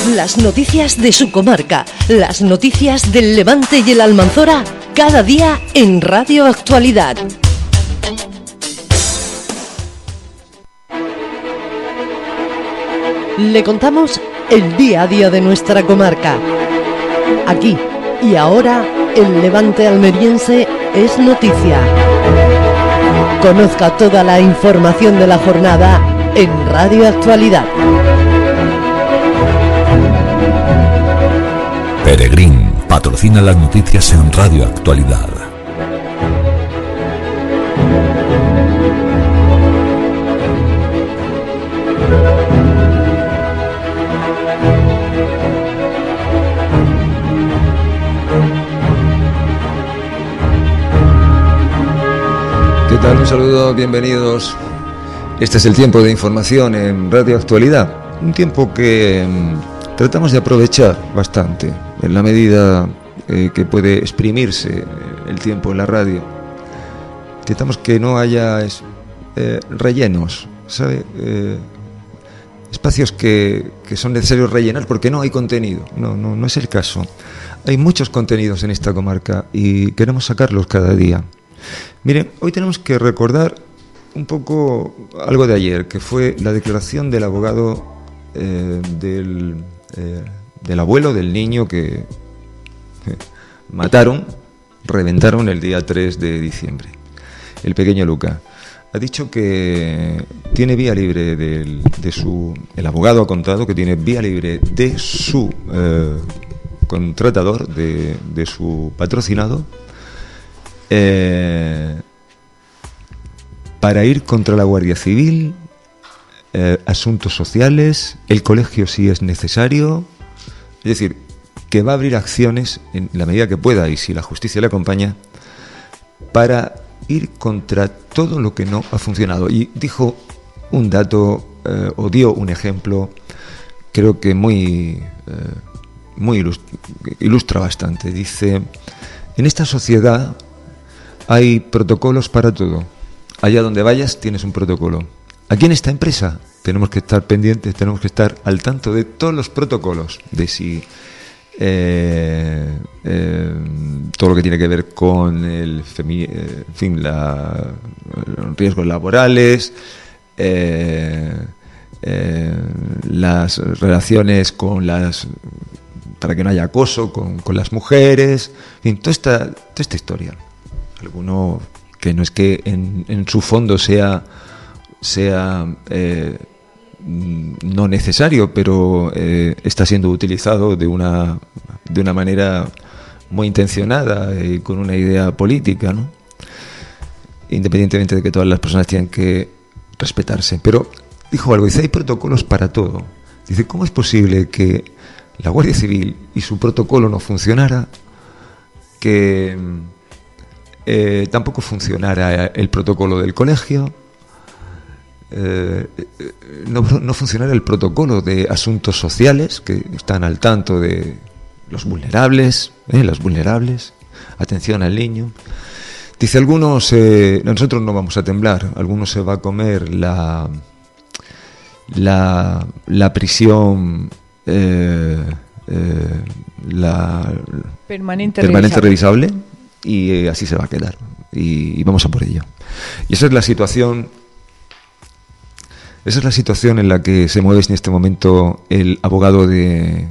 Las noticias de su comarca, las noticias del Levante y el Almanzora, cada día en Radio Actualidad. Le contamos el día a día de nuestra comarca. Aquí y ahora, el Levante almeriense es noticia. Conozca toda la información de la jornada en Radio Actualidad. Peregrín patrocina las noticias en Radio Actualidad. ¿Qué tal? Un saludo, bienvenidos. Este es el tiempo de información en Radio Actualidad. Un tiempo que tratamos de aprovechar bastante, en la medida que puede exprimirse el tiempo en la radio. Intentamos que no haya rellenos, ¿sabe? Espacios que son necesarios rellenar porque no hay contenido. No es el caso. Hay muchos contenidos en esta comarca y queremos sacarlos cada día. Miren, hoy tenemos que recordar un poco algo de ayer, que fue la declaración del abogado del abuelo del niño que reventaron el día 3 de diciembre. El pequeño Luca ha dicho que tiene vía libre el abogado ha contado que tiene vía libre de su contratador, de su patrocinado, para ir contra la Guardia Civil, asuntos sociales, el colegio si es necesario. Es decir, que va a abrir acciones en la medida que pueda y si la justicia le acompaña para ir contra todo lo que no ha funcionado. Y dijo un dato o dio un ejemplo, creo que muy ilustra bastante. Dice: en esta sociedad hay protocolos para todo. Allá donde vayas tienes un protocolo. Aquí en esta empresa tenemos que estar pendientes, tenemos que estar al tanto de todos los protocolos, de si todo lo que tiene que ver con los riesgos laborales, las relaciones para que no haya acoso con las mujeres, en fin, toda esta historia. Alguno que no es que en su fondo sea no necesario, pero está siendo utilizado de una manera muy intencionada y con una idea política, ¿no? Independientemente de que todas las personas tienen que respetarse. Pero dijo algo, dice: hay protocolos para todo. Dice: ¿cómo es posible que la Guardia Civil y su protocolo no funcionara, que tampoco funcionara el protocolo del colegio, no funcionara el protocolo de asuntos sociales, que están al tanto de los vulnerables, las vulnerables, atención al niño? Dice: nosotros no vamos a temblar, algunos se va a comer la prisión, la permanente revisable, y así se va a quedar, y vamos a por ello. Y esa es la situación en la que se mueve en este momento el abogado del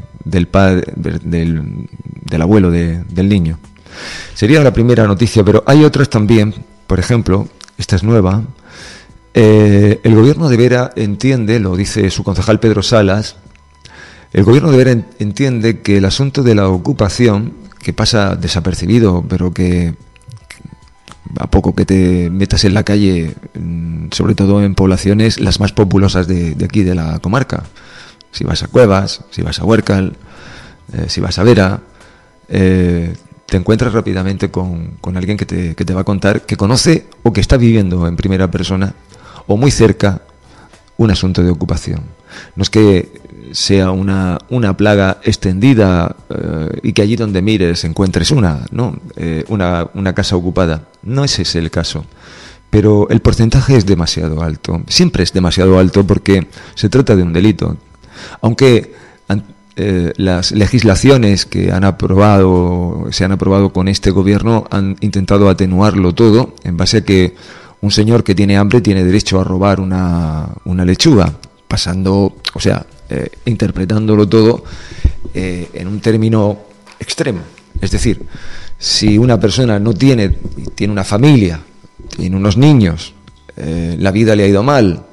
abuelo del niño. Sería la primera noticia, pero hay otras también. Por ejemplo, esta es nueva. El gobierno de Vera entiende, lo dice su concejal Pedro Salas, el gobierno de Vera entiende que el asunto de la ocupación, que pasa desapercibido, pero que a poco que te metas en la calle, sobre todo en poblaciones las más populosas de aquí de la comarca, si vas a Cuevas, si vas a Huércal, si vas a Vera, te encuentras rápidamente con alguien que te va a contar que conoce o que está viviendo en primera persona o muy cerca un asunto de ocupación. No es que sea una plaga extendida y que allí donde mires encuentres una casa ocupada. No ese es el caso. Pero el porcentaje es demasiado alto. Siempre es demasiado alto porque se trata de un delito. Aunque las legislaciones que se han aprobado con este gobierno han intentado atenuarlo todo en base a que un señor que tiene hambre tiene derecho a robar una lechuga, interpretándolo todo en un término extremo. Es decir, si una persona tiene una familia, tiene unos niños, la vida le ha ido mal,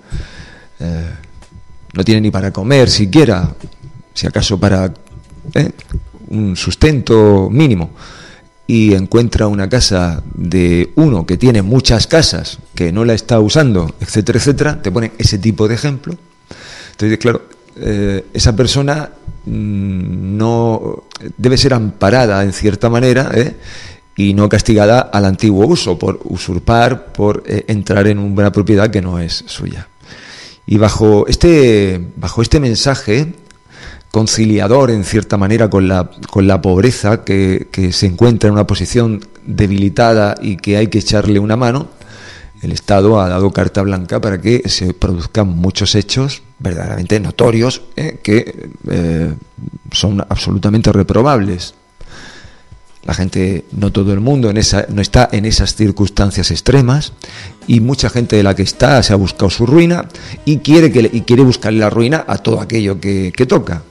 no tiene ni para comer siquiera, si acaso para un sustento mínimo, y encuentra una casa de uno que tiene muchas casas, que no la está usando, etcétera, etcétera, te ponen ese tipo de ejemplo. Entonces, claro, esa persona no debe ser amparada en cierta manera, y no castigada al antiguo uso, por usurpar, por entrar en una propiedad que no es suya. Y bajo este mensaje conciliador, en cierta manera, con la pobreza que se encuentra en una posición debilitada y que hay que echarle una mano, el Estado ha dado carta blanca para que se produzcan muchos hechos verdaderamente notorios, que son absolutamente reprobables. La gente, no todo el mundo no está en esas circunstancias extremas, y mucha gente de la que está se ha buscado su ruina y quiere buscarle la ruina a todo aquello que toca.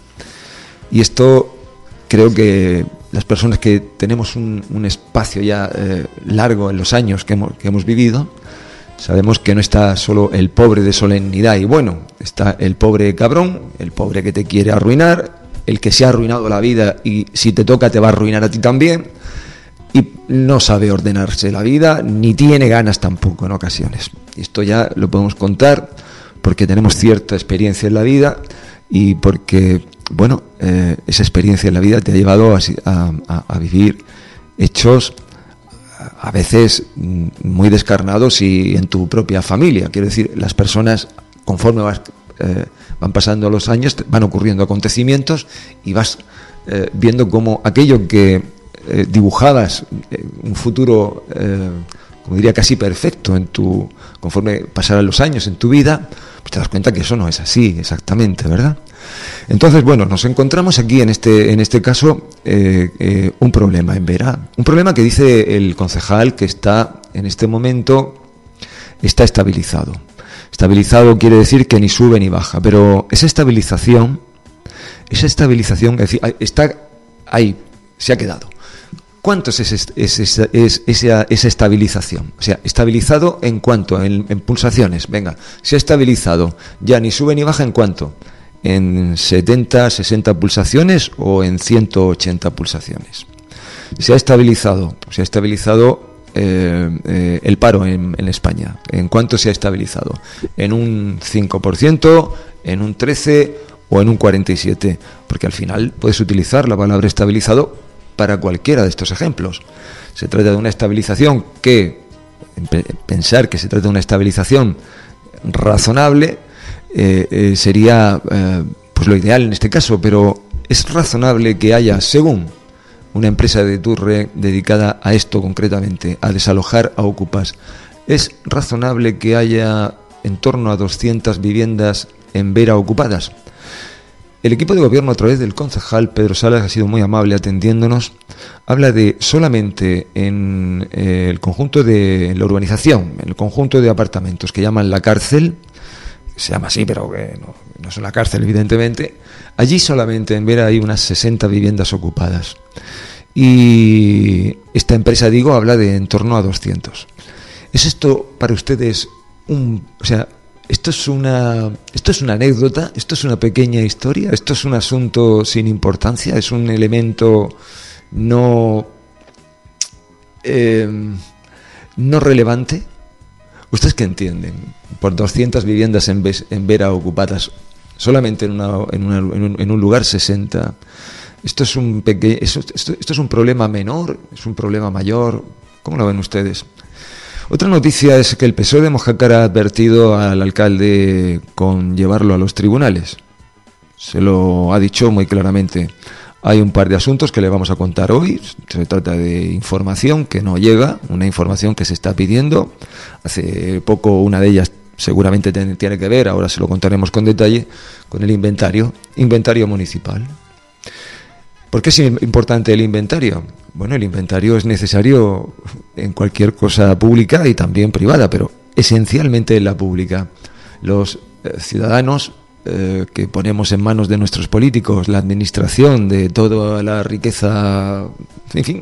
Y esto, creo que las personas que tenemos un espacio ya largo en los años que hemos vivido, sabemos que no está solo el pobre de solemnidad y bueno, está el pobre cabrón, el pobre que te quiere arruinar, el que se ha arruinado la vida y si te toca te va a arruinar a ti también, y no sabe ordenarse la vida, ni tiene ganas tampoco en ocasiones. Y esto ya lo podemos contar porque tenemos cierta experiencia en la vida y porque, bueno, esa experiencia en la vida te ha llevado a vivir hechos a veces muy descarnados y en tu propia familia. Quiero decir, las personas, conforme van pasando los años, van ocurriendo acontecimientos y vas viendo cómo aquello que dibujabas un futuro, como diría, casi perfecto conforme pasaran los años en tu vida, pues te das cuenta que eso no es así exactamente, ¿verdad? Entonces, bueno, nos encontramos aquí en este caso un problema en Vera, un problema que dice el concejal que está en este momento está estabilizado. Estabilizado quiere decir que ni sube ni baja, pero esa estabilización, es decir, está ahí, se ha quedado. ¿Cuánto es esa estabilización? O sea, estabilizado en cuánto, en pulsaciones. Venga, se ha estabilizado, ya ni sube ni baja, ¿en cuánto? ¿En 70, 60 pulsaciones o en 180 pulsaciones? Se ha estabilizado el paro en España. ¿En cuánto se ha estabilizado? ¿En un 5%, en un 13% o en un 47%? Porque al final puedes utilizar la palabra estabilizado para cualquiera de estos ejemplos. Se trata de una estabilización pensar que se trata de una estabilización razonable sería pues lo ideal en este caso, pero es razonable que haya, según una empresa de Turre dedicada a esto concretamente, a desalojar a ocupas, es razonable que haya en torno a 200 viviendas en Vera ocupadas. El equipo de gobierno, a través del concejal Pedro Salas, ha sido muy amable atendiéndonos. Habla de solamente en el conjunto de la urbanización, en el conjunto de apartamentos que llaman La Cárcel, se llama así, pero que no es una cárcel, evidentemente. Allí solamente en Vera hay unas 60 viviendas ocupadas. Y esta empresa, habla de en torno a 200. ¿Es esto para ustedes esto es una anécdota, esto es una pequeña historia, esto es un asunto sin importancia, es un elemento no relevante? ¿Ustedes qué entienden por 200 viviendas en Vera ocupadas, solamente en un lugar 60? ¿Esto es esto es un problema menor? ¿Es un problema mayor? ¿Cómo lo ven ustedes? Otra noticia es que el PSOE de Mojácar ha advertido al alcalde con llevarlo a los tribunales. Se lo ha dicho muy claramente. Hay un par de asuntos que le vamos a contar hoy. Se trata de información que no llega, una información que se está pidiendo. Hace poco una de ellas seguramente tiene que ver, ahora se lo contaremos con detalle, con el inventario municipal. ¿Por qué es importante el inventario? Bueno, el inventario es necesario en cualquier cosa pública y también privada, pero esencialmente en la pública. Los ciudadanos que ponemos en manos de nuestros políticos la administración de toda la riqueza, en fin,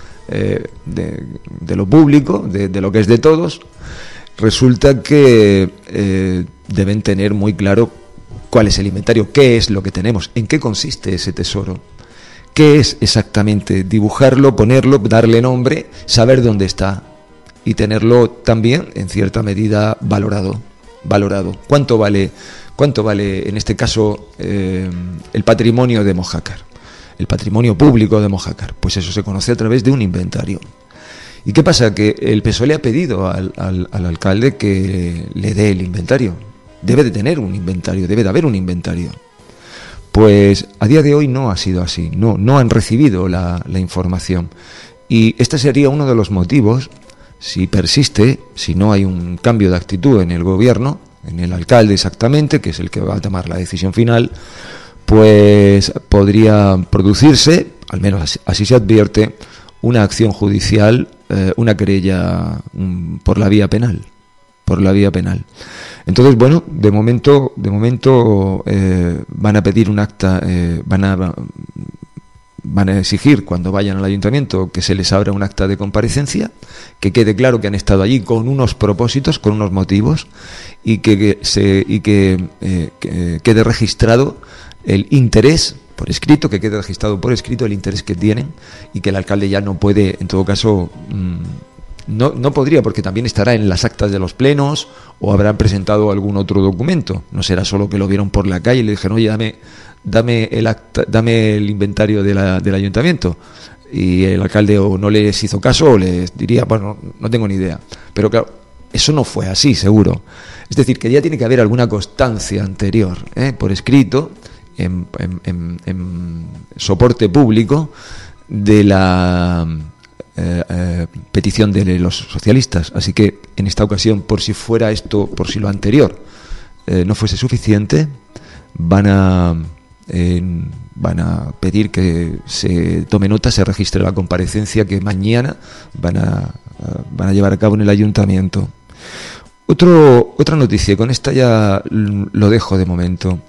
de lo público, de lo que es de todos, resulta que deben tener muy claro cuál es el inventario, qué es lo que tenemos, en qué consiste ese tesoro, qué es exactamente, dibujarlo, ponerlo, darle nombre, saber dónde está y tenerlo también en cierta medida valorado. ¿Cuánto vale en este caso el patrimonio de Mojácar, el patrimonio público de Mojácar? Pues eso se conoce a través de un inventario. ¿Y qué pasa? Que el PSOE le ha pedido al alcalde que le dé el inventario. Debe de tener un inventario, debe de haber un inventario. Pues a día de hoy no ha sido así, no han recibido la información. Y este sería uno de los motivos, si persiste, si no hay un cambio de actitud en el gobierno, en el alcalde exactamente, que es el que va a tomar la decisión final, pues podría producirse, al menos así se advierte, una acción judicial, una querella por la vía penal. Entonces, bueno, de momento van a pedir un acta, van a exigir cuando vayan al ayuntamiento que se les abra un acta de comparecencia, que quede claro que han estado allí con unos propósitos, con unos motivos, y que quede registrado el interés por escrito, que quede registrado por escrito el interés que tienen, y que el alcalde ya no puede, en todo caso, no podría, porque también estará en las actas de los plenos o habrán presentado algún otro documento. No será solo que lo vieron por la calle y le dijeron, oye, dame el acta, dame el inventario del ayuntamiento, y el alcalde o no les hizo caso o les diría, bueno, no tengo ni idea. Pero claro, eso no fue así, seguro. Es decir, que ya tiene que haber alguna constancia anterior, por escrito, en soporte público de la petición de los socialistas. Así que en esta ocasión, por si lo anterior no fuese suficiente, van a pedir que se tome nota, se registre la comparecencia que mañana van a llevar a cabo en el ayuntamiento. Otra noticia, con esta ya lo dejo de momento.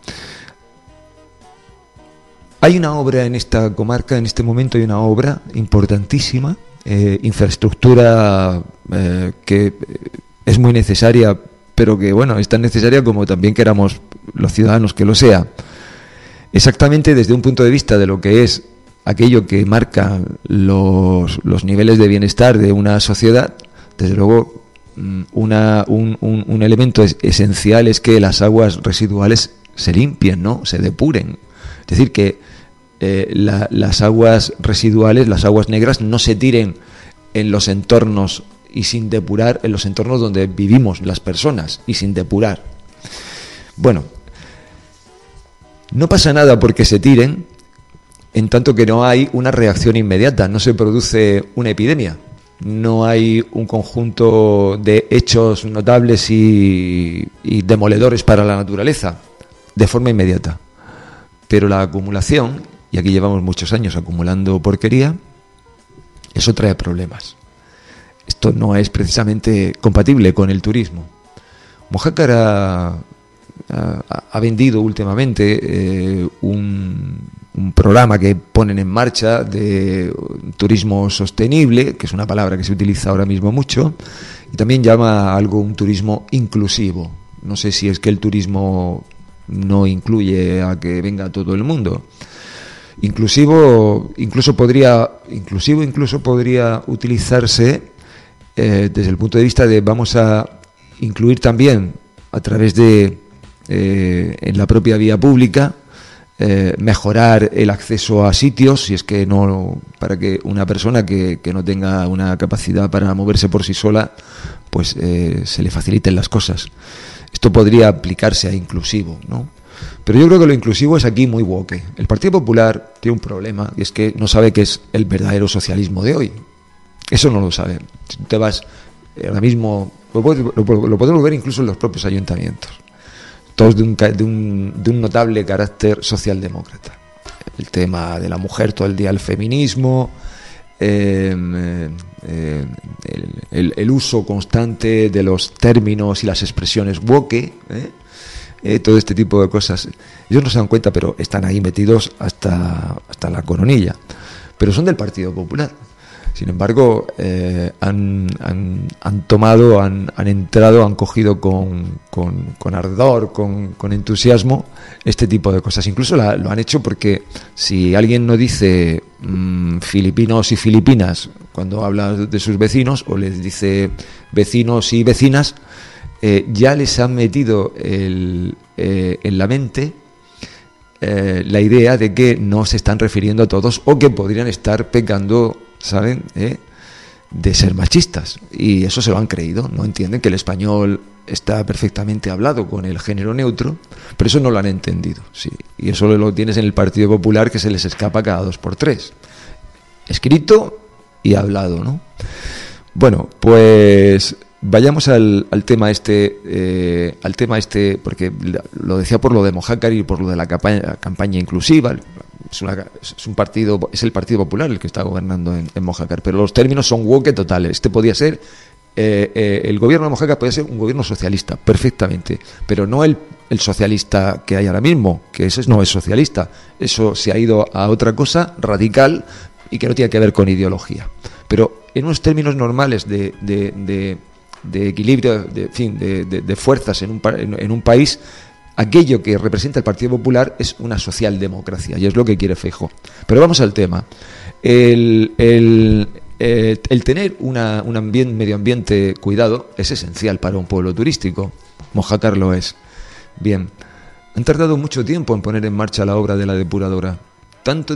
Hay una obra en esta comarca, en este momento hay una obra importantísima, infraestructura que es muy necesaria, pero que, bueno, es tan necesaria como también queramos los ciudadanos que lo sea. Exactamente desde un punto de vista de lo que es aquello que marca los niveles de bienestar de una sociedad, desde luego un elemento esencial es que las aguas residuales se limpien, ¿no? Se depuren. Es decir, que las aguas residuales, las aguas negras, no se tiren en los entornos y sin depurar, en los entornos donde vivimos las personas y sin depurar. Bueno, no pasa nada porque se tiren, en tanto que no hay una reacción inmediata, no se produce una epidemia, no hay un conjunto de hechos notables y demoledores para la naturaleza de forma inmediata. Pero la acumulación, y aquí llevamos muchos años acumulando porquería, eso trae problemas. Esto no es precisamente compatible con el turismo. Mojácar ha vendido últimamente un programa que ponen en marcha de turismo sostenible, que es una palabra que se utiliza ahora mismo mucho, y también llama algo un turismo inclusivo. No sé si es que el turismo no incluye a que venga todo el mundo. Inclusivo incluso podría utilizarse desde el punto de vista de vamos a incluir también a través de en la propia vía pública mejorar el acceso a sitios, si es que no, para que una persona que no tenga una capacidad para moverse por sí sola, pues se le faciliten las cosas. Esto podría aplicarse a inclusivo, ¿no? Pero yo creo que lo inclusivo es aquí muy woke. El Partido Popular tiene un problema, y es que no sabe qué es el verdadero socialismo de hoy. Eso no lo sabe. Si tú te vas ahora mismo, lo podemos ver incluso en los propios ayuntamientos, todos de un notable carácter socialdemócrata. el tema de la mujer todo el día, el feminismo, el uso constante de los términos y las expresiones woke, todo este tipo de cosas. Ellos no se dan cuenta, pero están ahí metidos hasta la coronilla. Pero son del Partido Popular. Sin embargo, han tomado, han entrado, han cogido con ardor, con entusiasmo este tipo de cosas. Incluso lo han hecho porque si alguien no dice filipinos y filipinas cuando habla de sus vecinos, o les dice vecinos y vecinas, ya les han metido en la mente la idea de que no se están refiriendo a todos, o que podrían estar pecando, ¿saben?, de ser machistas. Y eso se lo han creído. No entienden que el español está perfectamente hablado con el género neutro, pero eso no lo han entendido. Sí. Y eso lo tienes en el Partido Popular, que se les escapa cada 2 por 3. Escrito y hablado, ¿no? Bueno, pues vayamos al tema este, porque lo decía por lo de Mojácar y por lo de la campaña inclusiva. Es un partido, es el Partido Popular el que está gobernando en Mojácar, pero los términos son woke totales. Este podía ser, el gobierno de Mojácar podía ser un gobierno socialista, perfectamente, pero no el socialista que hay ahora mismo, que ese no es socialista. Eso se ha ido a otra cosa radical y que no tiene que ver con ideología. Pero en unos términos normales de equilibrio, de fuerzas en un país, aquello que representa el Partido Popular es una socialdemocracia, y es lo que quiere Feijóo. Pero vamos al tema. El tener un medio ambiente cuidado es esencial para un pueblo turístico. Mojácar lo es. Bien, han tardado mucho tiempo en poner en marcha la obra de la depuradora. Tanto,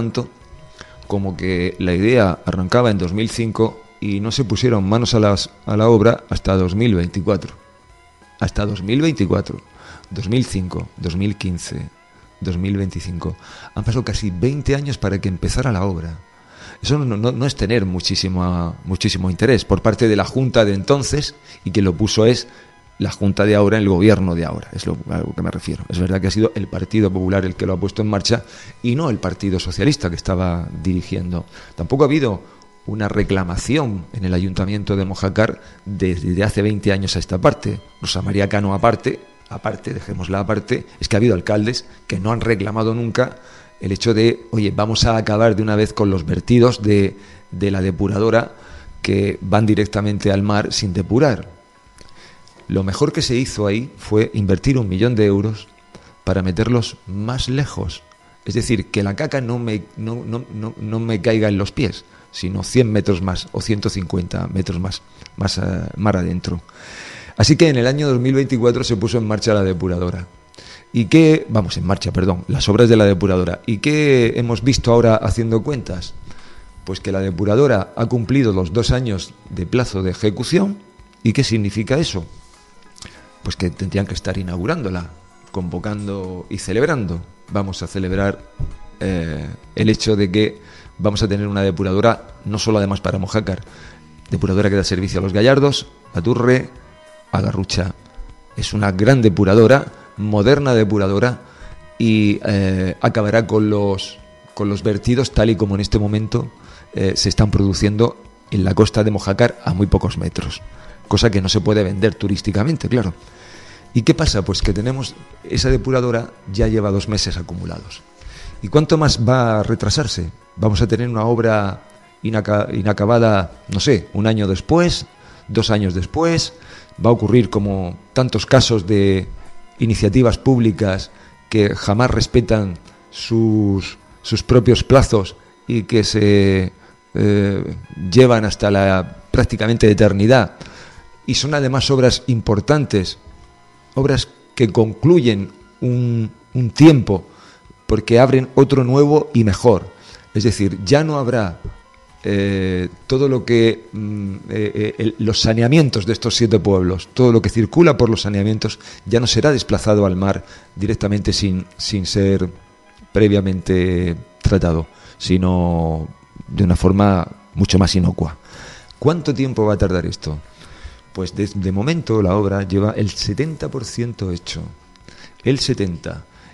como que la idea arrancaba en 2005 y no se pusieron manos a la obra hasta 2024. Hasta 2024. 2005, 2015, 2025. Han pasado casi 20 años para que empezara la obra. Eso no es tener muchísimo interés por parte de la Junta de entonces, y quien lo puso es la Junta de ahora, el gobierno de ahora, es a lo que me refiero. Es verdad que ha sido el Partido Popular el que lo ha puesto en marcha y no el Partido Socialista que estaba dirigiendo. Tampoco ha habido una reclamación en el Ayuntamiento de Mojácar desde hace 20 años a esta parte. Rosa María Cano aparte, dejémosla aparte, es que ha habido alcaldes que no han reclamado nunca el hecho de, oye, vamos a acabar de una vez con los vertidos de la depuradora que van directamente al mar sin depurar. Lo mejor que se hizo ahí fue invertir 1 millón de euros para meterlos más lejos. Es decir, que la caca no me caiga en los pies, sino 100 metros más o 150 metros más mar adentro. Así que en el año 2024 se puso en marcha la depuradora. Las obras de la depuradora. ¿Y qué hemos visto ahora haciendo cuentas? Pues que la depuradora ha cumplido los 2 años de plazo de ejecución. ¿Y qué significa eso? Pues que tendrían que estar inaugurándola, convocando y celebrando. Vamos a celebrar el hecho de que vamos a tener una depuradora, no solo además para Mojácar, depuradora que da servicio a Los Gallardos, a Turre, a Garrucha. Es una gran depuradora, moderna depuradora, y acabará con los vertidos tal y como en este momento se están produciendo en la costa de Mojácar a muy pocos metros, cosa que no se puede vender turísticamente, claro. ¿Y qué pasa? Pues que tenemos esa depuradora, ya lleva 2 meses acumulados. ¿Y cuánto más va a retrasarse? Vamos a tener una obra inacabada, no sé, 1 año después, 2 años después. Va a ocurrir como tantos casos de iniciativas públicas que jamás respetan sus propios plazos y que se llevan hasta la prácticamente eternidad. Y son además obras importantes, obras que concluyen un tiempo porque abren otro nuevo y mejor. Es decir, ya no habrá todo lo que los saneamientos de estos 7 pueblos, todo lo que circula por los saneamientos ya no será desplazado al mar directamente sin ser previamente tratado, sino de una forma mucho más inocua. ¿Cuánto tiempo va a tardar esto? Pues de momento la obra lleva el 70% hecho, el 70%,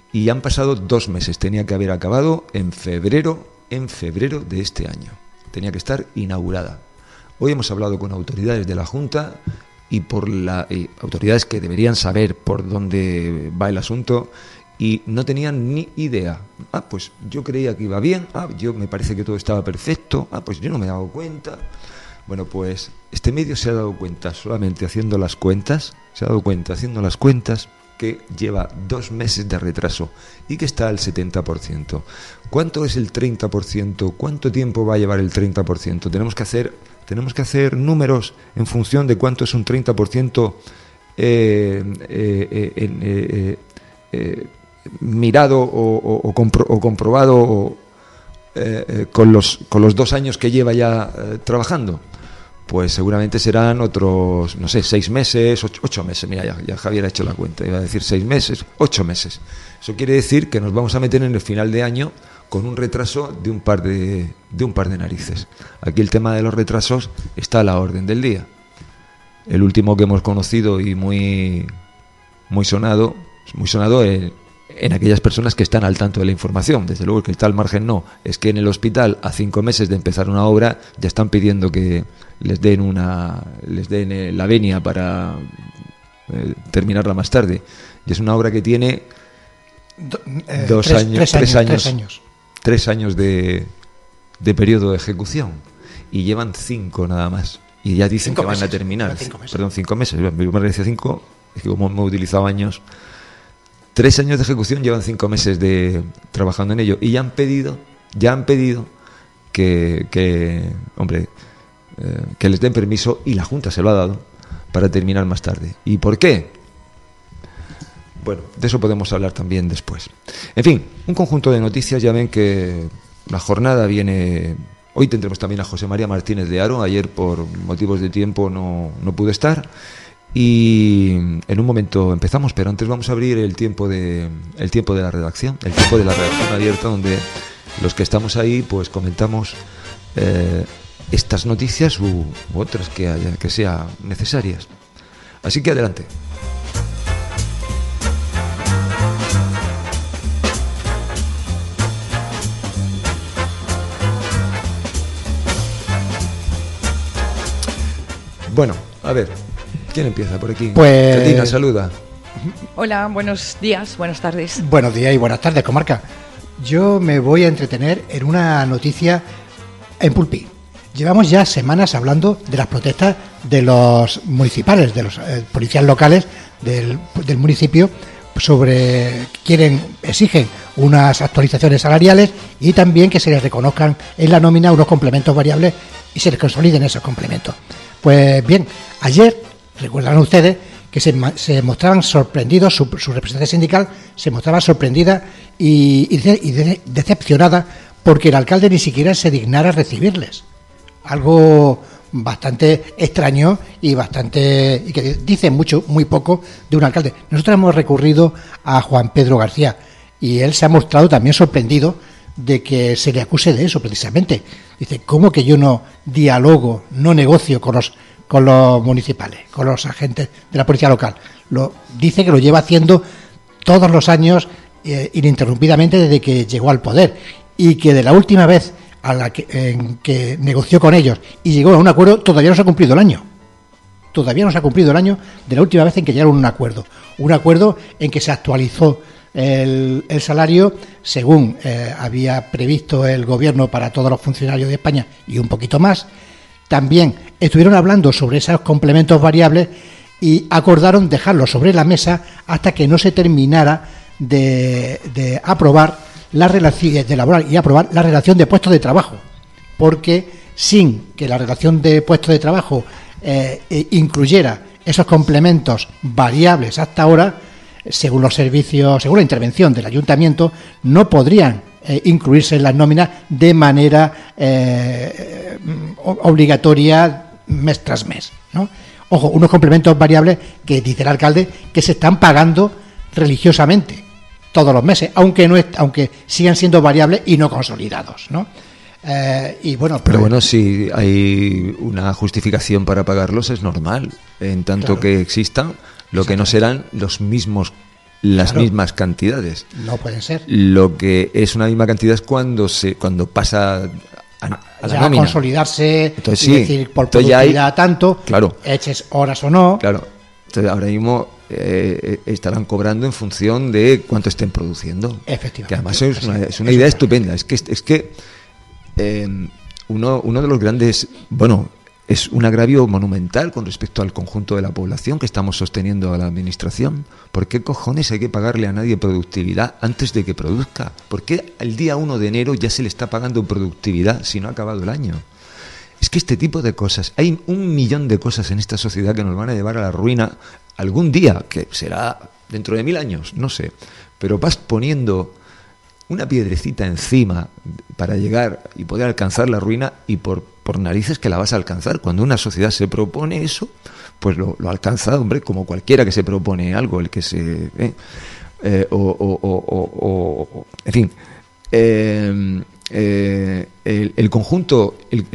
y han pasado 2 meses. Tenía que haber acabado en febrero de este año. Tenía que estar inaugurada. Hoy hemos hablado con autoridades de la Junta y autoridades que deberían saber por dónde va el asunto y no tenían ni idea. Pues yo creía que iba bien, yo me parece que todo estaba perfecto, pues yo no me he dado cuenta. Bueno, pues este medio se ha dado cuenta solamente haciendo las cuentas, que lleva 2 meses de retraso y que está al 70%. ¿Cuánto es el 30%? ¿Cuánto tiempo va a llevar el 30%? Tenemos que hacer números en función de cuánto es un 30% mirado o comprobado con los 2 años que lleva ya trabajando. Pues seguramente serán otros, 6 meses, 8 meses. Mira, ya Javier ha hecho la cuenta. Iba a decir 6 meses, 8 meses. Eso quiere decir que nos vamos a meter en el final de año con un retraso de un par de narices. Aquí el tema de los retrasos está a la orden del día. El último que hemos conocido y muy sonado en aquellas personas que están al tanto de la información. Desde luego que está al margen no. Es que en el hospital, a 5 meses de empezar una obra, ya están pidiendo que les den la venia para terminarla más tarde. Y es una obra que tiene 3 años de periodo de ejecución y llevan 5 nada más. Y ya dicen que van a terminar. 5 meses. Me parece 5, es que como hemos utilizado años. 3 años de ejecución, llevan 5 meses trabajando en ello y ya han pedido que les den permiso, y la Junta se lo ha dado, para terminar más tarde. ¿Y por qué? Bueno, de eso podemos hablar también después. En fin, un conjunto de noticias. Ya ven que la jornada viene. Hoy tendremos también a José María Martínez de Haro. Ayer por motivos de tiempo no pudo estar. Y en un momento empezamos, pero antes vamos a abrir el tiempo de la redacción, el tiempo de la redacción abierta, donde los que estamos ahí pues comentamos estas noticias u otras que sean necesarias. Así que adelante. Bueno, a ver, ¿quién empieza por aquí? Pues Katina, saluda. Hola, buenos días, buenas tardes. Buenos días y buenas tardes, comarca. Yo me voy a entretener en una noticia en Pulpí. Llevamos ya semanas hablando de las protestas de los municipales, de los policías locales del municipio, exigen unas actualizaciones salariales y también que se les reconozcan en la nómina unos complementos variables y se les consoliden esos complementos. Pues bien, ayer, recuerdan ustedes, que se mostraban sorprendidos, su representante sindical se mostraba sorprendida y decepcionada porque el alcalde ni siquiera se dignara a recibirles. Algo bastante extraño y que dice muy poco de un alcalde. Nosotros hemos recurrido a Juan Pedro García y él se ha mostrado también sorprendido de que se le acuse de eso precisamente. Dice, ¿cómo que yo no dialogo, no negocio con los municipales, con los agentes de la policía local? Dice que lo lleva haciendo todos los años ininterrumpidamente desde que llegó al poder, y que de la última vez en que negoció con ellos y llegó a un acuerdo, todavía no se ha cumplido el año. Todavía no se ha cumplido el año de la última vez en que llegaron a un acuerdo en que se actualizó el salario según había previsto el gobierno para todos los funcionarios de España y un poquito más. También estuvieron hablando sobre esos complementos variables y acordaron dejarlo sobre la mesa hasta que no se terminara de aprobar la relación de elaborar y aprobar la relación de puestos de trabajo, porque sin que la relación de puestos de trabajo incluyera esos complementos variables hasta ahora, según los servicios, según la intervención del ayuntamiento, no podrían incluirse en las nóminas de manera obligatoria mes tras mes, ¿no? Ojo, unos complementos variables que dice el alcalde que se están pagando religiosamente todos los meses, aunque sigan siendo variables y no consolidados, ¿no? Y bueno, pero bueno, si hay una justificación para pagarlos es normal, en tanto claro, que existan, lo que no serán los mismos las mismas cantidades. No pueden ser. Lo que es una misma cantidad es cuando pasa a la nómina. Consolidarse. Entonces, y decir, por productividad tanto, claro, eches horas o no. Claro. Entonces, ahora mismo estarán cobrando en función de cuánto estén produciendo. Efectivamente. Que además es una idea estupenda. Es que uno de los grandes... Bueno, es un agravio monumental con respecto al conjunto de la población que estamos sosteniendo a la administración. ¿Por qué cojones hay que pagarle a nadie productividad antes de que produzca? ¿Por qué el día 1 de enero ya se le está pagando productividad si no ha acabado el año? Es que este tipo de cosas, hay 1.000.000 de cosas en esta sociedad que nos van a llevar a la ruina algún día, que será dentro de 1000 años, no sé. Pero vas poniendo una piedrecita encima para llegar y poder alcanzar la ruina, y por narices que la vas a alcanzar. Cuando una sociedad se propone eso, pues lo alcanza, hombre, como cualquiera que se propone algo, el que se... en fin, el conjunto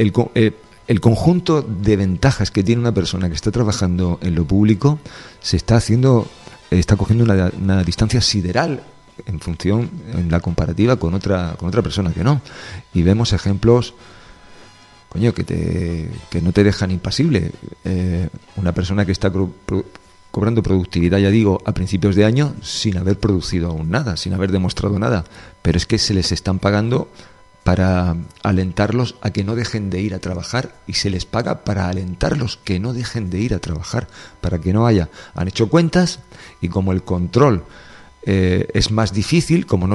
de ventajas que tiene una persona que está trabajando en lo público está cogiendo una distancia sideral en la comparativa con otra persona que no. Y vemos ejemplos, coño, que no te dejan impasible. Una persona que está cobrando productividad, ya digo, a principios de año, sin haber producido aún nada, sin haber demostrado nada, pero es que se les están pagando para alentarlos a que no dejen de ir a trabajar, y se les paga para alentarlos que no dejen de ir a trabajar, para que no haya... Han hecho cuentas, y como el control es más difícil, como no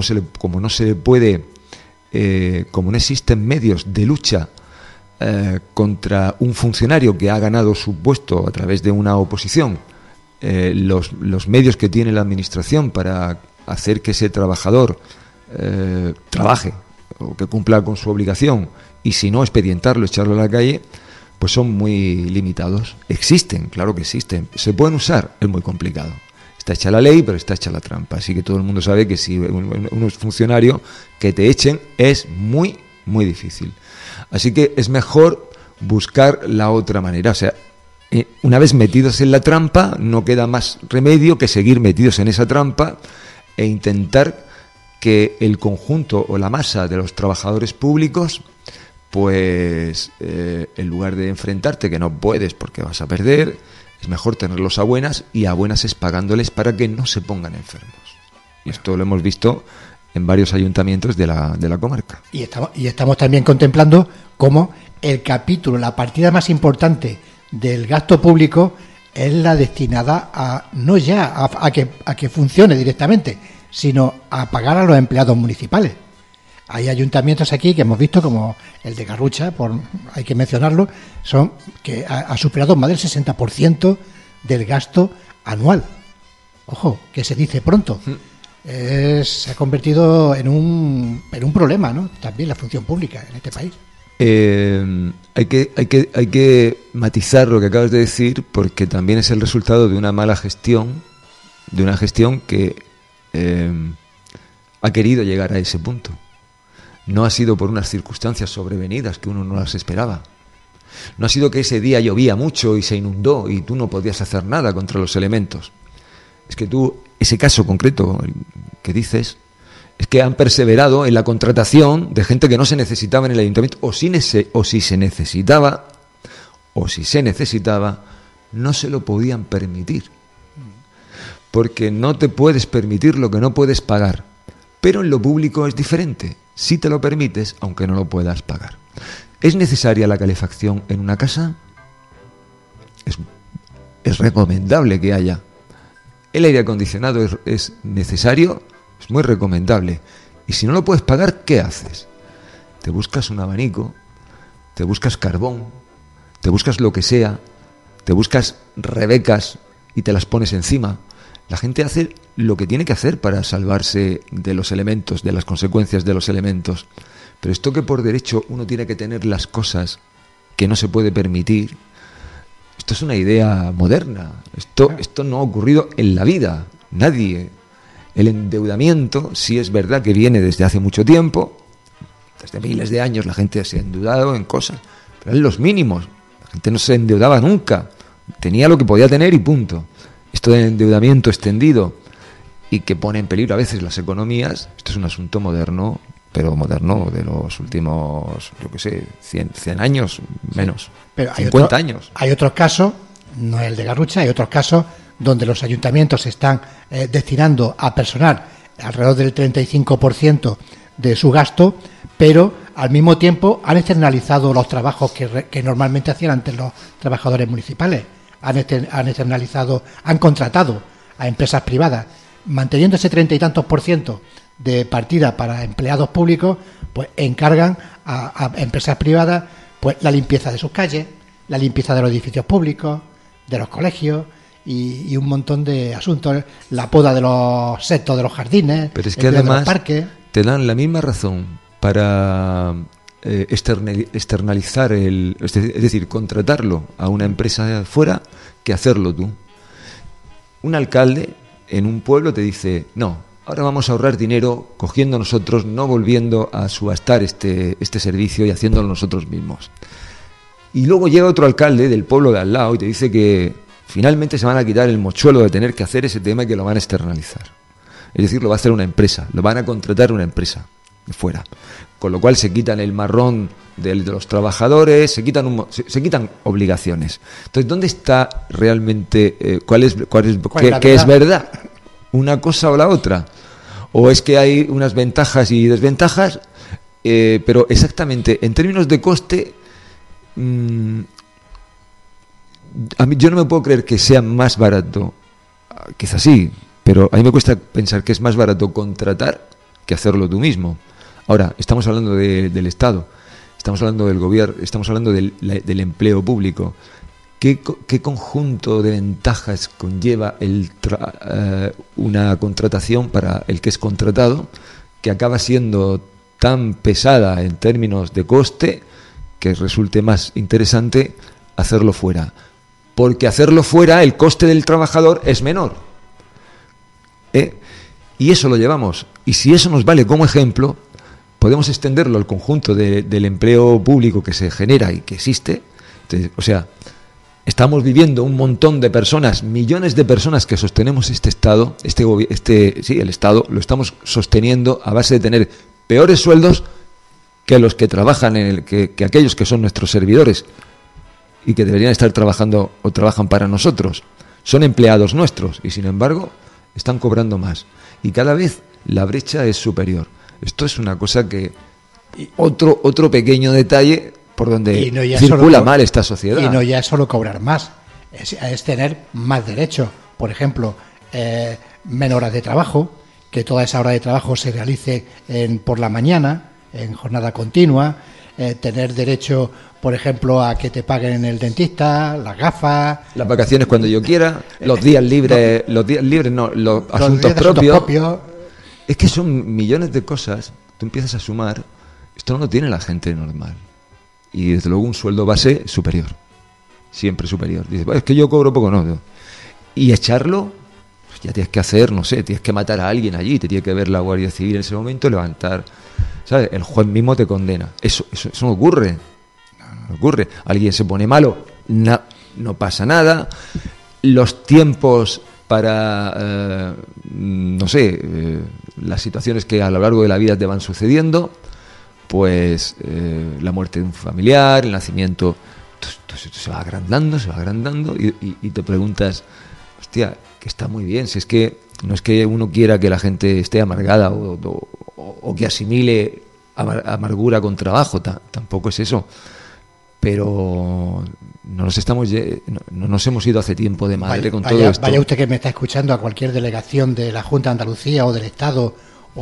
existen medios de lucha contra un funcionario que ha ganado su puesto a través de una oposición, los medios que tiene la administración para hacer que ese trabajador trabaje o que cumpla con su obligación, y si no, expedientarlo, echarlo a la calle, pues son muy limitados. Existen, claro que existen. ¿Se pueden usar? Es muy complicado. Está hecha la ley, pero está hecha la trampa. Así que todo el mundo sabe que si uno es funcionario, que te echen es muy, muy difícil. Así que es mejor buscar la otra manera. O sea, una vez metidos en la trampa, no queda más remedio que seguir metidos en esa trampa e intentar que el conjunto o la masa de los trabajadores públicos, pues en lugar de enfrentarte, que no puedes porque vas a perder, es mejor tenerlos a buenas, y a buenas es pagándoles para que no se pongan enfermos. Y esto lo hemos visto en varios ayuntamientos de la comarca. Y estamos también contemplando cómo el capítulo, la partida más importante del gasto público es la destinada a no ya a que funcione directamente, sino a pagar a los empleados municipales. Hay ayuntamientos aquí que hemos visto, como el de Garrucha, hay que mencionarlo, que ha superado más del 60% del gasto anual. Ojo, que se dice pronto. Se ha convertido en un problema, ¿no? También la función pública en este país. Hay que matizar lo que acabas de decir, porque también es el resultado de una mala gestión, de una gestión que ha querido llegar a ese punto. No ha sido por unas circunstancias sobrevenidas que uno no las esperaba. No ha sido que ese día llovía mucho y se inundó y tú no podías hacer nada contra los elementos. Es que ese caso concreto que dices, es que han perseverado en la contratación de gente que no se necesitaba en el ayuntamiento, o si se necesitaba, no se lo podían permitir. Porque no te puedes permitir lo que no puedes pagar. Pero en lo público es diferente. Si te lo permites, aunque no lo puedas pagar. ¿Es necesaria la calefacción en una casa? Es recomendable que haya. El aire acondicionado es necesario, es muy recomendable. Y si no lo puedes pagar, ¿qué haces? Te buscas un abanico, te buscas carbón, te buscas lo que sea, te buscas rebecas y te las pones encima. La gente hace lo que tiene que hacer para salvarse de los elementos, de las consecuencias de los elementos. Pero esto que por derecho uno tiene que tener las cosas que no se puede permitir, esto es una idea moderna. Esto no ha ocurrido en la vida. Nadie. El endeudamiento, sí es verdad que viene desde hace mucho tiempo, desde miles de años la gente se ha endeudado en cosas, pero en los mínimos. La gente no se endeudaba nunca. Tenía lo que podía tener y punto. Esto del endeudamiento extendido y que pone en peligro a veces las economías. Esto es un asunto moderno, pero moderno de los últimos, yo qué sé, 100 años menos, pero 50 años. Hay otros casos, no es el de Garrucha, hay otros casos donde los ayuntamientos están destinando a personal alrededor del 35% de su gasto, pero al mismo tiempo han externalizado los trabajos que normalmente hacían antes los trabajadores municipales. Han contratado a empresas privadas, manteniendo ese 30 y tantos % de partida para empleados públicos, pues encargan a empresas privadas pues la limpieza de sus calles, la limpieza de los edificios públicos, de los colegios y un montón de asuntos, la poda de los setos de los jardines, pero es que además de los parques. Te dan la misma razón para externalizar es decir, contratarlo a una empresa de fuera que hacerlo tú. Un alcalde en un pueblo te dice, no, ahora vamos a ahorrar dinero cogiendo nosotros, no volviendo a subastar este servicio y haciéndolo nosotros mismos. Y luego llega otro alcalde del pueblo de al lado y te dice que finalmente se van a quitar el mochuelo de tener que hacer ese tema y que lo van a externalizar. Es decir, lo va a hacer una empresa, lo van a contratar una empresa de fuera. Con lo cual se quitan el marrón de los trabajadores, se quitan obligaciones. Entonces, ¿dónde está realmente qué es verdad? ¿Una cosa o la otra? ¿O es que hay unas ventajas y desventajas? Pero exactamente, en términos de coste, a mí, yo no me puedo creer que sea más barato, quizás sí, pero a mí me cuesta pensar que es más barato contratar que hacerlo tú mismo. Ahora, estamos hablando del Estado, estamos hablando del gobierno, estamos hablando del empleo público. ¿Qué conjunto de ventajas conlleva una contratación para el que es contratado, que acaba siendo tan pesada en términos de coste que resulte más interesante hacerlo fuera? Porque hacerlo fuera, el coste del trabajador es menor. Y eso lo llevamos. Y si eso nos vale como ejemplo, podemos extenderlo al conjunto del empleo público que se genera y que existe. Entonces, o sea, estamos viviendo un montón de personas, millones de personas que sostenemos este Estado, el Estado lo estamos sosteniendo a base de tener peores sueldos que los que trabajan que aquellos que son nuestros servidores y que deberían estar trabajando o trabajan para nosotros. Son empleados nuestros y sin embargo están cobrando más. Y cada vez la brecha es superior. Esto es una cosa que... Otro pequeño detalle por donde circula mal esta sociedad. Y no ya es solo cobrar más, es tener más derechos. Por ejemplo, menos horas de trabajo, que toda esa hora de trabajo se realice por la mañana, en jornada continua, tener derecho, por ejemplo, a que te paguen el dentista, las gafas, las vacaciones cuando yo quiera, los días libres, los asuntos propios. Es que son millones de cosas. Tú empiezas a sumar. Esto no lo tiene la gente normal. Y desde luego un sueldo base superior, siempre superior. Dices, es que yo cobro poco, no. Y echarlo, pues ya tienes que hacer, no sé, tienes que matar a alguien allí, te tiene que ver la Guardia Civil en ese momento, levantar, ¿sabes? El juez mismo te condena. Eso no ocurre. No ocurre. Alguien se pone malo, no pasa nada. Los tiempos para, las situaciones que a lo largo de la vida te van sucediendo, pues la muerte de un familiar, el nacimiento, se va agrandando y te preguntas, hostia, que está muy bien, si es que no es que uno quiera que la gente esté amargada o que asimile amargura con trabajo, tampoco es eso, pero no nos hemos ido hace tiempo de madre con todo esto. Vaya usted que me está escuchando a cualquier delegación de la Junta de Andalucía o del Estado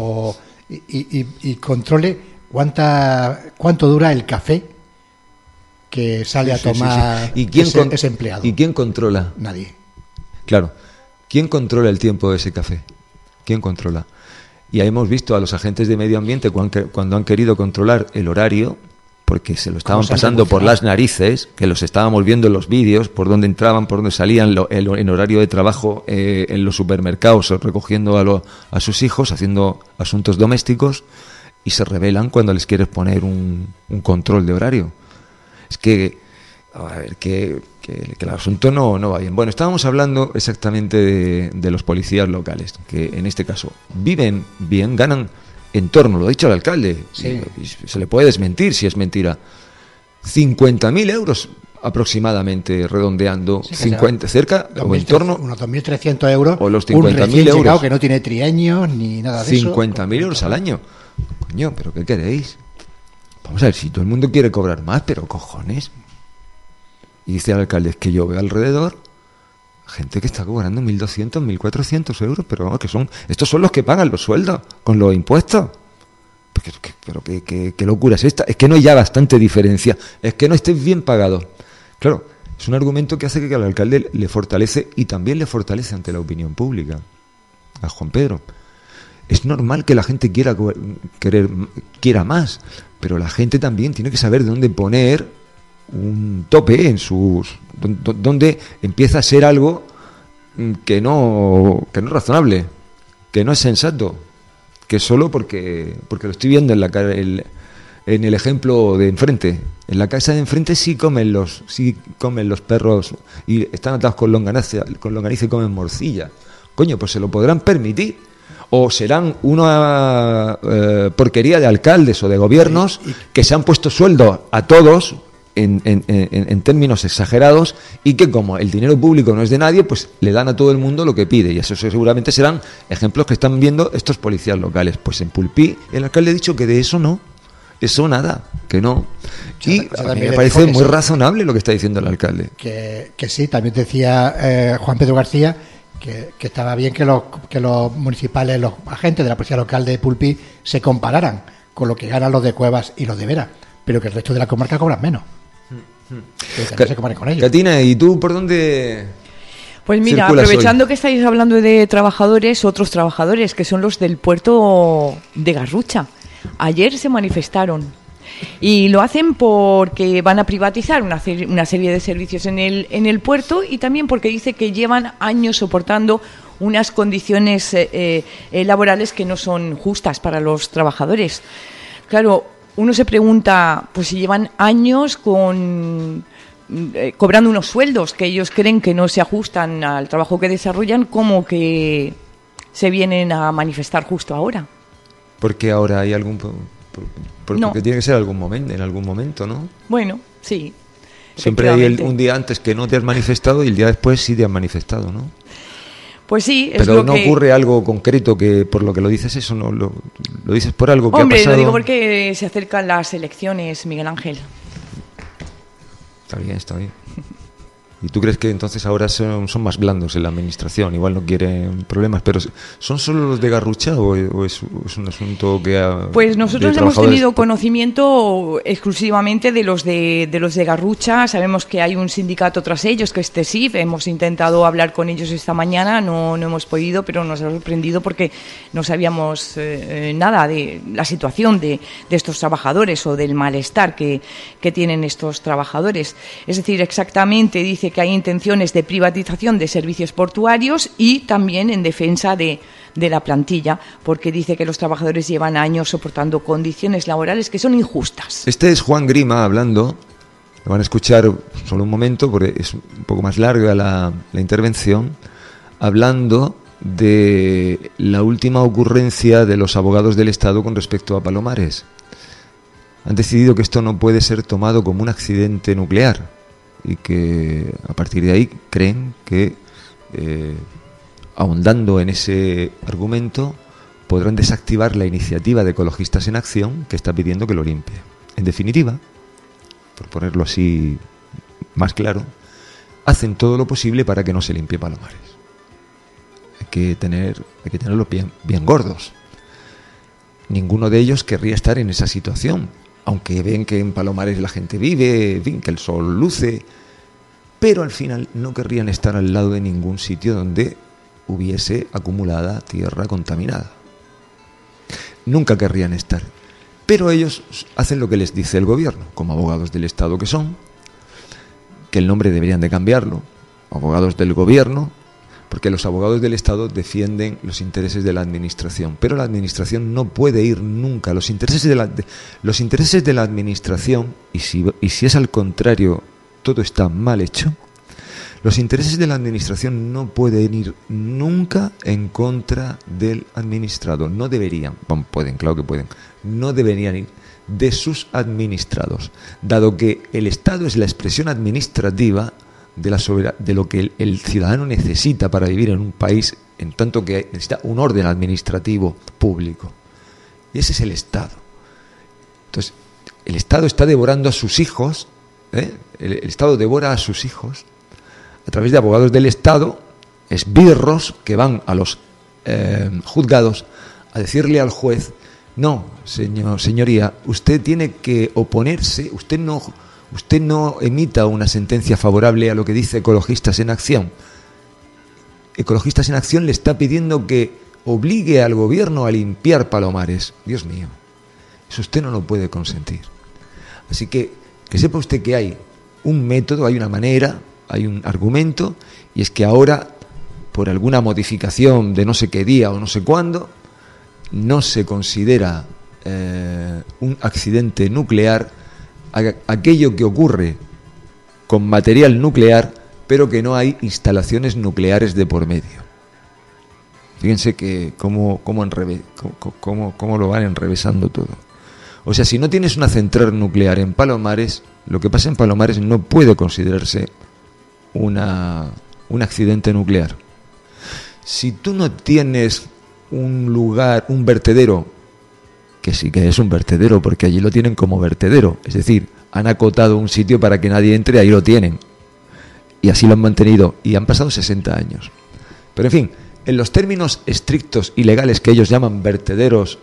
y controle ¿cuánto dura el café que sale a tomar ¿Y quién ese empleado? ¿Y quién controla? Nadie. Claro. ¿Quién controla el tiempo de ese café? ¿Quién controla? Y ahí hemos visto a los agentes de medio ambiente cuando han querido controlar el horario, porque se lo estaban pasando por las narices, que los estábamos viendo en los vídeos, por dónde entraban, por dónde salían en horario de trabajo en los supermercados, recogiendo a sus hijos, haciendo asuntos domésticos, y se rebelan cuando les quieres poner un control de horario. Es que, a ver, que el asunto no va bien. Bueno, estábamos hablando exactamente de los policías locales, que en este caso viven bien, ganan en torno, lo ha dicho el alcalde, sí. Y se le puede desmentir si es mentira, 50.000 euros aproximadamente, redondeando, Sí, 50, cerca o en torno... Unos 2.300 euros, o los un 50.000 recién euros. llegado que no tiene trienios ni nada de eso. 50.000 euros al año. Coño, ¿pero qué queréis? Vamos a ver, si todo el mundo quiere cobrar más, pero cojones. Y dice el alcalde, es que yo veo alrededor gente que está cobrando 1.200, 1.400 euros, pero vamos, estos son los que pagan los sueldos con los impuestos. Pero qué locura es esta. Es que no hay ya bastante diferencia. Es que no estés bien pagado. Claro, es un argumento que hace que al alcalde le fortalece y también le fortalece ante la opinión pública. A Juan Pedro. Es normal que la gente quiera más, pero la gente también tiene que saber dónde poner un tope en donde empieza a ser algo que no es razonable, que no es sensato, que solo porque lo estoy viendo en el ejemplo de enfrente. En la casa de enfrente sí comen los perros y están atados con longaniza y comen morcilla. Coño, pues se lo podrán permitir. O serán una porquería de alcaldes o de gobiernos que se han puesto sueldo a todos en términos exagerados y que como el dinero público no es de nadie, pues le dan a todo el mundo lo que pide. Y eso seguramente serán ejemplos que están viendo estos policías locales. Pues en Pulpí el alcalde ha dicho que de eso no. Eso nada, que no. Y a mí me parece muy razonable lo que está diciendo el alcalde. Que sí, también decía Juan Pedro García que estaba bien que los municipales, los agentes de la policía local de Pulpí se compararan con lo que ganan los de Cuevas y los de Vera, pero que el resto de la comarca cobran menos. Que también se comparen con ellos. Catina, ¿y tú por dónde...? Pues mira, aprovechando que estáis hablando de trabajadores, otros trabajadores, que son los del puerto de Garrucha. Ayer se manifestaron y lo hacen porque van a privatizar una serie de servicios en el puerto y también porque dice que llevan años soportando unas condiciones laborales que no son justas para los trabajadores. Claro, uno se pregunta, pues si llevan años cobrando unos sueldos que ellos creen que no se ajustan al trabajo que desarrollan, ¿cómo que se vienen a manifestar justo ahora? Porque ahora hay algún... Porque no. Tiene que ser en algún momento, ¿no? Bueno, sí. Siempre hay un día antes que no te has manifestado y el día después sí te has manifestado, ¿no? Pues sí, es pero lo no que... ocurre algo concreto que por lo que lo dices eso no lo dices por algo que Hombre, ha pasado. lo digo porque se acercan las elecciones, Miguel Ángel. Está bien. ¿Y tú crees que entonces ahora son más blandos en la administración? Igual no quieren problemas, pero ¿son solo los de Garrucha o es un asunto que ha... Pues nosotros hemos tenido conocimiento exclusivamente de los de Garrucha. Sabemos que hay un sindicato tras ellos, que es TESIF. Hemos intentado hablar con ellos esta mañana, no hemos podido, pero nos ha sorprendido porque no sabíamos nada de la situación de estos trabajadores o del malestar que tienen estos trabajadores. Es decir, exactamente dice que hay intenciones de privatización de servicios portuarios y también en defensa de la plantilla, porque dice que los trabajadores llevan años soportando condiciones laborales que son injustas. Este es Juan Grima hablando. Lo van a escuchar solo un momento porque es un poco más larga la intervención, hablando de la última ocurrencia de los abogados del Estado con respecto a Palomares. Han decidido que esto no puede ser tomado como un accidente nuclear y que a partir de ahí creen que ahondando en ese argumento podrán desactivar la iniciativa de Ecologistas en Acción que está pidiendo que lo limpie. En definitiva, por ponerlo así más claro, hacen todo lo posible para que no se limpie Palomares. Hay que tenerlos bien gordos. Ninguno de ellos querría estar en esa situación, aunque ven que en Palomares la gente vive, que el sol luce, pero al final no querrían estar al lado de ningún sitio donde hubiese acumulada tierra contaminada. Nunca querrían estar. Pero ellos hacen lo que les dice el gobierno, como abogados del Estado que son, que el nombre deberían de cambiarlo, abogados del gobierno, porque los abogados del Estado defienden los intereses de la administración, pero la administración no puede ir nunca. Los intereses de la administración, y si es al contrario, todo está mal hecho, Los intereses de la administración no pueden ir nunca en contra del administrado. No deberían, bueno, pueden, claro que pueden, no deberían ir de sus administrados, dado que el Estado es la expresión administrativa de lo que el ciudadano necesita para vivir en un país, en tanto que necesita un orden administrativo público. Y ese es el Estado. Entonces, el Estado está devorando a sus hijos, el Estado devora a sus hijos a través de abogados del Estado, esbirros que van a los juzgados a decirle al juez: no, señoría, usted tiene que oponerse, usted no emita una sentencia favorable a lo que dice Ecologistas en Acción. Ecologistas en Acción le está pidiendo que obligue al gobierno a limpiar Palomares. Dios mío, eso usted no lo puede consentir. Así que sepa usted que hay un método, hay una manera, hay un argumento, y es que ahora, por alguna modificación de no sé qué día o no sé cuándo, no se considera un accidente nuclear aquello que ocurre con material nuclear, pero que no hay instalaciones nucleares de por medio. Fíjense que cómo lo van enrevesando todo. O sea, si no tienes una central nuclear en Palomares, lo que pasa en Palomares no puede considerarse un accidente nuclear. Si tú no tienes un lugar, un vertedero, que sí que es un vertedero, porque allí lo tienen como vertedero, es decir, han acotado un sitio para que nadie entre, ahí lo tienen, y así lo han mantenido, y han pasado 60 años. Pero en fin, en los términos estrictos y legales que ellos llaman vertederos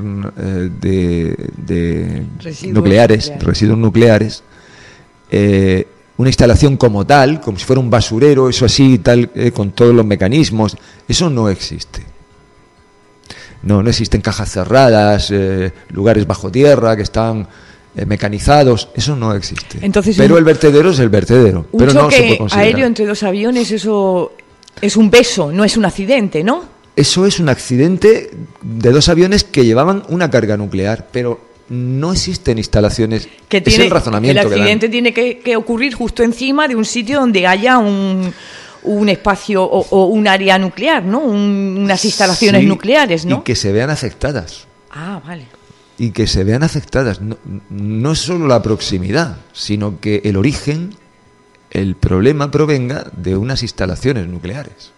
de residuos nucleares, una instalación como tal, como si fuera un basurero, eso así, tal, con todos los mecanismos, eso no existe. No existen cajas cerradas, lugares bajo tierra que están mecanizados, eso no existe. Entonces, pero el vertedero es el vertedero. Un pero choque no se puede considerar aéreo entre dos aviones, eso es un beso, no es un accidente, ¿no? Eso es un accidente de dos aviones que llevaban una carga nuclear, pero no existen instalaciones. Es el razonamiento. El accidente tiene que ocurrir justo encima de un sitio donde haya un espacio o un área nuclear, ¿no? Unas instalaciones nucleares, ¿no? Y que se vean afectadas. Ah, vale. Y que se vean afectadas. No es solo la proximidad, sino que el origen, el problema provenga de unas instalaciones nucleares.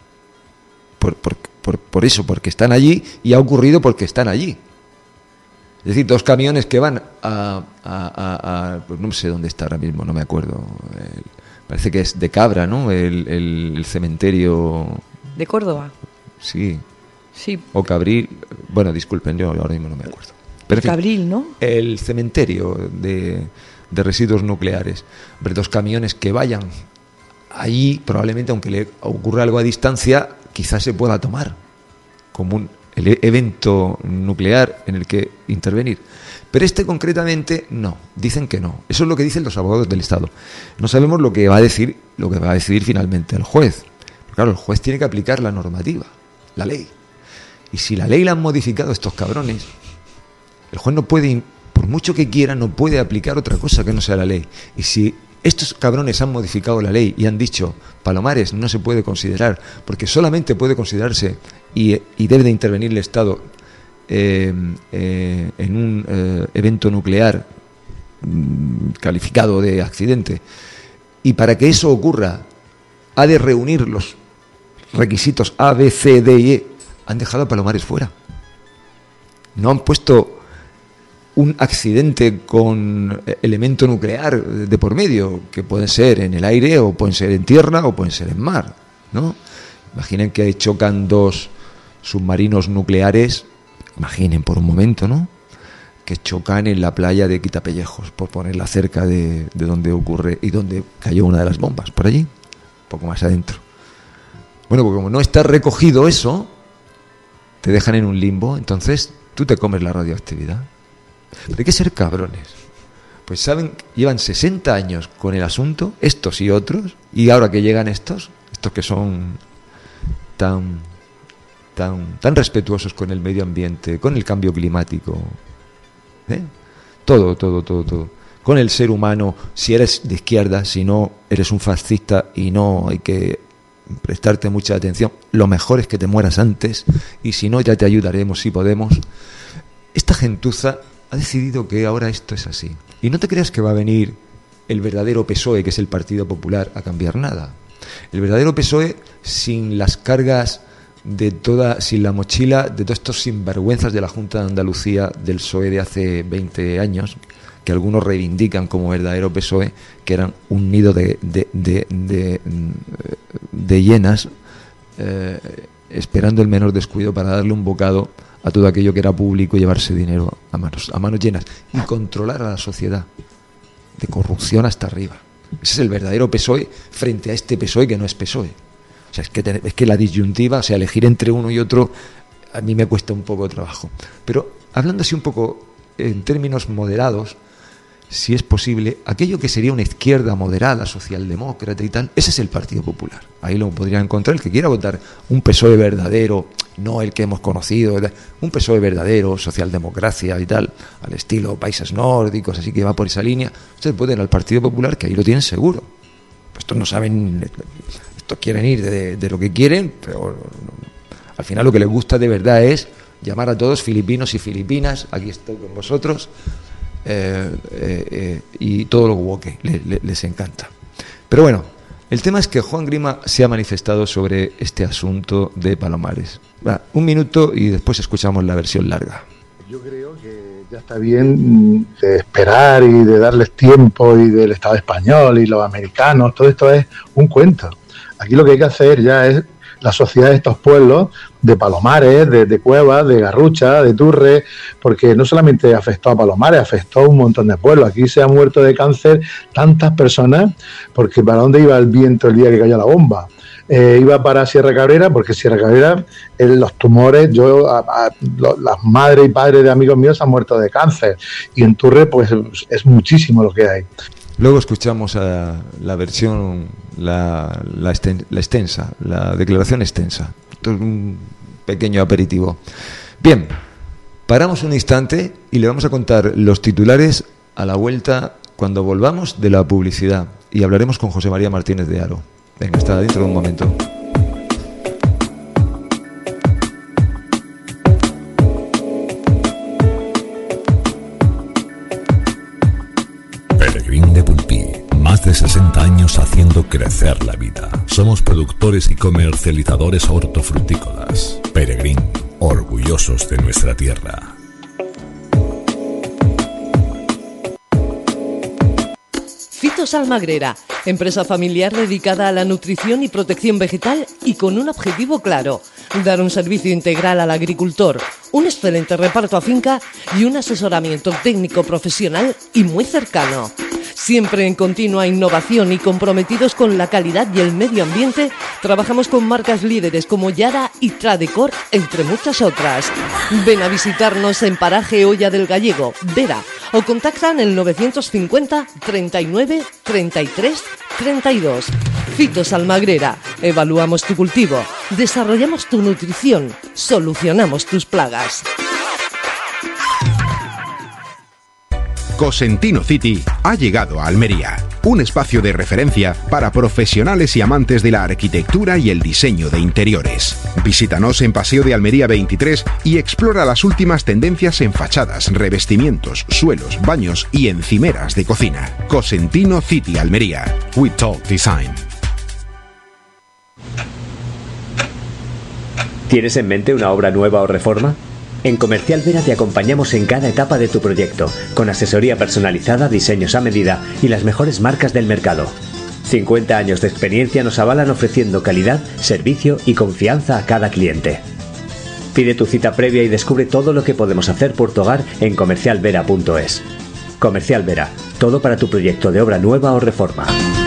Por eso, porque están allí, y ha ocurrido porque están allí. Es decir, dos camiones que van pues no sé dónde está ahora mismo, no me acuerdo. Parece que es de Cabra, ¿no? El cementerio ¿De Córdoba? Sí. Sí. O Cabril. Bueno, disculpen, yo ahora mismo no me acuerdo. Pero Cabril, ¿no? El cementerio de residuos nucleares. Hombre, dos camiones que vayan allí, probablemente, aunque le ocurra algo a distancia, quizás se pueda tomar como un evento nuclear en el que intervenir. Pero concretamente no, dicen que no. Eso es lo que dicen los abogados del Estado. No sabemos lo que va a decidir finalmente el juez. Pero claro, el juez tiene que aplicar la normativa, la ley. Y si la ley la han modificado estos cabrones, el juez no puede, por mucho que quiera, no puede aplicar otra cosa que no sea la ley. Y si estos cabrones han modificado la ley y han dicho Palomares no se puede considerar, porque solamente puede considerarse y debe de intervenir el Estado en un evento nuclear calificado de accidente, y para que eso ocurra ha de reunir los requisitos A, B, C, D y E, han dejado a Palomares fuera. No han puesto un accidente con elemento nuclear de por medio, que pueden ser en el aire, o pueden ser en tierra, o pueden ser en mar, ¿no? Imaginen que chocan dos submarinos nucleares, imaginen por un momento, ¿no?, que chocan en la playa de Quitapellejos, por ponerla cerca de donde ocurre y donde cayó una de las bombas, por allí, un poco más adentro. Bueno, porque como no está recogido eso, te dejan en un limbo, entonces tú te comes la radioactividad. Pero hay que ser cabrones. Pues saben, llevan 60 años con el asunto, estos y otros, y ahora que llegan estos que son tan respetuosos con el medio ambiente, con el cambio climático, todo. con el ser humano, si eres de izquierda, si no eres un fascista y no hay que prestarte mucha atención, lo mejor es que te mueras antes y si no ya te ayudaremos si podemos. Esta gentuza ha decidido que ahora esto es así. Y no te creas que va a venir el verdadero PSOE, que es el Partido Popular, a cambiar nada. El verdadero PSOE, sin las cargas sin la mochila de todos estos sinvergüenzas de la Junta de Andalucía, del PSOE de hace 20 años, que algunos reivindican como verdadero PSOE, que eran un nido de hienas, esperando el menor descuido para darle un bocado a todo aquello que era público y llevarse dinero a manos llenas y controlar a la sociedad de corrupción hasta arriba. Ese es el verdadero PSOE frente a este PSOE que no es PSOE. O sea, es que la disyuntiva, o sea, elegir entre uno y otro, a mí me cuesta un poco de trabajo. Pero hablando así un poco en términos moderados, si es posible, aquello que sería una izquierda moderada, socialdemócrata y tal, ese es el Partido Popular. Ahí lo podría encontrar el que quiera votar un PSOE verdadero, no el que hemos conocido, un PSOE verdadero, socialdemocracia y tal, al estilo países nórdicos, así que va por esa línea. Ustedes pueden ir al Partido Popular, que ahí lo tienen seguro. Pues estos no saben, estos quieren ir de lo que quieren, pero al final lo que les gusta de verdad es llamar a todos filipinos y filipinas, aquí estoy con vosotros, y todo lo woke les encanta. Pero bueno, el tema es que Juan Grima se ha manifestado sobre este asunto de Palomares. Un minuto y después escuchamos la versión larga. Yo creo que ya está bien de esperar y de darles tiempo y del Estado español y los americanos, todo esto es un cuento. Aquí lo que hay que hacer ya es la sociedad de estos pueblos, de Palomares, de Cuevas, de Garrucha, de Turre, porque no solamente afectó a Palomares, afectó a un montón de pueblos. Aquí se han muerto de cáncer tantas personas, porque ¿para dónde iba el viento el día que cayó la bomba? Iba para Sierra Cabrera, porque Sierra Cabrera, los tumores, las madres y padres de amigos míos han muerto de cáncer, y en Turre pues es muchísimo lo que hay. Luego escuchamos la versión, la extensa, la declaración extensa. Esto es un pequeño aperitivo. Bien, paramos un instante y le vamos a contar los titulares a la vuelta cuando volvamos de la publicidad y hablaremos con José María Martínez de Haro. Venga, hasta dentro de un momento. Peregrín de Pulpí, más de 60 años haciendo crecer la vida. Somos productores y comercializadores hortofrutícolas. Peregrín, orgullosos de nuestra tierra. Fitos Almagrera, empresa familiar dedicada a la nutrición y protección vegetal y con un objetivo claro: dar un servicio integral al agricultor, un excelente reparto a finca y un asesoramiento técnico profesional y muy cercano. Siempre en continua innovación y comprometidos con la calidad y el medio ambiente, trabajamos con marcas líderes como Yara y Tradecor, entre muchas otras. Ven a visitarnos en Paraje Olla del Gallego, Vera, o contactan el 950 39 33 32. Fitos Almagrera, evaluamos tu cultivo, desarrollamos tu nutrición, solucionamos tus plagas. Cosentino City ha llegado a Almería, un espacio de referencia para profesionales y amantes de la arquitectura y el diseño de interiores. Visítanos en Paseo de Almería 23 y explora las últimas tendencias en fachadas, revestimientos, suelos, baños y encimeras de cocina. Cosentino City Almería. We Talk Design. ¿Tienes en mente una obra nueva o reforma? En Comercial Vera te acompañamos en cada etapa de tu proyecto, con asesoría personalizada, diseños a medida y las mejores marcas del mercado. 50 años de experiencia nos avalan ofreciendo calidad, servicio y confianza a cada cliente. Pide tu cita previa y descubre todo lo que podemos hacer por tu hogar en comercialvera.es. Comercial Vera, todo para tu proyecto de obra nueva o reforma.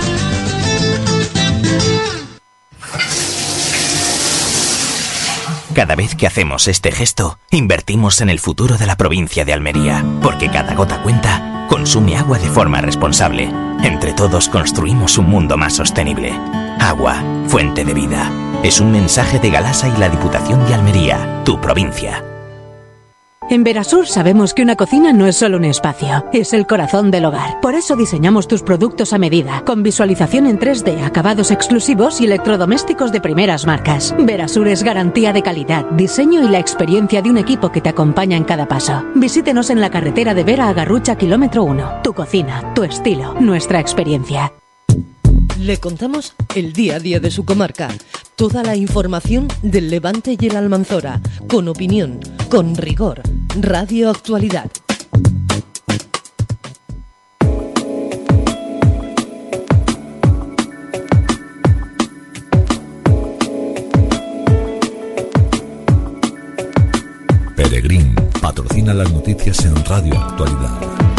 Cada vez que hacemos este gesto, invertimos en el futuro de la provincia de Almería, porque cada gota cuenta, consume agua de forma responsable. Entre todos construimos un mundo más sostenible. Agua, fuente de vida. Es un mensaje de Galasa y la Diputación de Almería, tu provincia. En Verasur sabemos que una cocina no es solo un espacio, es el corazón del hogar. Por eso diseñamos tus productos a medida, con visualización en 3D, acabados exclusivos y electrodomésticos de primeras marcas. Verasur es garantía de calidad, diseño y la experiencia de un equipo que te acompaña en cada paso. Visítenos en la carretera de Vera a Garrucha, kilómetro 1. Tu cocina, tu estilo, nuestra experiencia. Le contamos el día a día de su comarca, toda la información del Levante y el Almanzora, con opinión, con rigor. Radio Actualidad. Peregrín patrocina las noticias en Radio Actualidad.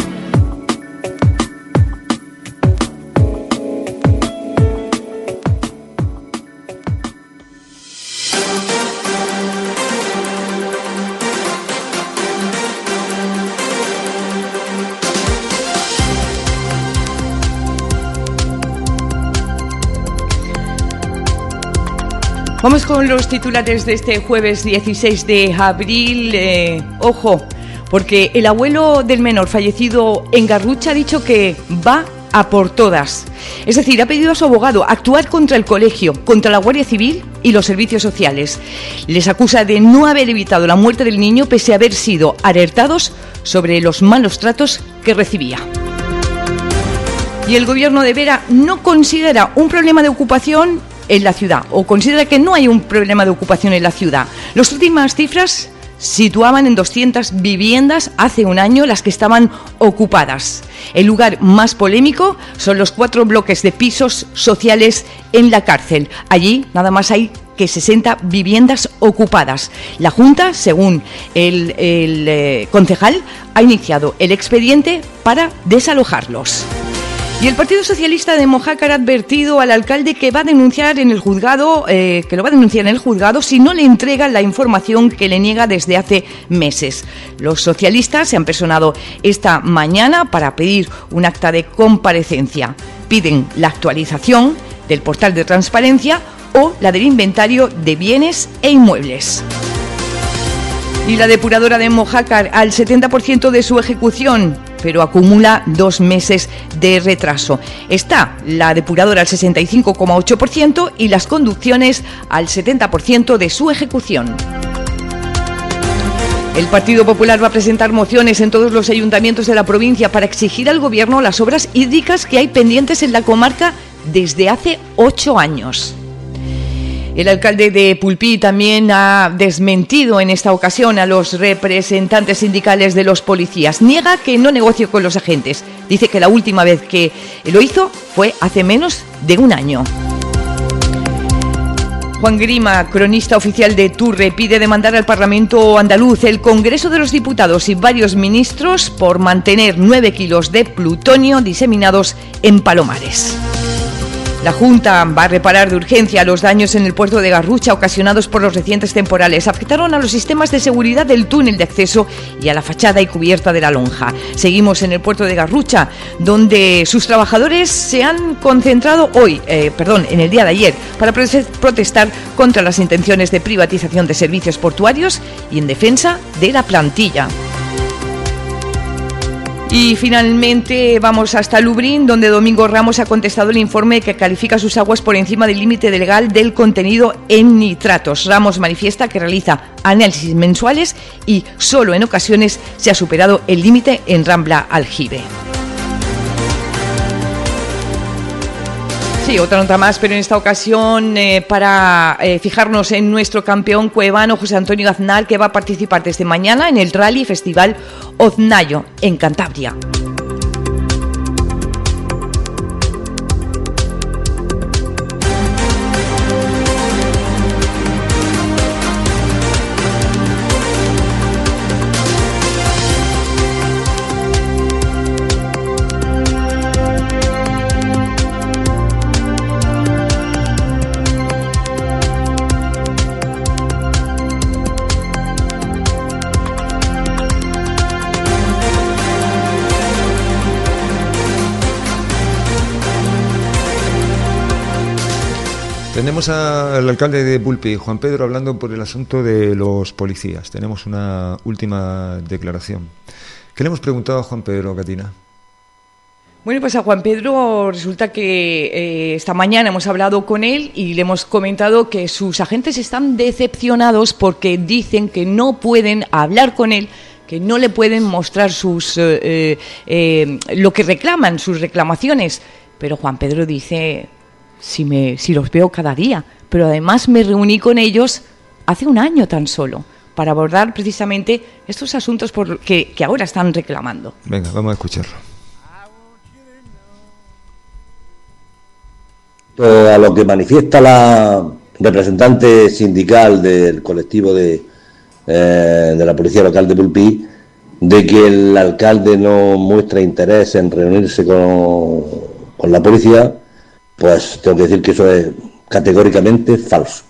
Vamos con los titulares de este jueves 16 de abril. Ojo, porque el abuelo del menor fallecido en Garrucha ha dicho que va a por todas. Es decir, ha pedido a su abogado actuar contra el colegio, contra la Guardia Civil y los servicios sociales. Les acusa de no haber evitado la muerte del niño pese a haber sido alertados sobre los malos tratos que recibía. Y el gobierno de Vera no considera un problema de ocupación en la ciudad, o considera que no hay un problema de ocupación en la ciudad. Las últimas cifras situaban en 200 viviendas hace un año las que estaban ocupadas. El lugar más polémico son los 4 bloques de pisos sociales en la cárcel. Allí nada más hay que 60 viviendas ocupadas. La Junta, según el concejal, ha iniciado el expediente para desalojarlos. Y el Partido Socialista de Mojácar ha advertido al alcalde que va a denunciar en el juzgado, si no le entrega la información que le niega desde hace meses. Los socialistas se han personado esta mañana para pedir un acta de comparecencia. Piden la actualización del portal de transparencia o la del inventario de bienes e inmuebles. Y la depuradora de Mojácar al 70% de su ejecución, pero acumula 2 meses de retraso. Está la depuradora al 65,8% y las conducciones al 70% de su ejecución. El Partido Popular va a presentar mociones en todos los ayuntamientos de la provincia para exigir al Gobierno las obras hídricas que hay pendientes en la comarca desde hace 8 años. El alcalde de Pulpí también ha desmentido en esta ocasión a los representantes sindicales de los policías. Niega que no negoció con los agentes. Dice que la última vez que lo hizo fue hace menos de un año. Juan Grima, cronista oficial de Turre, pide demandar al Parlamento andaluz, el Congreso de los Diputados y varios ministros por mantener 9 kilos de plutonio diseminados en Palomares. La Junta va a reparar de urgencia los daños en el puerto de Garrucha ocasionados por los recientes temporales. Afectaron a los sistemas de seguridad del túnel de acceso y a la fachada y cubierta de la lonja. Seguimos en el puerto de Garrucha, donde sus trabajadores se han concentrado en el día de ayer, para protestar contra las intenciones de privatización de servicios portuarios y en defensa de la plantilla. Y finalmente vamos hasta Lubrín, donde Domingo Ramos ha contestado el informe que califica sus aguas por encima del límite legal del contenido en nitratos. Ramos manifiesta que realiza análisis mensuales y solo en ocasiones se ha superado el límite en Rambla Aljibe. Sí, otra nota más, pero en esta ocasión para fijarnos en nuestro campeón cuevano José Antonio Aznar, que va a participar desde mañana en el Rally Festival Oznayo en Cantabria. Tenemos al alcalde de Bulpi, Juan Pedro, hablando por el asunto de los policías. Tenemos una última declaración. ¿Qué le hemos preguntado a Juan Pedro, Catina? Bueno, pues a Juan Pedro resulta que esta mañana hemos hablado con él y le hemos comentado que sus agentes están decepcionados porque dicen que no pueden hablar con él, que no le pueden mostrar sus lo que reclaman, sus reclamaciones. Pero Juan Pedro dice, si los veo cada día, pero además me reuní con ellos hace un año tan solo para abordar precisamente estos asuntos que ahora están reclamando. Venga, vamos a escucharlo. A lo que manifiesta la representante sindical del colectivo de la Policía Local de Bulpi, de que el alcalde no muestra interés en reunirse con la policía, pues tengo que decir que eso es categóricamente falso.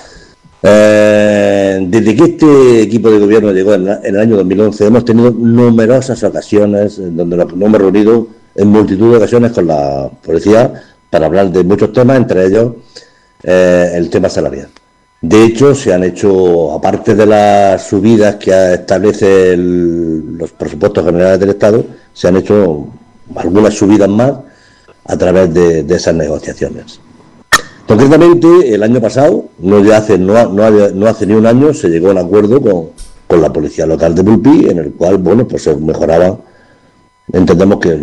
Desde que este equipo de gobierno llegó en el año 2011, hemos tenido numerosas ocasiones donde nos hemos reunido en multitud de ocasiones con la policía para hablar de muchos temas, entre ellos el tema salarial. De hecho, se han hecho, aparte de las subidas que establecen los presupuestos generales del Estado, se han hecho algunas subidas más a través de esas negociaciones. Concretamente, el año pasado, no hace ni un año, se llegó a un acuerdo con la Policía Local de Bulpi, en el cual, bueno, pues se mejoraba, entendemos que,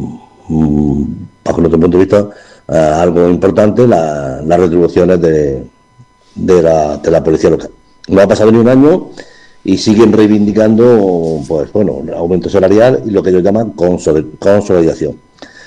bajo nuestro punto de vista, algo importante, las retribuciones de la Policía Local. No ha pasado ni un año y siguen reivindicando, pues bueno, aumento salarial y lo que ellos llaman consolidación.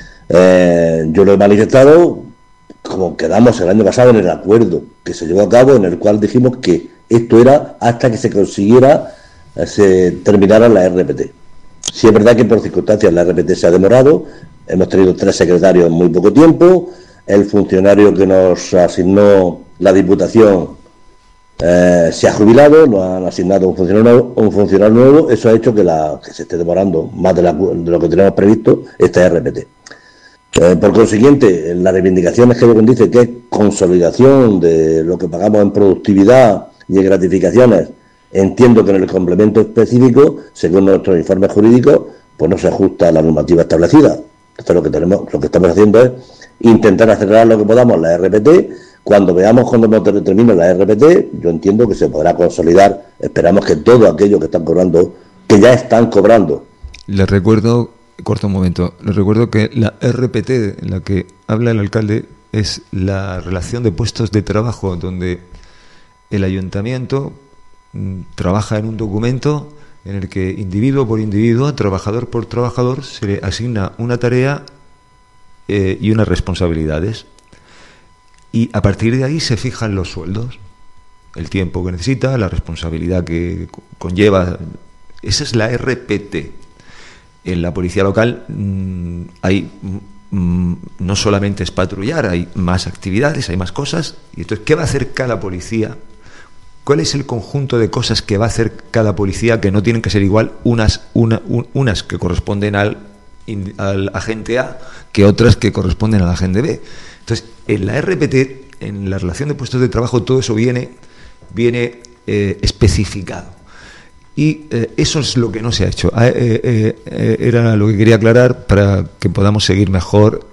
Yo lo he manifestado, como quedamos el año pasado en el acuerdo que se llevó a cabo, en el cual dijimos que esto era hasta que se consiguiera, se terminara la RPT. Sí es verdad que por circunstancias la RPT se ha demorado, hemos tenido 3 secretarios en muy poco tiempo, el funcionario que nos asignó la Diputación se ha jubilado, nos han asignado un funcionario nuevo, eso ha hecho que se esté demorando más de lo que teníamos previsto esta RPT. Por consiguiente, las reivindicaciones que dice que es consolidación de lo que pagamos en productividad y en gratificaciones, entiendo que en el complemento específico, según nuestros informes jurídicos, pues no se ajusta a la normativa establecida. Entonces lo que estamos haciendo es intentar acelerar lo que podamos la RPT. Cuando veamos cuando no termine la RPT, yo entiendo que se podrá consolidar. Esperamos que todo aquello que están cobrando, que ya están cobrando. Les recuerdo, corto un momento, les recuerdo que la RPT en la que habla el alcalde es la relación de puestos de trabajo, donde el ayuntamiento trabaja en un documento en el que individuo por individuo, trabajador por trabajador, se le asigna una tarea y unas responsabilidades. Y a partir de ahí se fijan los sueldos, el tiempo que necesita, la responsabilidad que conlleva. Esa es la RPT. En la policía local hay no solamente es patrullar, hay más actividades, hay más cosas. Y entonces, ¿qué va a hacer cada policía? ¿Cuál es el conjunto de cosas que va a hacer cada policía, que no tienen que ser igual unas que corresponden al agente A que otras que corresponden al agente B? Entonces, en la RPT, en la relación de puestos de trabajo, todo eso viene especificado. Y eso es lo que no se ha hecho. Era lo que quería aclarar para que podamos seguir mejor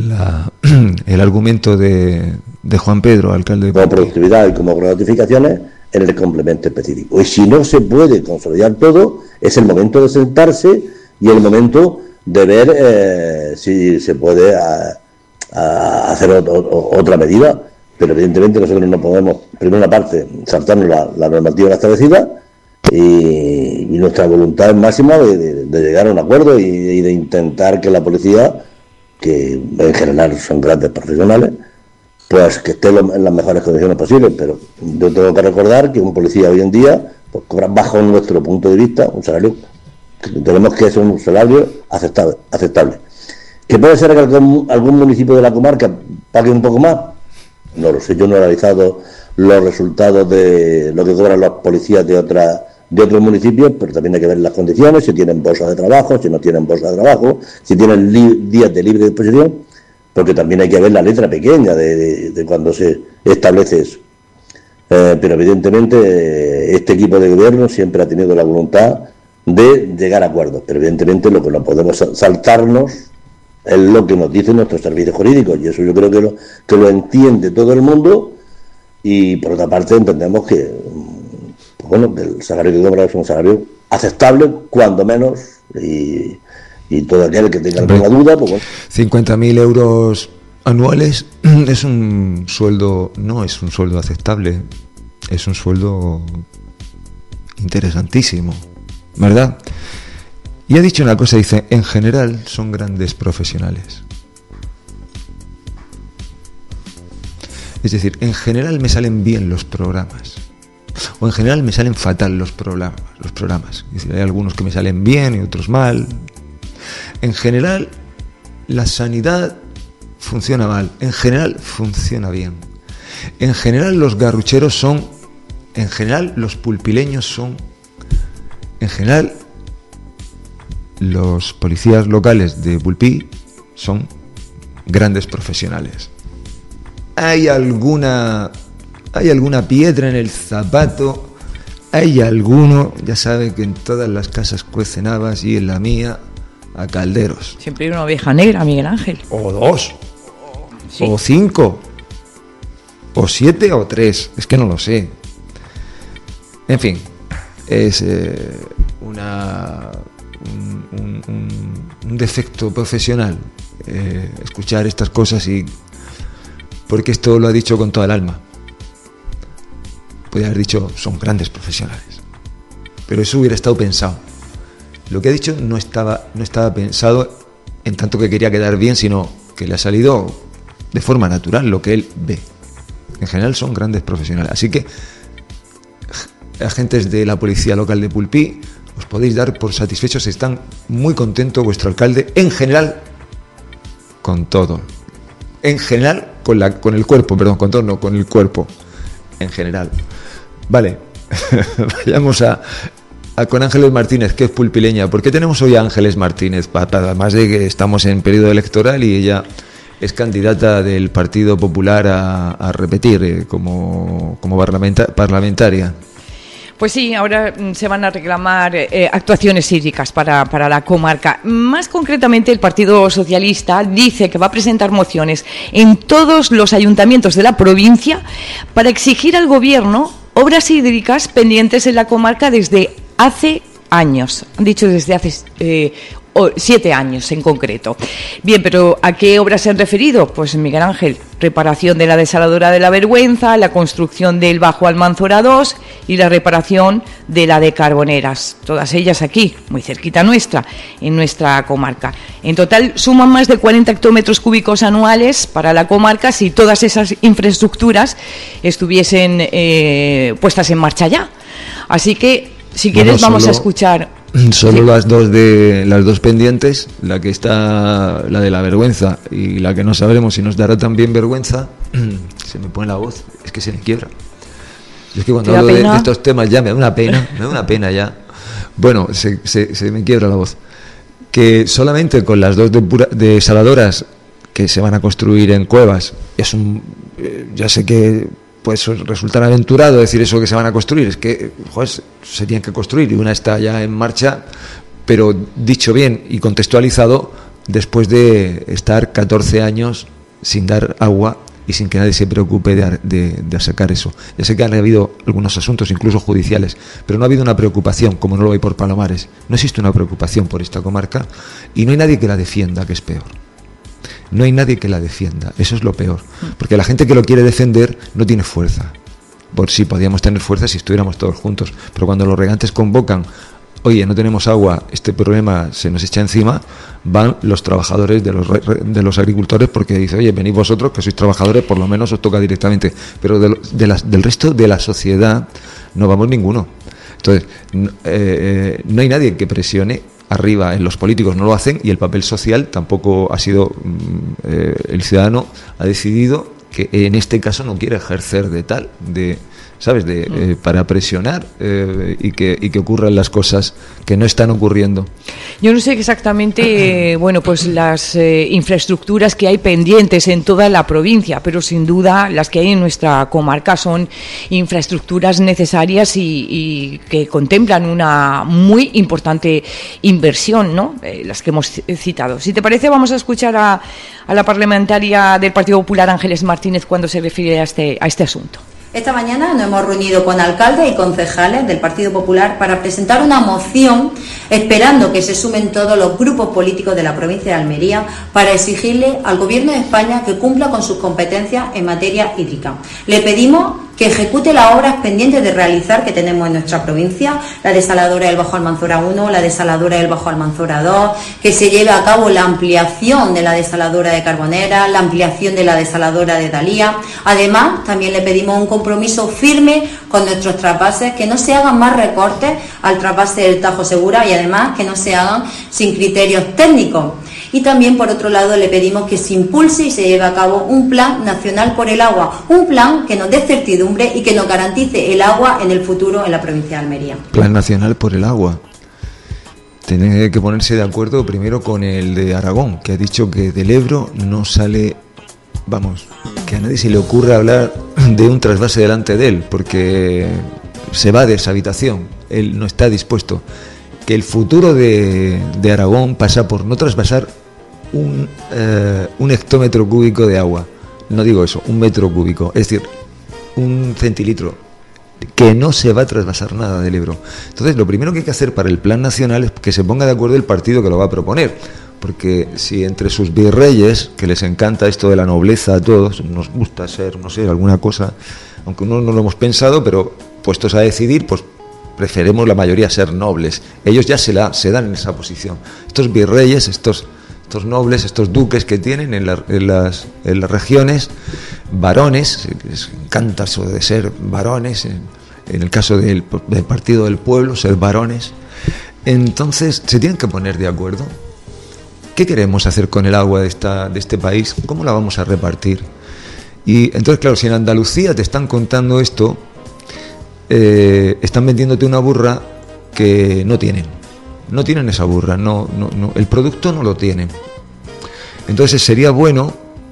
el argumento de Juan Pedro, alcalde. Como productividad y como gratificaciones en el complemento específico. Y si no se puede consolidar todo, es el momento de sentarse y el momento de ver si se puede hacer otra medida. Pero evidentemente nosotros no podemos, primero una parte, saltarnos la normativa establecida, y nuestra voluntad es máxima de llegar a un acuerdo y de intentar que la policía, que en general son grandes profesionales, pues que esté en las mejores condiciones posibles. Pero yo tengo que recordar que un policía hoy en día pues cobra, bajo nuestro punto de vista, un salario que tenemos que ser un salario aceptable. ¿Que puede ser que algún municipio de la comarca pague un poco más? No lo sé, yo no he analizado los resultados de lo que cobran los policías de otros municipios, pero también hay que ver las condiciones, si tienen bolsas de trabajo, si no tienen bolsas de trabajo, si tienen días de libre disposición, porque también hay que ver la letra pequeña de cuando se establece eso. Pero evidentemente este equipo de gobierno siempre ha tenido la voluntad de llegar a acuerdos, pero evidentemente lo que no podemos saltarnos es lo que nos dicen nuestros servicios jurídicos, y eso yo creo que lo entiende todo el mundo. Y por otra parte entendemos que que el salario que cobra es un salario aceptable, cuando menos, y todo aquel que tenga alguna duda, pues bueno. 50.000 euros anuales es un sueldo, no es un sueldo aceptable, es un sueldo interesantísimo, ¿verdad? Y ha dicho una cosa, dice, en general son grandes profesionales. Es decir, en general me salen bien los programas, o en general me salen fatal los programas. Es decir, hay algunos que me salen bien y otros mal. En general la sanidad funciona mal, en general funciona bien. En general los garrucheros son, en general los pulpileños son, en general los policías locales de Pulpí son grandes profesionales. Hay alguna piedra en el zapato, hay alguno, ya sabe que en todas las casas cuecen habas y en la mía a calderos. Siempre hay una oveja negra, Miguel Ángel. O 2, sí. O 5, o 7 o 3, es que no lo sé. En fin, es un defecto profesional escuchar estas cosas, y porque esto lo ha dicho con toda el alma. Podría haber dicho, son grandes profesionales, pero eso hubiera estado pensado. Lo que ha dicho no estaba pensado en tanto que quería quedar bien, sino que le ha salido de forma natural lo que él ve. En general son grandes profesionales. Así que, agentes de la policía local de Pulpí, os podéis dar por satisfechos, están muy contento vuestro alcalde, en general, con todo. En general, con el cuerpo, perdón, con todo no, con el cuerpo, en general. Vale, vayamos con Ángeles Martínez, que es pulpileña. ¿Por qué tenemos hoy a Ángeles Martínez? Además de que estamos en periodo electoral y ella es candidata del Partido Popular a repetir como parlamentaria. Pues sí, ahora se van a reclamar actuaciones hídricas para la comarca. Más concretamente, el Partido Socialista dice que va a presentar mociones en todos los ayuntamientos de la provincia para exigir al Gobierno obras hídricas pendientes en la comarca desde hace años. Han dicho desde hace 7 años en concreto. Bien, pero ¿a qué obras se han referido? Pues, Miguel Ángel, reparación de la desaladora de la Vergüenza, la construcción del Bajo Almanzora 2 y la reparación de la de Carboneras. Todas ellas aquí, muy cerquita nuestra, en nuestra comarca. En total suman más de 40 hectómetros cúbicos anuales para la comarca si todas esas infraestructuras estuviesen puestas en marcha ya. Así que, si quieres, vamos a escuchar. Solo sí. las dos pendientes, la que está, la de la Vergüenza, y la que no sabremos si nos dará también vergüenza. Se me pone la voz, es que se me quiebra. Y es que cuando hablo de estos temas ya me da una pena ya. Bueno, se me quiebra la voz. Que solamente con las dos desaladoras que se van a construir en Cuevas, ya sé que pues resultar aventurado decir eso, que se van a construir, es que se tienen que construir, y una está ya en marcha, pero dicho bien y contextualizado, después de estar 14 años sin dar agua y sin que nadie se preocupe de sacar eso. Ya sé que han habido algunos asuntos, incluso judiciales, pero no ha habido una preocupación, como no lo hay por Palomares. No existe una preocupación por esta comarca, y no hay nadie que la defienda, que es peor. No hay nadie que la defienda, eso es lo peor, porque la gente que lo quiere defender no tiene fuerza. Por sí, podríamos tener fuerza si estuviéramos todos juntos, pero cuando los regantes convocan, oye, no tenemos agua, este problema se nos echa encima, van los trabajadores de los agricultores, porque dice, oye, venid vosotros que sois trabajadores, por lo menos os toca directamente, pero del resto de la sociedad no vamos ninguno. Entonces, no hay nadie que presione arriba, en los políticos no lo hacen, y el papel social tampoco ha sido, el ciudadano ha decidido que en este caso no quiere ejercer de ¿sabes? Para presionar y que ocurran las cosas que no están ocurriendo. Yo no sé exactamente, bueno, pues las infraestructuras que hay pendientes en toda la provincia, pero sin duda las que hay en nuestra comarca son infraestructuras necesarias y que contemplan una muy importante inversión, ¿no? Las que hemos citado. Si te parece, vamos a escuchar a la parlamentaria del Partido Popular, Ángeles Martínez, cuando se refiere a este asunto. Esta mañana nos hemos reunido con alcaldes y concejales del Partido Popular para presentar una moción esperando que se sumen todos los grupos políticos de la provincia de Almería para exigirle al Gobierno de España que cumpla con sus competencias en materia hídrica. Le pedimos que ejecute las obras pendientes de realizar que tenemos en nuestra provincia, la desaladora del Bajo Almanzora 1, la desaladora del Bajo Almanzora 2, que se lleve a cabo la ampliación de la desaladora de Carbonera, la ampliación de la desaladora de Dalía. Además, también le pedimos un compromiso firme con nuestros trasvases, que no se hagan más recortes al trasvase del Tajo Segura y además que no se hagan sin criterios técnicos. Y también, por otro lado, le pedimos que se impulse y se lleve a cabo un plan nacional por el agua, un plan que nos dé certidumbre y que nos garantice el agua en el futuro en la provincia de Almería. Plan nacional por el agua. Tiene que ponerse de acuerdo primero con el de Aragón, que ha dicho que del Ebro no sale, vamos, que a nadie se le ocurra hablar de un trasvase delante de él, porque se va de esa habitación, él no está dispuesto. Que el futuro de Aragón pasa por no trasvasar un hectómetro cúbico de agua. No digo eso, un metro cúbico, es decir, un centilitro, que no se va a trasvasar nada del Ebro. Entonces, lo primero que hay que hacer para el plan nacional es que se ponga de acuerdo el partido que lo va a proponer, porque si entre sus virreyes, que les encanta esto de la nobleza a todos, nos gusta ser, no sé, alguna cosa, aunque no lo hemos pensado, pero puestos a decidir, pues preferimos la mayoría ser nobles. Ellos ya se dan en esa posición. Estos virreyes, estos nobles, estos duques que tienen en las regiones, varones, les encanta eso de ser varones, en el caso del Partido del Pueblo, ser varones. Entonces se tienen que poner de acuerdo. ¿Qué queremos hacer con el agua de este país? ¿Cómo la vamos a repartir? Y entonces, claro, si en Andalucía te están contando esto, están vendiéndote una burra que no tienen esa burra, no, el producto no lo tienen. Entonces sería bueno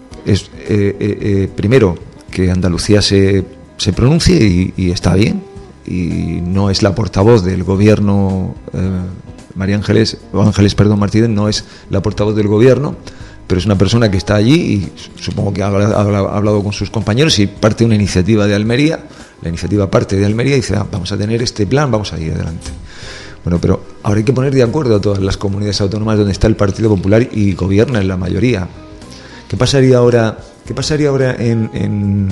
primero que Andalucía se pronuncie y está bien, y no es la portavoz del gobierno, Ángeles Martínez no es la portavoz del gobierno, pero es una persona que está allí y supongo que ha hablado con sus compañeros y parte de una iniciativa de Almería. La iniciativa parte de Almería y dice, vamos a tener este plan, vamos a ir adelante. Bueno, pero ahora hay que poner de acuerdo a todas las comunidades autónomas donde está el Partido Popular y gobierna en la mayoría. ¿Qué pasaría ahora en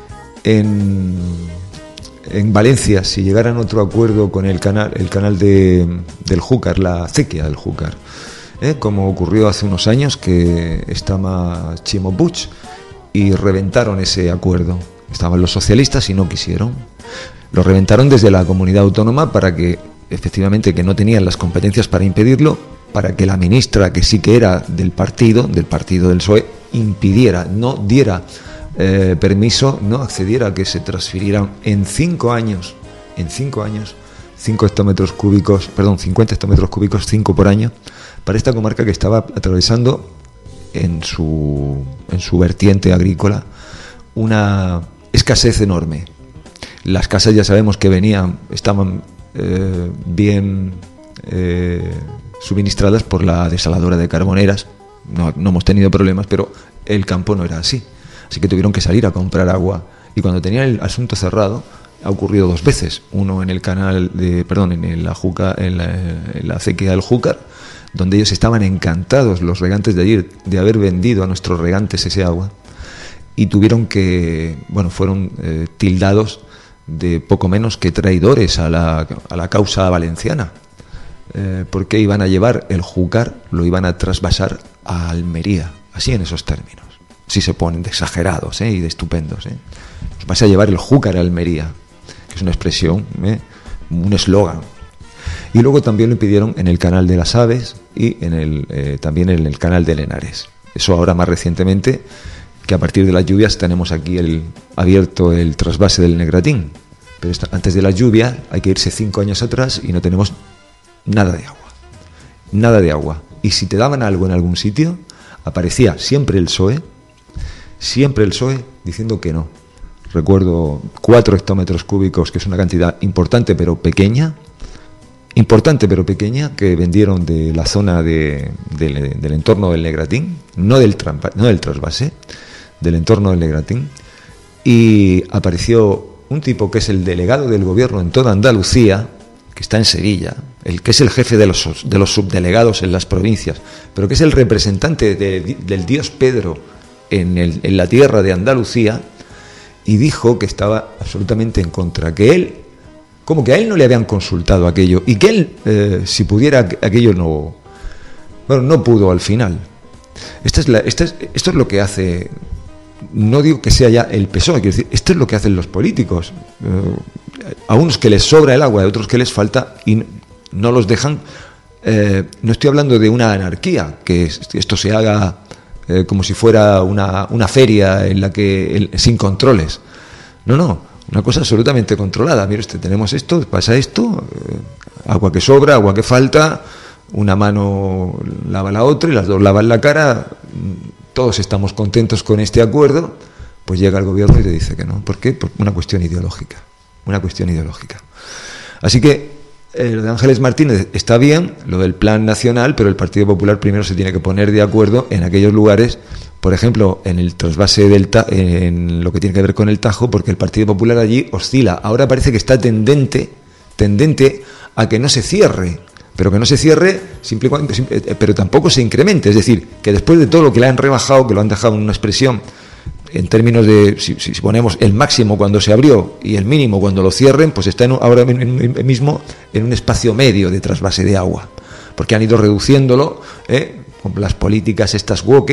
Valencia si llegaran a otro acuerdo con el canal del Júcar, la acequia del Júcar? Como ocurrió hace unos años, que estaba Chimo Puig y reventaron ese acuerdo. Estaban los socialistas y no quisieron. Lo reventaron desde la comunidad autónoma para que, efectivamente, que no tenían las competencias para impedirlo, para que la ministra, que sí que era del partido del PSOE, impidiera, no diera permiso, no accediera a que se transfirieran en 5 años, 50 hectómetros cúbicos, 5 por año, para esta comarca que estaba atravesando en su vertiente agrícola una escasez enorme. Las casas ya sabemos que estaban bien suministradas por la desaladora de Carboneras, no hemos tenido problemas, pero el campo no era así que tuvieron que salir a comprar agua, y cuando tenían el asunto cerrado ha ocurrido 2 veces, uno en la acequia del Júcar, donde ellos estaban encantados, los regantes de allí, de haber vendido a nuestros regantes ese agua, y fueron tildados de poco menos que traidores a la causa valenciana, porque iban a llevar el Júcar, lo iban a trasvasar a Almería, así en esos términos. Si se ponen de exagerados y de estupendos. Os vais a llevar el Júcar a Almería, que es una expresión, un eslogan. Y luego también lo impidieron en el canal de las Aves y también en el canal de Henares. Eso ahora más recientemente, que a partir de las lluvias tenemos aquí abierto el trasvase del Negratín, pero antes de la lluvia hay que irse 5 años atrás y no tenemos nada de agua. Nada de agua. Y si te daban algo en algún sitio, aparecía siempre el PSOE diciendo que no. Recuerdo 4 hectómetros cúbicos, que es una cantidad importante pero pequeña, que vendieron de la zona del entorno del Negratín, no del trasvase, del entorno del Negratín, y apareció un tipo que es el delegado del gobierno en toda Andalucía, que está en Sevilla, el que es el jefe de los subdelegados en las provincias, pero que es el representante del dios Pedro en la tierra de Andalucía, y dijo que estaba absolutamente en contra, que él, como que a él no le habían consultado aquello, y que él, si pudiera, aquello no pudo al final. Esto es lo que hace, no digo que sea ya el PSOE, quiero decir, esto es lo que hacen los políticos. A unos que les sobra el agua, a otros que les falta, y no los dejan. No estoy hablando de una anarquía, que esto se haga como si fuera una feria en la que sin controles. No, una cosa absolutamente controlada. Mire usted, tenemos esto, pasa esto, agua que sobra, agua que falta, una mano lava la otra y las dos lavan la cara, todos estamos contentos con este acuerdo, pues llega el gobierno y te dice que no. ¿Por qué? Por una cuestión ideológica. Así que lo de Ángeles Martínez está bien, lo del plan nacional, pero el Partido Popular primero se tiene que poner de acuerdo en aquellos lugares, por ejemplo, en el trasvase en lo que tiene que ver con el Tajo, porque el Partido Popular allí oscila. Ahora parece que está tendente a que no se cierre, pero que no se cierre pero tampoco se incremente. Es decir, que después de todo lo que le han rebajado, que lo han dejado en una expresión, en términos de, si ponemos el máximo cuando se abrió y el mínimo cuando lo cierren, pues está ahora mismo en un espacio medio de trasvase de agua, porque han ido reduciéndolo con las políticas estas woke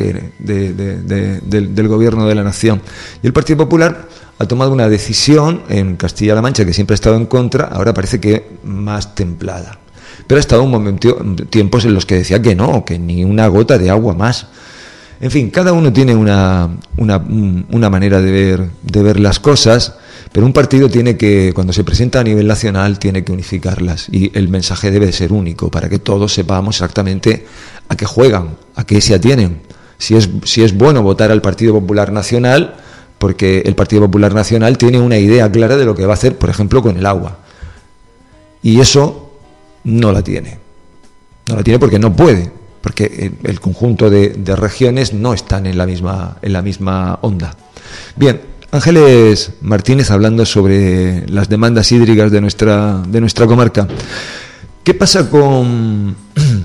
del gobierno de la nación. Y el Partido Popular ha tomado una decisión en Castilla-La Mancha, que siempre ha estado en contra, ahora parece que más templada, pero ha estado tiempos en los que decía que no, que ni una gota de agua más. En fin, cada uno tiene una manera de ver las cosas, pero un partido tiene que, cuando se presenta a nivel nacional, tiene que unificarlas, y el mensaje debe de ser único para que todos sepamos exactamente a qué juegan, a qué se atienen. Si es bueno votar al Partido Popular Nacional, porque el Partido Popular Nacional tiene una idea clara de lo que va a hacer, por ejemplo, con el agua, y eso no la tiene porque no puede. Porque el conjunto de regiones no están en la misma onda. Bien, Ángeles Martínez hablando sobre las demandas hídricas de nuestra comarca. ¿Qué pasa con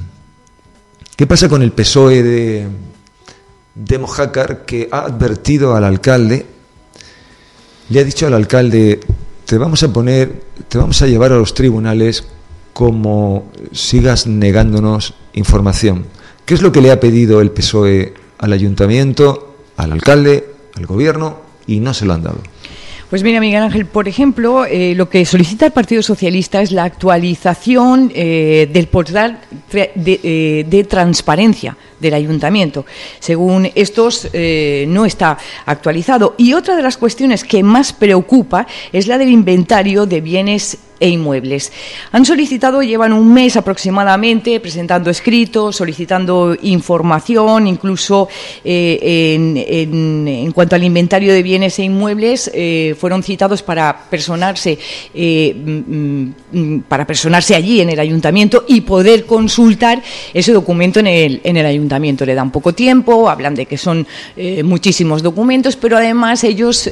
el PSOE de Mojácar, que ha advertido al alcalde, le ha dicho al alcalde: te vamos a llevar a los tribunales como sigas negándonos información? ¿Qué es lo que le ha pedido el PSOE al ayuntamiento, al alcalde, al gobierno, y no se lo han dado? Pues mira, Miguel Ángel, por ejemplo, lo que solicita el Partido Socialista es la actualización del portal de transparencia del ayuntamiento. Según estos, no está actualizado. Y otra de las cuestiones que más preocupa es la del inventario de bienes e inmuebles. Han solicitado, llevan un mes aproximadamente presentando escritos, solicitando información, incluso en cuanto al inventario de bienes e inmuebles, fueron citados para personarse allí en el ayuntamiento y poder consultar ese documento en el ayuntamiento. Le dan poco tiempo, hablan de que son muchísimos documentos, pero además ellos,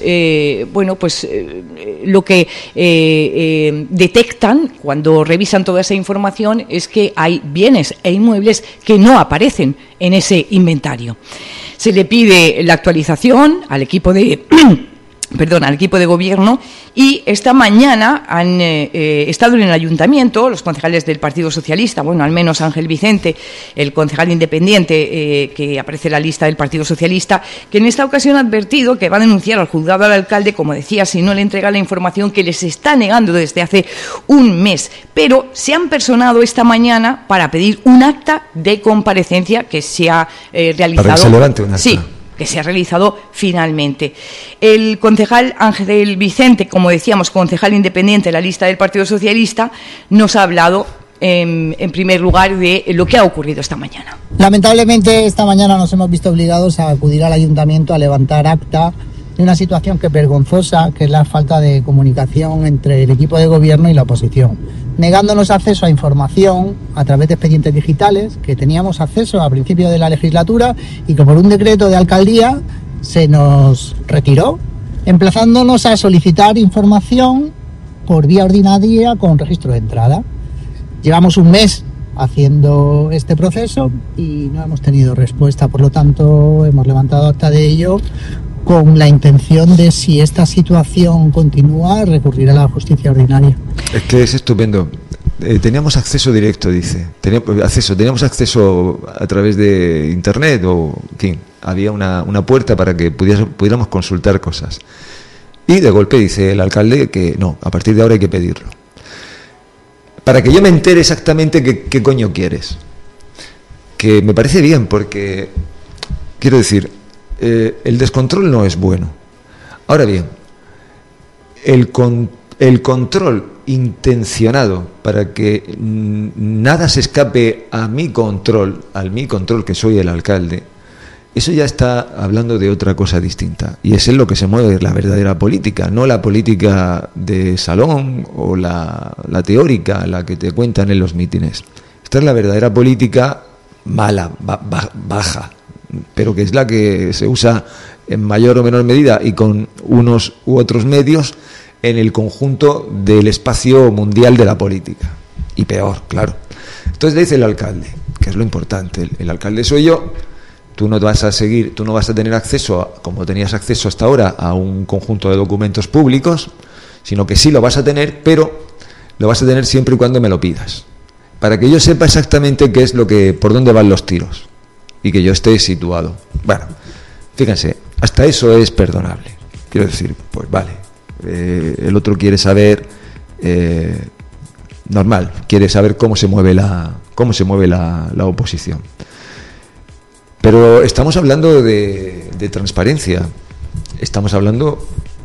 lo que detectan cuando revisan toda esa información es que hay bienes e inmuebles que no aparecen en ese inventario. Se le pide la actualización al equipo de gobierno, y esta mañana han estado en el ayuntamiento los concejales del Partido Socialista, bueno, al menos Ángel Vicente, el concejal independiente que aparece en la lista del Partido Socialista, que en esta ocasión ha advertido que va a denunciar al juzgado al alcalde, como decía, si no le entrega la información que les está negando desde hace un mes. Pero se han personado esta mañana para pedir un acta de comparecencia que se ha realizado. Para que se levante un acta. Sí. que se ha realizado finalmente. El concejal Ángel Vicente, como decíamos, concejal independiente de la lista del Partido Socialista, nos ha hablado en primer lugar de lo que ha ocurrido esta mañana. Lamentablemente esta mañana nos hemos visto obligados a acudir al ayuntamiento a levantar acta de una situación que es vergonzosa, que es la falta de comunicación entre el equipo de gobierno y la oposición, negándonos acceso a información a través de expedientes digitales que teníamos acceso a principio de la legislatura y que por un decreto de alcaldía se nos retiró, emplazándonos a solicitar información por vía ordinaria con registro de entrada. Llevamos un mes haciendo este proceso y no hemos tenido respuesta, por lo tanto hemos levantado acta de ello con la intención de, si esta situación continúa, recurrir a la justicia ordinaria. Es que es estupendo. Teníamos acceso directo, dice. Teníamos acceso a través de internet, o en fin, había una puerta para que pudiéramos consultar cosas. Y de golpe dice el alcalde que no, a partir de ahora hay que pedirlo. Para que yo me entere exactamente qué coño quieres. Que me parece bien, porque quiero decir, el descontrol no es bueno. Ahora bien, el control intencionado para que nada se escape al mi control que soy el alcalde, eso ya está hablando de otra cosa distinta, y es en lo que se mueve la verdadera política, no la política de salón o la teórica, la que te cuentan en los mítines. Esta es la verdadera política mala, baja, pero que es la que se usa en mayor o menor medida y con unos u otros medios en el conjunto del espacio mundial de la política. Y peor, claro. Entonces le dice el alcalde, que es lo importante, el alcalde soy yo. Tú no vas a tener acceso, como tenías acceso hasta ahora, a un conjunto de documentos públicos, sino que sí lo vas a tener, pero lo vas a tener siempre y cuando me lo pidas, para que yo sepa exactamente qué es por dónde van los tiros y que yo esté situado. Bueno, fíjense, hasta eso es perdonable. Quiero decir, pues vale, el otro quiere saber, normal, quiere saber cómo se mueve la oposición. Pero estamos hablando de transparencia, estamos hablando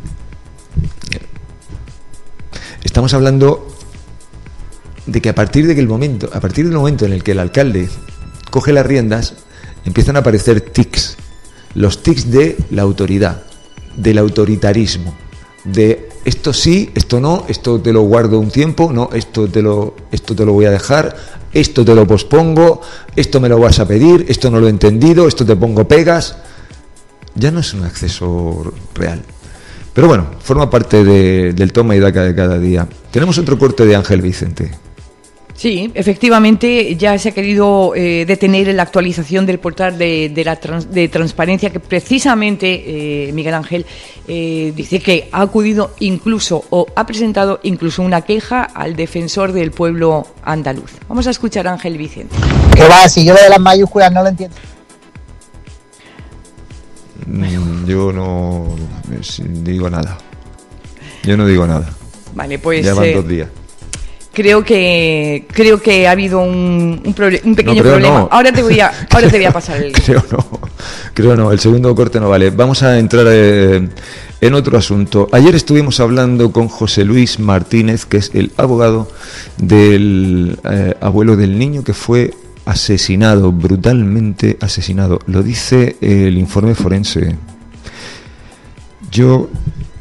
de que a partir del momento en el que el alcalde coge las riendas, empiezan a aparecer tics, los tics de la autoridad, del autoritarismo, de esto sí, esto no, esto te lo guardo un tiempo, no, esto te lo voy a dejar, esto te lo pospongo, esto me lo vas a pedir, esto no lo he entendido, esto te pongo pegas. Ya no es un acceso real. Pero bueno, forma parte del toma y daca de cada día. Tenemos otro corte de Ángel Vicente. Sí, efectivamente ya se ha querido detener en la actualización del portal de transparencia, que precisamente Miguel Ángel dice que ha acudido incluso o ha presentado incluso una queja al defensor del pueblo andaluz. Vamos a escuchar a Ángel Vicente. ¿Qué va? Si yo lo de las mayúsculas no lo entiendo. Yo no digo nada. Yo no digo nada. Vale, pues ya van 2 días. Creo que ha habido un pequeño problema. No. Ahora te voy a pasar el... Creo no, el segundo corte no vale. Vamos a entrar en otro asunto. Ayer estuvimos hablando con José Luis Martínez, que es el abogado del abuelo del niño que fue asesinado, brutalmente asesinado. Lo dice el informe forense. Yo...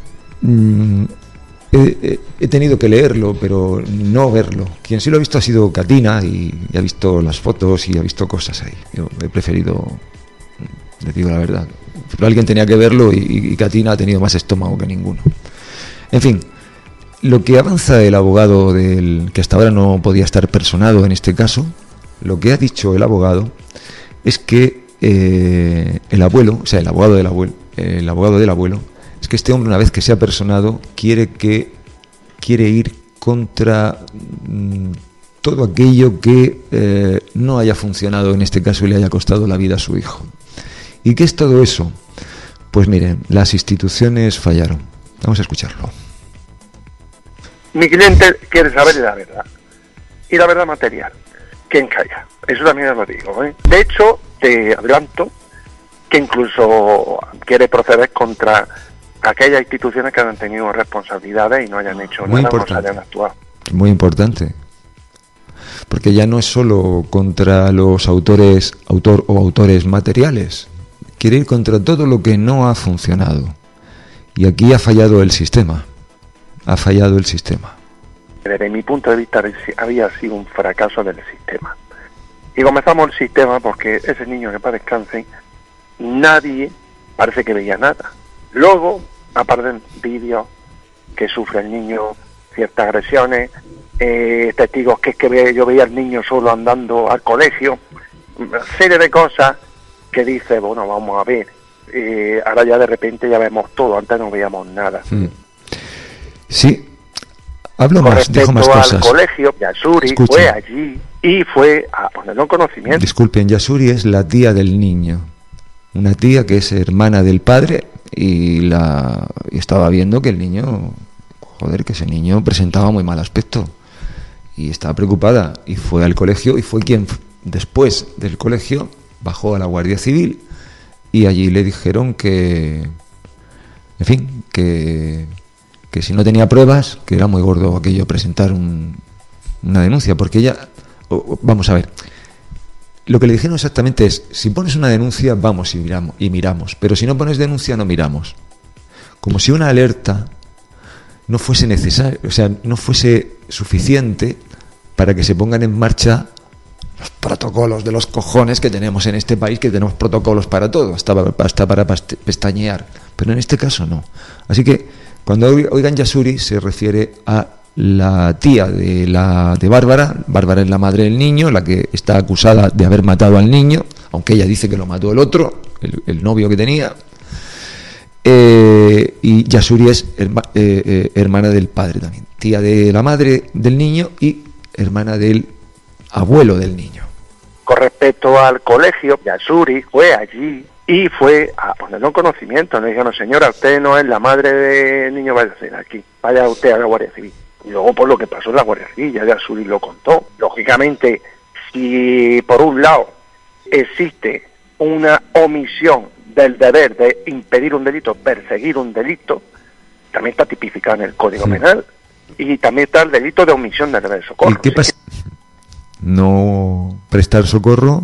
He tenido que leerlo, pero no verlo. Quien sí lo ha visto ha sido Katina, y ha visto las fotos y ha visto cosas ahí. Yo he preferido, le digo la verdad, pero alguien tenía que verlo y Katina ha tenido más estómago que ninguno. En fin, lo que avanza el abogado que hasta ahora no podía estar personado en este caso, lo que ha dicho el abogado es que el abogado del abuelo, es que este hombre, una vez que se ha personado, quiere ir contra todo aquello que no haya funcionado en este caso y le haya costado la vida a su hijo. ¿Y qué es todo eso? Pues miren, las instituciones fallaron. Vamos a escucharlo. Mi cliente quiere saber la verdad, y la verdad material. ¿Quién calla? Eso también os lo digo, ¿eh? De hecho, te adelanto que incluso quiere proceder contra aquellas instituciones que han tenido responsabilidades y no hayan hecho Muy nada, importante. no se hayan actuado. Muy importante. Porque ya no es solo contra los autores materiales. Quiere ir contra todo lo que no ha funcionado. Y aquí ha fallado el sistema. Ha fallado el sistema. Desde mi punto de vista había sido un fracaso del sistema. Y comenzamos el sistema porque ese niño, que para descanse, nadie parece que veía nada. Luego aparecen vídeos que sufre el niño ciertas agresiones, testigos que es que yo veía al niño solo andando al colegio, una serie de cosas que dice, bueno, vamos a ver, ahora ya de repente ya vemos todo, antes no veíamos nada. Sí, hablo Con más, dijo más respecto cosas. al colegio, Yasuri Escuchen. fue allí y fue a ponerlo en conocimiento. Disculpen, Yasuri es la tía del niño. Una tía que es hermana del padre y estaba viendo que el niño, que ese niño presentaba muy mal aspecto. Y estaba preocupada y fue al colegio y fue quien después del colegio bajó a la Guardia Civil y allí le dijeron que, en fin, que si no tenía pruebas, que era muy gordo aquello presentar una denuncia, porque ella, vamos a ver, lo que le dijeron exactamente es, si pones una denuncia vamos y miramos, pero si no pones denuncia no miramos, como si una alerta no fuese necesario, o sea, no fuese suficiente para que se pongan en marcha los protocolos de los cojones que tenemos en este país, que tenemos protocolos para todo, hasta para pestañear, pero en este caso no. Así que cuando oigan Yasuri se refiere a la tía de Bárbara. Bárbara es la madre del niño, la que está acusada de haber matado al niño, aunque ella dice que lo mató el otro, el novio que tenía. Y Yasuri es hermana del padre también, tía de la madre del niño y hermana del abuelo del niño. Con respecto al colegio, Yasuri fue allí y fue a ponerlo en conocimiento. Le dijeron, señora, usted no es la madre del niño, vaya a ser aquí, vaya usted a la Guardia Civil. Y luego por lo que pasó en la Guardia Civil, ya Yasuri lo contó. Lógicamente, si por un lado existe una omisión del deber de impedir un delito, perseguir un delito, también está tipificado en el Código Penal, y también está el delito de omisión del deber de socorro. ¿Y qué pasa? No prestar socorro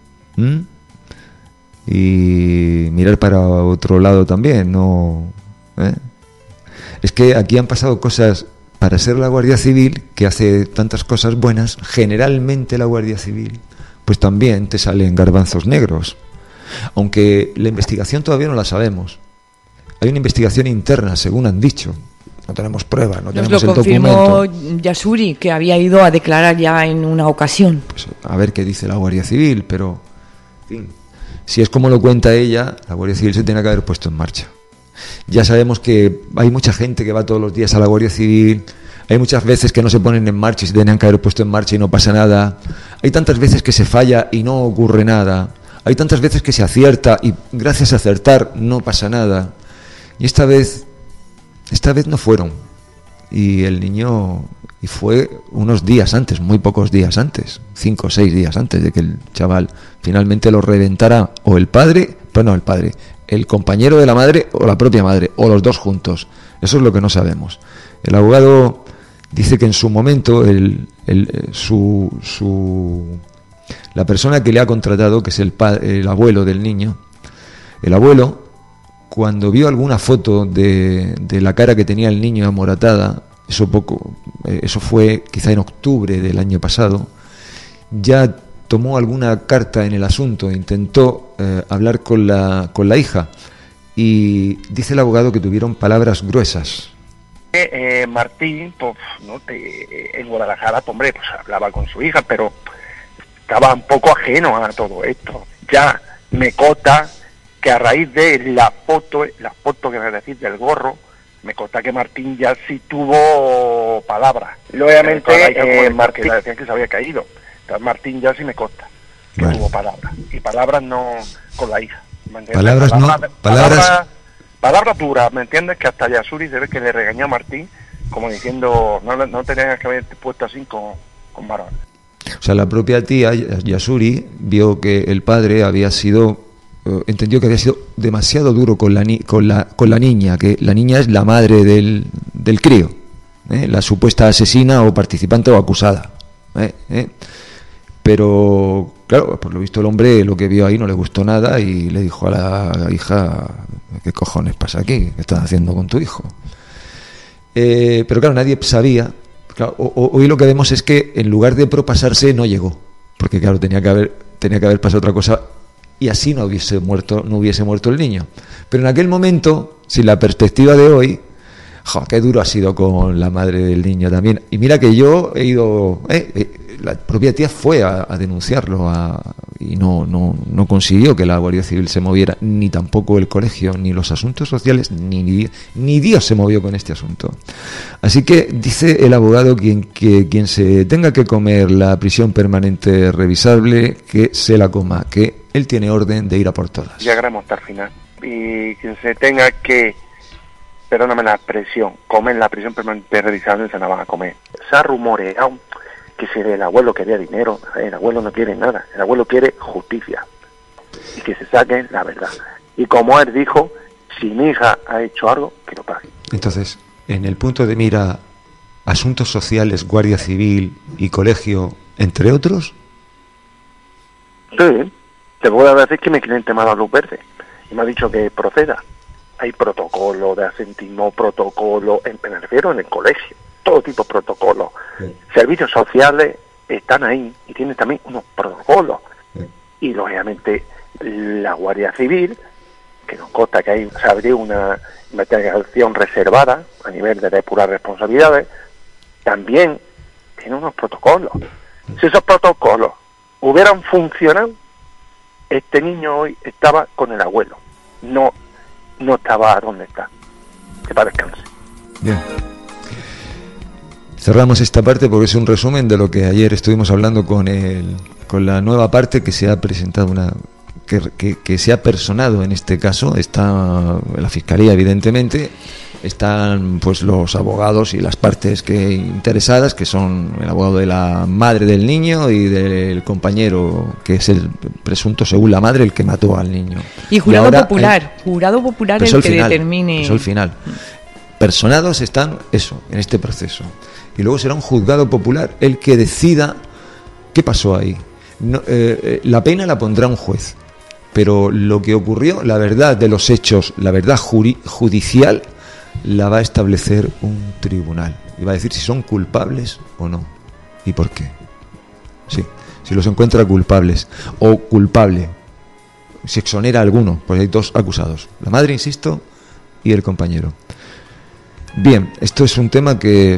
y mirar para otro lado también, no. Es que aquí han pasado cosas. Para ser la Guardia Civil, que hace tantas cosas buenas, generalmente la Guardia Civil, pues también te salen garbanzos negros. Aunque la investigación todavía no la sabemos. Hay una investigación interna, según han dicho. No tenemos pruebas, no tenemos el documento. Nos lo confirmó Yasuri, que había ido a declarar ya en una ocasión. Pues a ver qué dice la Guardia Civil, pero, en fin, si es como lo cuenta ella, la Guardia Civil se tiene que haber puesto en marcha. Ya sabemos que hay mucha gente que va todos los días a la Guardia Civil, hay muchas veces que no se ponen en marcha y se tenían que haber puesto en marcha y no pasa nada, hay tantas veces que se falla y no ocurre nada, hay tantas veces que se acierta y gracias a acertar no pasa nada, y esta vez no fueron, y el niño, y fue unos días antes, muy pocos días antes, 5 o 6 días antes de que el chaval finalmente lo reventara, o el padre, pues no el padre, el compañero de la madre o la propia madre, o los dos juntos. Eso es lo que no sabemos. El abogado dice que en su momento la persona que le ha contratado, que es el abuelo del niño, el abuelo, cuando vio alguna foto de la cara que tenía el niño amoratada, eso fue quizá en octubre del año pasado, ya tomó alguna carta en el asunto, intentó hablar con la hija, y dice el abogado que tuvieron palabras gruesas. Martín, pues, ¿no? En Guadalajara, hombre, pues hablaba con su hija, pero estaba un poco ajeno a todo esto. Ya me consta que a raíz de la foto que me decís del gorro, me consta que Martín ya sí tuvo palabras. Y obviamente Martín decían que se había caído. Entonces Martín ya sí me consta que tuvo palabras. Y palabras no con la hija. Palabras duras, ¿me entiendes? Que hasta Yasuri se ve que le regañó a Martín, como diciendo, no tenías que haber puesto así con Bárbara. O sea, la propia tía Yasuri vio que el padre había sido entendió que había sido demasiado duro con la niña, que la niña es la madre del crío, la supuesta asesina o participante o acusada. Pero, claro, por lo visto el hombre lo que vio ahí no le gustó nada y le dijo a la hija: ¿qué cojones pasa aquí? ¿Qué estás haciendo con tu hijo? Pero claro, nadie sabía. Claro, hoy lo que vemos es que en lugar de propasarse no llegó, porque claro, tenía que haber pasado otra cosa y así no hubiese muerto el niño. Pero en aquel momento, sin la perspectiva de hoy, qué duro ha sido con la madre del niño también. Y mira que yo he ido, la propia tía fue a denunciarlo y no consiguió que la Guardia Civil se moviera, ni tampoco el colegio, ni los asuntos sociales, ni Dios se movió con este asunto. Así que dice el abogado que quien se tenga que comer la prisión permanente revisable, que se la coma, que él tiene orden de ir a por todas. Llegaremos hasta el final. Y quien se tenga que, perdóname la expresión, comer la prisión permanente revisable, se la van a comer. Se ha rumoreado que si el abuelo quería dinero, el abuelo no quiere nada, el abuelo quiere justicia y que se saque la verdad. Y como él dijo, si mi hija ha hecho algo, que lo pague. Entonces, en el punto de mira, asuntos sociales, Guardia Civil y colegio, entre otros. Sí, te puedo decir que mi cliente me ha dado luz verde y me ha dicho que proceda. Hay protocolo de asentismo, protocolo, me refiero en el colegio, todo tipo de protocolos. Sí. Servicios sociales están ahí y tienen también unos protocolos. Sí. Y lógicamente la Guardia Civil, que nos consta que se abrió una investigación reservada a nivel de depurar responsabilidades, también tiene unos protocolos. Si esos protocolos hubieran funcionado, este niño hoy estaba con el abuelo, no estaba donde está. Que para descanse. Bien. Cerramos esta parte porque es un resumen de lo que ayer estuvimos hablando con la nueva parte que se ha presentado, que se ha personado en este caso. Está la Fiscalía, evidentemente, están pues los abogados y las partes interesadas, que son el abogado de la madre del niño y del compañero, que es el presunto, según la madre, el que mató al niño. Y jurado popular el que determine. Eso al final. Personados están en este proceso. Y luego será un juzgado popular el que decida qué pasó ahí. La pena la pondrá un juez, pero lo que ocurrió, la verdad de los hechos, la verdad judicial, la va a establecer un tribunal y va a decir si son culpables o no y por qué. Sí, si los encuentra culpables o culpable, si exonera a alguno, pues hay dos acusados, la madre, insisto, y el compañero. Bien, esto es un tema que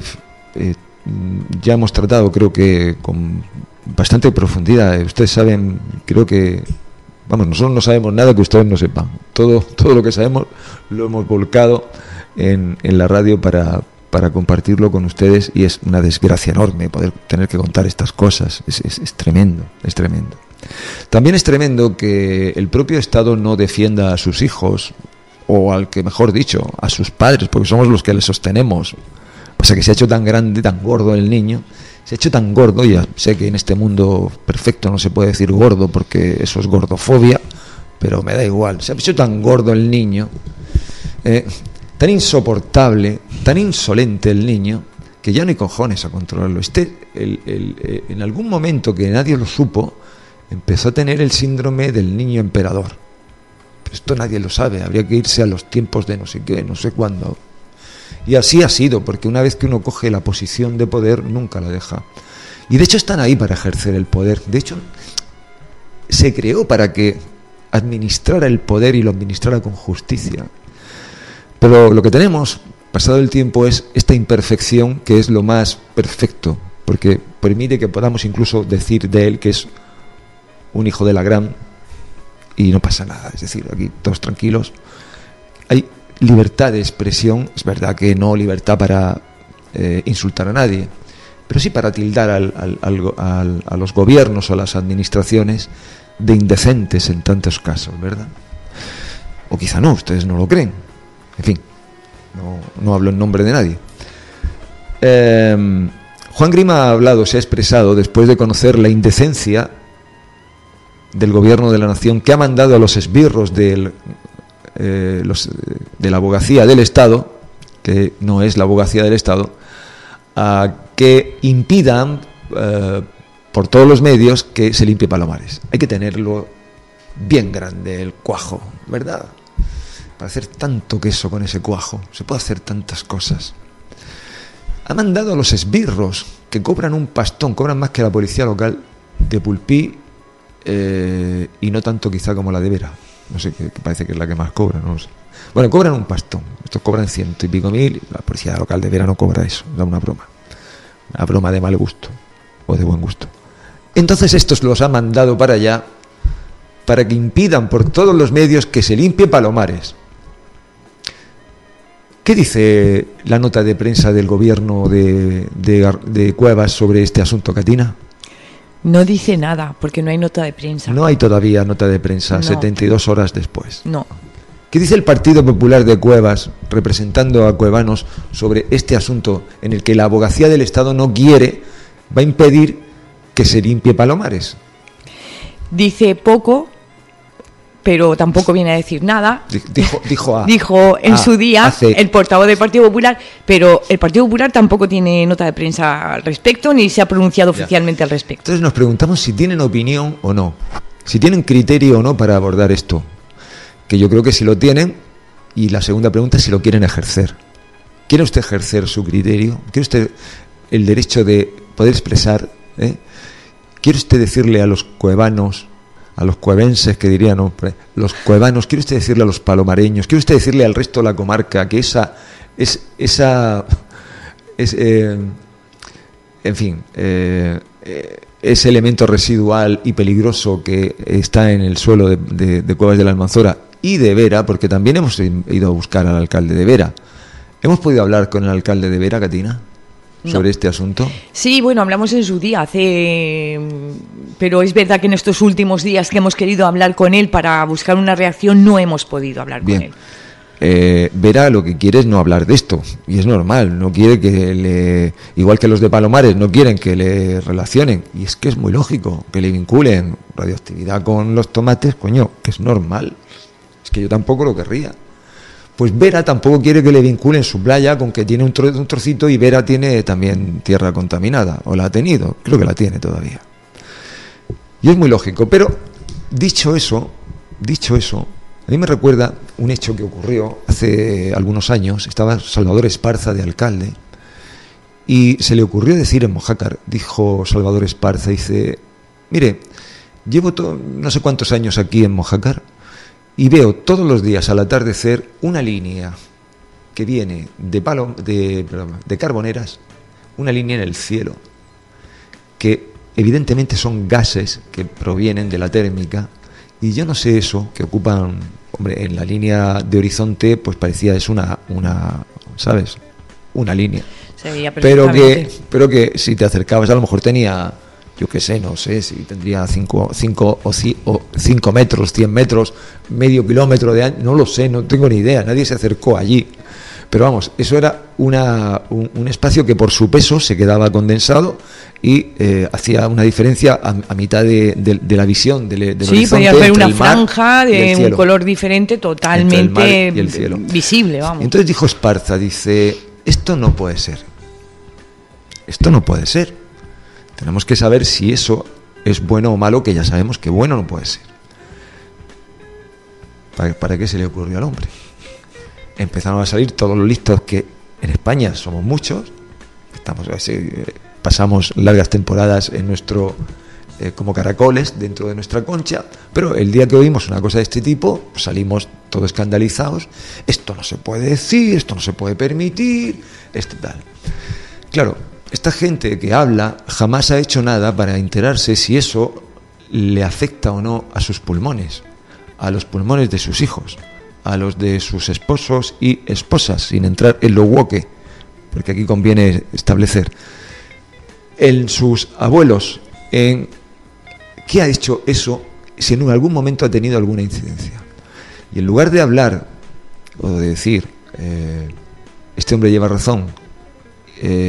ya hemos tratado, creo que con bastante profundidad. Ustedes saben, creo que, nosotros no sabemos nada que ustedes no sepan. Todo lo que sabemos lo hemos volcado en la radio para compartirlo con ustedes, y es una desgracia enorme poder tener que contar estas cosas. Es tremendo, es tremendo. También es tremendo que el propio Estado no defienda a sus hijos, o al que, mejor dicho, a sus padres, porque somos los que les sostenemos. O sea, que se ha hecho tan grande, tan gordo el niño, se ha hecho tan gordo, ya sé que en este mundo perfecto no se puede decir gordo porque eso es gordofobia, pero me da igual, se ha hecho tan gordo el niño, tan insoportable, tan insolente el niño, que ya no hay cojones a controlarlo. En algún momento que nadie lo supo, empezó a tener el síndrome del niño emperador. Pero esto nadie lo sabe, habría que irse a los tiempos de no sé qué, no sé cuándo. Y así ha sido, porque una vez que uno coge la posición de poder, nunca la deja. Y de hecho están ahí para ejercer el poder. De hecho, se creó para que administrara el poder y lo administrara con justicia. Pero lo que tenemos, pasado el tiempo, es esta imperfección que es lo más perfecto, porque permite que podamos incluso decir de él que es un hijo de la gran y no pasa nada. Es decir, aquí todos tranquilos. Hay libertad de expresión, es verdad que no libertad para insultar a nadie, pero sí para tildar a los gobiernos o a las administraciones de indecentes en tantos casos, ¿verdad? O quizá no, ustedes no lo creen. En fin, no hablo en nombre de nadie. Juan Grima ha hablado, se ha expresado después de conocer la indecencia del Gobierno de la Nación, que ha mandado a los esbirros de la abogacía del Estado, que no es la abogacía del Estado, a que impidan por todos los medios que se limpie Palomares. Hay que tenerlo bien grande el cuajo, ¿verdad? Para hacer tanto queso con ese cuajo, se puede hacer tantas cosas. Ha mandado a los esbirros, que cobran un pastón, cobran más que la policía local de Pulpí, y no tanto quizá como la de Vera. No sé, que parece que es la que más cobra, no lo sé. Bueno, cobran un pastón, estos cobran 100 y pico mil, la policía local de Vera no cobra eso, da una broma de mal gusto, o de buen gusto. Entonces estos los ha mandado para allá, para que impidan por todos los medios que se limpie Palomares. ¿Qué dice la nota de prensa del gobierno de Cuevas sobre este asunto, Catina? No dice nada, porque no hay nota de prensa. No hay todavía nota de prensa, no. 72 horas después. No. ¿Qué dice el Partido Popular de Cuevas, representando a cuevanos, sobre este asunto en el que la abogacía del Estado no quiere, va a impedir que se limpie Palomares? Dice poco, pero tampoco viene a decir nada. Dijo en su día el portavoz del Partido Popular, pero el Partido Popular tampoco tiene nota de prensa al respecto, ni se ha pronunciado oficialmente al respecto. Entonces nos preguntamos si tienen opinión o no, si tienen criterio o no para abordar esto, que yo creo que sí lo tienen, y la segunda pregunta es si lo quieren ejercer. ¿Quiere usted ejercer su criterio? ¿Quiere usted el derecho de poder expresar? ¿Quiere usted decirle a los cuevanos, a los cuevenses, que dirían, no, los cuevanos, quiere usted decirle a los palomareños, quiere usted decirle al resto de la comarca que ese elemento residual y peligroso que está en el suelo de Cuevas de la Almanzora y de Vera, porque también hemos ido a buscar al alcalde de Vera? ¿Hemos podido hablar con el alcalde de Vera, Catina, sobre este asunto? Sí, bueno, hablamos en su día, pero es verdad que en estos últimos días que hemos querido hablar con él para buscar una reacción no hemos podido hablar con él. Vera lo que quiere es no hablar de esto, y es normal, no quiere que igual que los de Palomares no quieren que le relacionen, y es que es muy lógico que le vinculen radioactividad con los tomates, coño, que es normal, es que yo tampoco lo querría. Pues Vera tampoco quiere que le vinculen su playa con que tiene un trocito, y Vera tiene también tierra contaminada, o la ha tenido, creo que la tiene todavía. Y es muy lógico, pero dicho eso, a mí me recuerda un hecho que ocurrió hace algunos años. Estaba Salvador Esparza de alcalde, y se le ocurrió decir en Mojácar, dijo Salvador Esparza, dice, mire, llevo no sé cuántos años aquí en Mojácar, y veo todos los días al atardecer una línea que viene de Carboneras, una línea en el cielo, que evidentemente son gases que provienen de la térmica, y yo no sé eso, que ocupan, hombre, en la línea de horizonte, pues parecía es una ¿sabes? Una línea. Pero que si te acercabas a lo mejor tenía, yo qué sé, no sé si tendría 5 metros, 100 metros, medio kilómetro de ancho, no lo sé, no tengo ni idea, nadie se acercó allí. Pero vamos, eso era un espacio que por su peso se quedaba condensado y hacía una diferencia a mitad de la visión del horizonte. Sí, podía haber una franja de un color diferente totalmente visible, vamos. Entonces dijo Esparza, dice, esto no puede ser. Tenemos que saber si eso es bueno o malo, que ya sabemos que bueno no puede ser. ¿Para qué se le ocurrió al hombre? Empezaron a salir todos los listos, que en España somos muchos, pasamos largas temporadas en nuestro como caracoles dentro de nuestra concha, pero el día que oímos una cosa de este tipo, pues salimos todos escandalizados. Esto no se puede decir, esto no se puede permitir, tal. Claro, esta gente que habla jamás ha hecho nada para enterarse si eso le afecta o no a sus pulmones, a los pulmones de sus hijos, a los de sus esposos y esposas, sin entrar en lo woke, porque aquí conviene establecer, en sus abuelos, en qué ha hecho eso, si en algún momento ha tenido alguna incidencia. Y en lugar de hablar o de decir, este hombre lleva razón,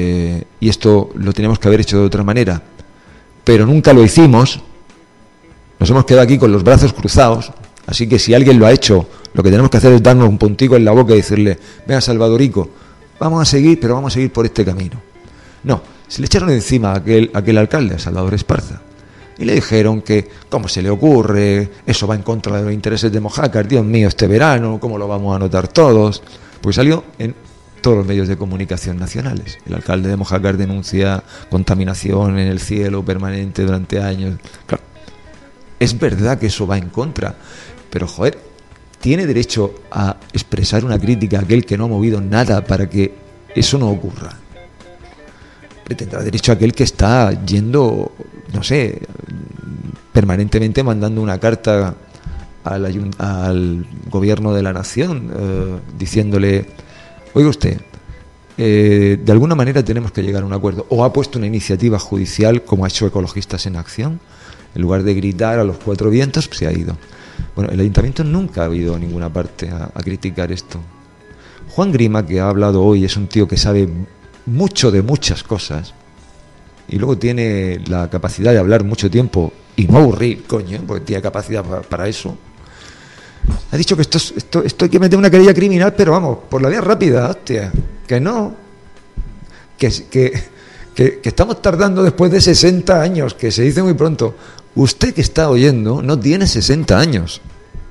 y esto lo tenemos que haber hecho de otra manera, pero nunca lo hicimos, Nos hemos quedado aquí con los brazos cruzados, así que si alguien lo ha hecho, lo que tenemos que hacer es darnos un puntico en la boca y decirle: venga, Salvadorico, vamos a seguir, pero vamos a seguir por este camino. No, se le echaron encima a aquel alcalde, a Salvador Esparza, y le dijeron que, ¿cómo se le ocurre? Eso va en contra de los intereses de Mojácar, Dios mío, este verano, ¿cómo lo vamos a notar todos? Pues salió en todos los medios de comunicación nacionales. El alcalde de Mojácar denuncia contaminación en el cielo permanente durante años. Claro, es verdad que eso va en contra, pero joder, tiene derecho a expresar una crítica a aquel que no ha movido nada para que eso no ocurra. Tendrá derecho a aquel que está yendo, no sé, permanentemente mandando una carta al gobierno de la nación diciéndole: oiga usted, de alguna manera tenemos que llegar a un acuerdo. O ha puesto una iniciativa judicial, como ha hecho Ecologistas en Acción. En lugar de gritar a los cuatro vientos, se ha ido. Bueno, el ayuntamiento nunca ha ido a ninguna parte a criticar esto. Juan Grima, que ha hablado hoy, es un tío que sabe mucho de muchas cosas y luego tiene la capacidad de hablar mucho tiempo y no aburrir, coño, porque tiene capacidad para eso. Ha dicho que esto hay que meter una querella criminal, pero vamos, por la vía rápida, hostia, que no, que estamos tardando después de 60 años, que se dice muy pronto. Usted que está oyendo no tiene 60 años.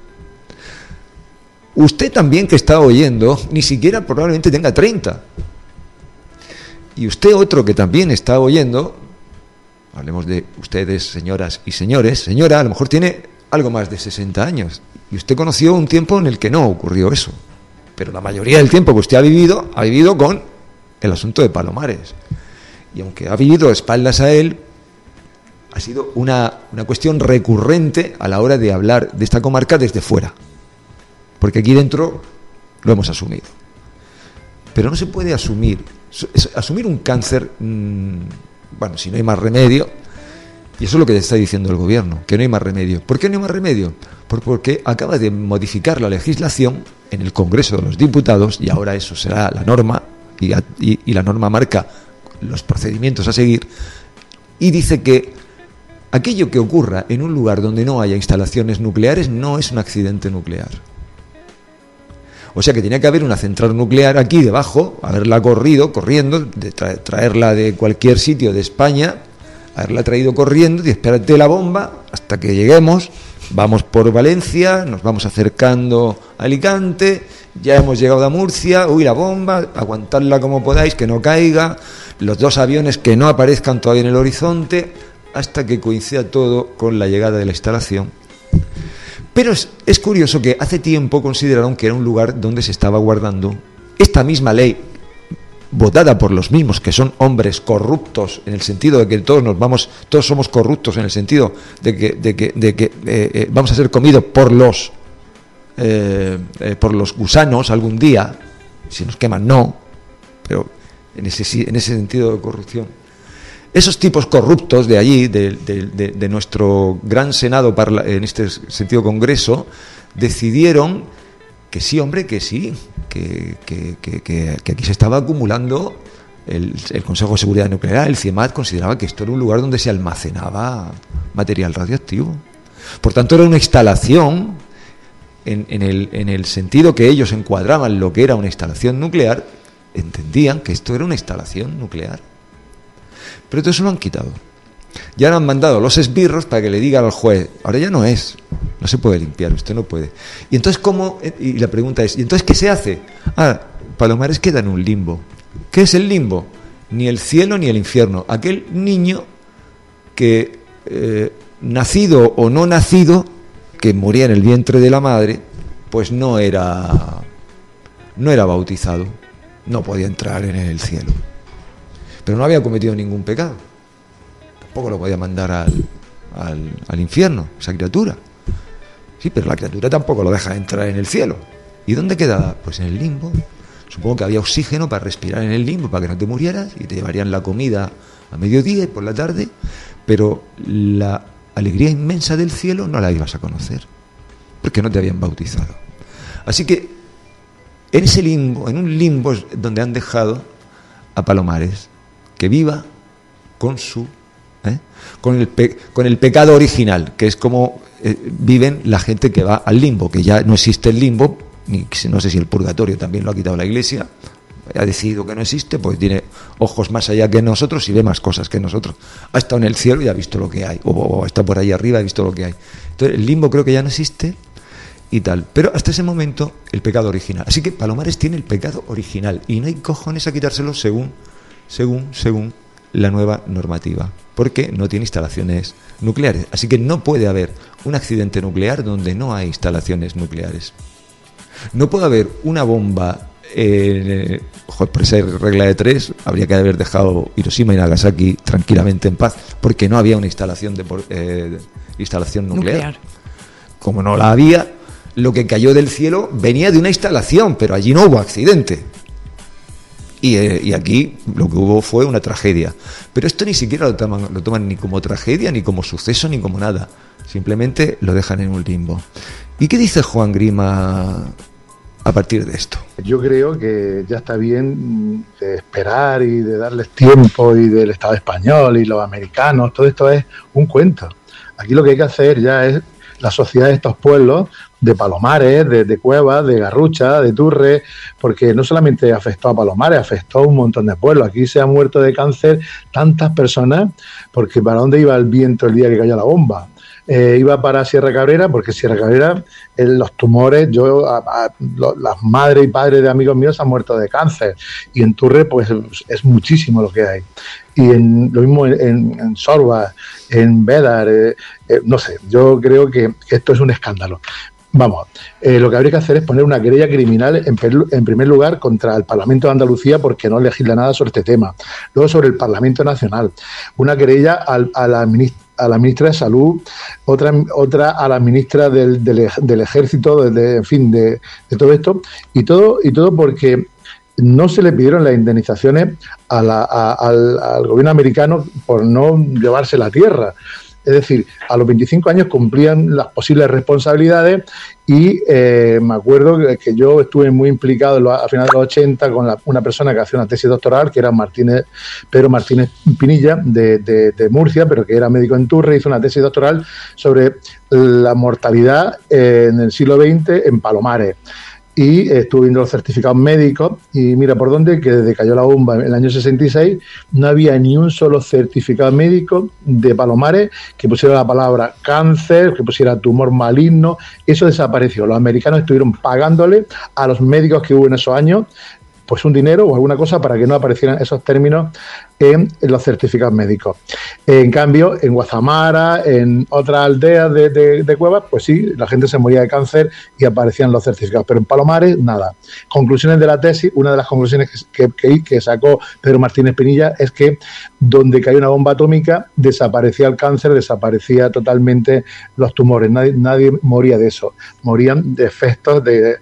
Usted también que está oyendo ni siquiera probablemente tenga 30. Y usted otro que también está oyendo, hablemos de ustedes, señoras y señores, señora, a lo mejor tiene algo más de 60 años. Y usted conoció un tiempo en el que no ocurrió eso. Pero la mayoría del tiempo que usted ha vivido con el asunto de Palomares. Y aunque ha vivido espaldas a él, ha sido una cuestión recurrente a la hora de hablar de esta comarca desde fuera. Porque aquí dentro lo hemos asumido. Pero no se puede asumir un cáncer, bueno, si no hay más remedio, y eso es lo que está diciendo el gobierno, que no hay más remedio. ¿Por qué no hay más remedio? Porque acaba de modificar la legislación en el Congreso de los Diputados, y ahora eso será la norma, y la norma marca los procedimientos a seguir, y dice que aquello que ocurra en un lugar donde no haya instalaciones nucleares no es un accidente nuclear. O sea que tenía que haber una central nuclear aquí debajo, haberla corriendo, traerla de cualquier sitio de España, haberla traído corriendo y espérate la bomba hasta que lleguemos, vamos por Valencia, nos vamos acercando a Alicante, ya hemos llegado a Murcia, uy, la bomba, aguantarla como podáis, que no caiga, los dos aviones que no aparezcan todavía en el horizonte, hasta que coincida todo con la llegada de la instalación. Pero es curioso que hace tiempo consideraron que era un lugar donde se estaba guardando esta misma ley, votada por los mismos que son hombres corruptos, en el sentido de que todos somos corruptos, en el sentido de que vamos a ser comidos por los gusanos algún día, si nos queman no, pero en ese sentido de corrupción. Esos tipos corruptos de allí, de nuestro gran Senado, en este sentido Congreso, decidieron que sí, hombre, que sí, que aquí se estaba acumulando el Consejo de Seguridad Nuclear, el CIEMAT, consideraba que esto era un lugar donde se almacenaba material radioactivo. Por tanto, era una instalación, en el sentido que ellos encuadraban lo que era una instalación nuclear, entendían que esto era una instalación nuclear. Pero todo eso lo han quitado. Ya han mandado los esbirros para que le digan al juez: ahora ya no se puede limpiar, usted no puede. Y entonces, ¿cómo? Y la pregunta es: ¿y entonces qué se hace? Palomares queda en un limbo. ¿Qué es el limbo? Ni el cielo ni el infierno. Aquel niño que, nacido o no nacido, que moría en el vientre de la madre, pues no era bautizado, no podía entrar en el cielo. Pero no había cometido ningún pecado. Tampoco lo podía mandar al infierno, esa criatura. Sí, pero la criatura tampoco lo deja entrar en el cielo. ¿Y dónde quedaba? Pues en el limbo. Supongo que había oxígeno para respirar en el limbo, para que no te murieras, y te llevarían la comida a mediodía y por la tarde, pero la alegría inmensa del cielo no la ibas a conocer, porque no te habían bautizado. Así que en ese limbo, en un limbo es donde han dejado a Palomares, que viva con su con el pecado original, que es como viven la gente que va al limbo, que ya no existe el limbo, ni no sé si el purgatorio también lo ha quitado la Iglesia, ha decidido que no existe, pues tiene ojos más allá que nosotros y ve más cosas que nosotros. Ha estado en el cielo y ha visto lo que hay, o está por ahí arriba y ha visto lo que hay. Entonces el limbo creo que ya no existe y tal, pero hasta ese momento el pecado original. Así que Palomares tiene el pecado original y no hay cojones a quitárselo según la nueva normativa, porque no tiene instalaciones nucleares. Así que no puede haber un accidente nuclear donde no hay instalaciones nucleares. No puede haber una bomba. Por esa regla de 3 habría que haber dejado Hiroshima y Nagasaki tranquilamente en paz, porque no había una instalación nuclear. Como no la había, lo que cayó del cielo venía de una instalación, pero allí no hubo accidente. Y aquí lo que hubo fue una tragedia. Pero esto ni siquiera lo toman ni como tragedia, ni como suceso, ni como nada. Simplemente lo dejan en un limbo. ¿Y qué dice Juan Grima a partir de esto? Yo creo que ya está bien de esperar y de darles tiempo, y del Estado español y los americanos, todo esto es un cuento. Aquí lo que hay que hacer ya es la sociedad de estos pueblos, de Palomares, de Cuevas, de Garrucha, de Turre, porque no solamente afectó a Palomares, afectó a un montón de pueblos. Aquí se han muerto de cáncer tantas personas, porque ¿para dónde iba el viento el día que cayó la bomba? Iba para Sierra Cabrera, porque Sierra Cabrera, los tumores, las madres y padres de amigos míos han muerto de cáncer, y en Turre pues es muchísimo lo que hay, y lo mismo en Sorba, en Bédar, no sé, yo creo que esto es un escándalo. Vamos, lo que habría que hacer es poner una querella criminal en primer lugar contra el Parlamento de Andalucía, porque no legisla nada sobre este tema. Luego sobre el Parlamento Nacional, una querella a la ministra de Salud, otra a la ministra del Ejército, en fin, de todo esto, y todo porque no se le pidieron las indemnizaciones al gobierno americano por no llevarse la tierra. Es decir, a los 25 años cumplían las posibles responsabilidades, y me acuerdo que yo estuve muy implicado a finales de los 80 con una persona que hacía una tesis doctoral, que era Pedro Martínez Pinilla, de Murcia, pero que era médico en Turre. Hizo una tesis doctoral sobre la mortalidad en el siglo XX en Palomares. Y estuve viendo los certificados médicos, y mira por dónde, que desde que cayó la bomba en el año 66 no había ni un solo certificado médico de Palomares que pusiera la palabra cáncer, que pusiera tumor maligno. Eso desapareció. Los americanos estuvieron pagándole a los médicos que hubo en esos años pues un dinero o alguna cosa para que no aparecieran esos términos en los certificados médicos. En cambio, en Guazamara, en otras aldeas de Cuevas, pues sí, la gente se moría de cáncer y aparecían los certificados, pero en Palomares, nada. Conclusiones de la tesis, una de las conclusiones que sacó Pedro Martínez Pinilla es que donde caía una bomba atómica desaparecía el cáncer, desaparecía totalmente los tumores, nadie moría de eso, morían de efectos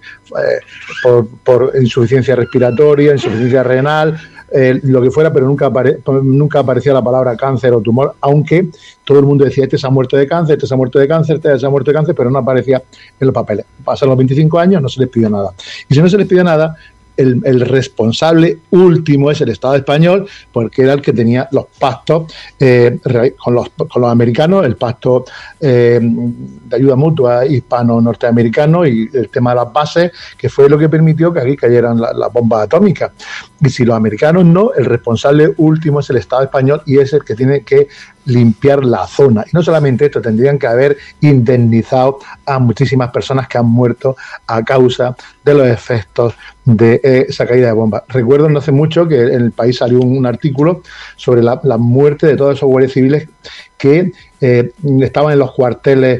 por insuficiencia respiratoria, insuficiencia renal, lo que fuera, pero nunca aparecía la palabra cáncer o tumor, aunque todo el mundo decía: este se ha muerto de cáncer, este se ha muerto de cáncer, este se ha muerto de cáncer, pero no aparecía en los papeles. Pasaron los 25 años, no se les pidió nada. Y si no se les pidió nada, el responsable último es el Estado español, porque era el que tenía los pactos con los americanos, el pacto de ayuda mutua hispano-norteamericano, y el tema de las bases, que fue lo que permitió que aquí cayeran las bombas atómicas. Y si los americanos no, el responsable último es el Estado español, y es el que tiene que limpiar la zona. Y no solamente esto, tendrían que haber indemnizado a muchísimas personas que han muerto a causa de los efectos de esa caída de bombas. Recuerdo no hace mucho que en El País salió un artículo sobre la muerte de todos esos guardias civiles que estaban en los cuarteles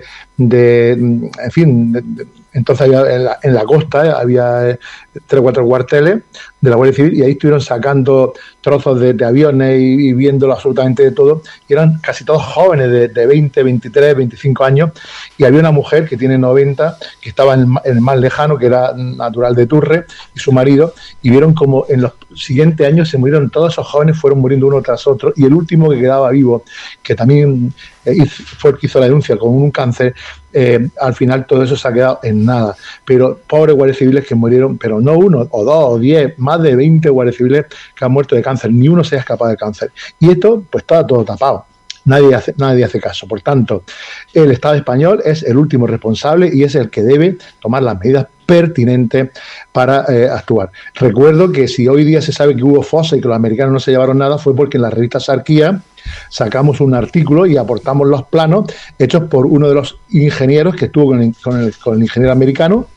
entonces había, en la costa había 3 o 4 cuarteles de la Guardia Civil, y ahí estuvieron sacando trozos de aviones y viéndolo absolutamente de todo, y eran casi todos jóvenes de 20, 23, 25 años, y había una mujer que tiene 90, que estaba en el más lejano, que era natural de Turre, y su marido, y vieron como en los siguientes años se murieron todos esos jóvenes, fueron muriendo uno tras otro, y el último que quedaba vivo, que también fue el que hizo la denuncia con un cáncer, al final todo eso se ha quedado en nada. Pero pobres guardias civiles que murieron, pero no 1 o 2 o 10, más de 20 guardias civiles que han muerto de cáncer, ni uno se ha escapado de cáncer. Y esto pues estaba todo tapado. nadie hace caso. Por tanto, el Estado español es el último responsable y es el que debe tomar las medidas pertinentes para actuar. Recuerdo que si hoy día se sabe que hubo fosa y que los americanos no se llevaron nada, fue porque en la revista Sarquía sacamos un artículo y aportamos los planos hechos por uno de los ingenieros que estuvo con el ingeniero americano.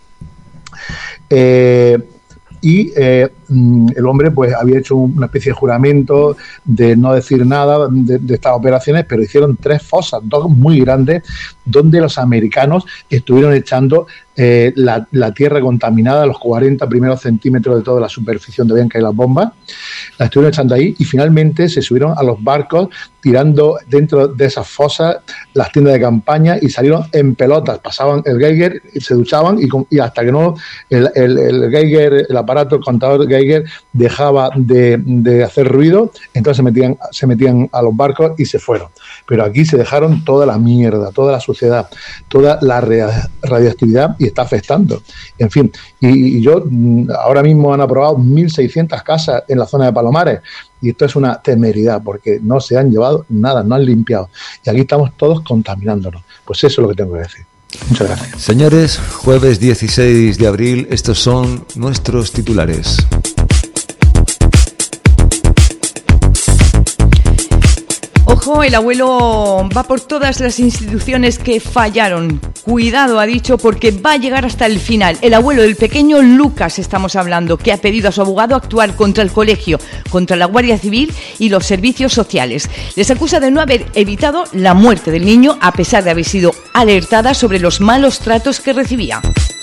El hombre pues había hecho una especie de juramento de no decir nada de estas operaciones, pero hicieron 3 fosas, 2 muy grandes, donde los americanos estuvieron echando la tierra contaminada, los 40 primeros centímetros de toda la superficie donde habían caído las bombas, la estuvieron echando ahí y finalmente se subieron a los barcos tirando dentro de esas fosas las tiendas de campaña y salieron en pelotas, pasaban el Geiger, se duchaban y hasta que no el Geiger, el aparato, el contador Geiger dejaba de hacer ruido, entonces se metían a los barcos y se fueron. Pero aquí se dejaron toda la mierda, toda la suciedad, toda la radioactividad y está afectando. En fin, y yo ahora mismo han aprobado 1.600 casas en la zona de Palomares y esto es una temeridad porque no se han llevado nada, no han limpiado y aquí estamos todos contaminándonos. Pues eso es lo que tengo que decir. Muchas gracias. Señores, jueves 16 de abril, estos son nuestros titulares. Ojo, el abuelo va por todas las instituciones que fallaron. Cuidado, ha dicho, porque va a llegar hasta el final. El abuelo del pequeño Lucas, estamos hablando, que ha pedido a su abogado actuar contra el colegio, contra la Guardia Civil y los servicios sociales. Les acusa de no haber evitado la muerte del niño, a pesar de haber sido alertada sobre los malos tratos que recibía.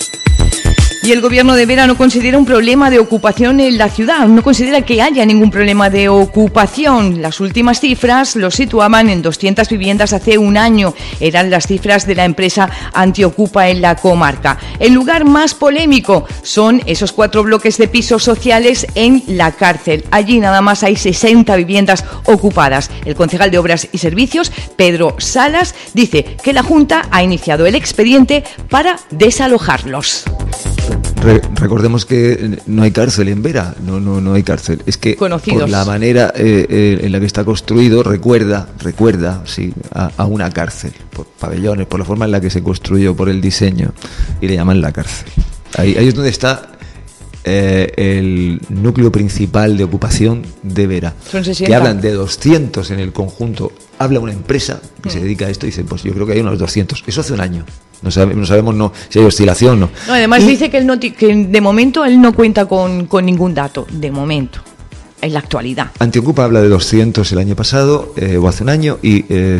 Y el gobierno de Vera no considera un problema de ocupación en la ciudad, no considera que haya ningún problema de ocupación. Las últimas cifras lo situaban en 200 viviendas hace un año. Eran las cifras de la empresa Antiocupa en la comarca. El lugar más polémico son esos 4 bloques de pisos sociales en la cárcel. Allí nada más hay 60 viviendas ocupadas. El concejal de Obras y Servicios, Pedro Salas, dice que la Junta ha iniciado el expediente para desalojarlos. Recordemos que no hay cárcel en Vera, no hay cárcel. Es que conocidos, por la manera en la que está construido recuerda sí, a una cárcel, por pabellones, por la forma en la que se construyó, por el diseño, y le llaman la cárcel. Ahí es donde está el núcleo principal de ocupación de Vera. Son 60. Que hablan de 200 en el conjunto. Habla una empresa que se dedica a esto y dice, pues yo creo que hay unos 200. Eso hace un año. No sabemos si hay oscilación, no. Además dice que de momento él no cuenta con ningún dato, de momento, en la actualidad. Antiocupa habla de 200 el año pasado, o hace un año, y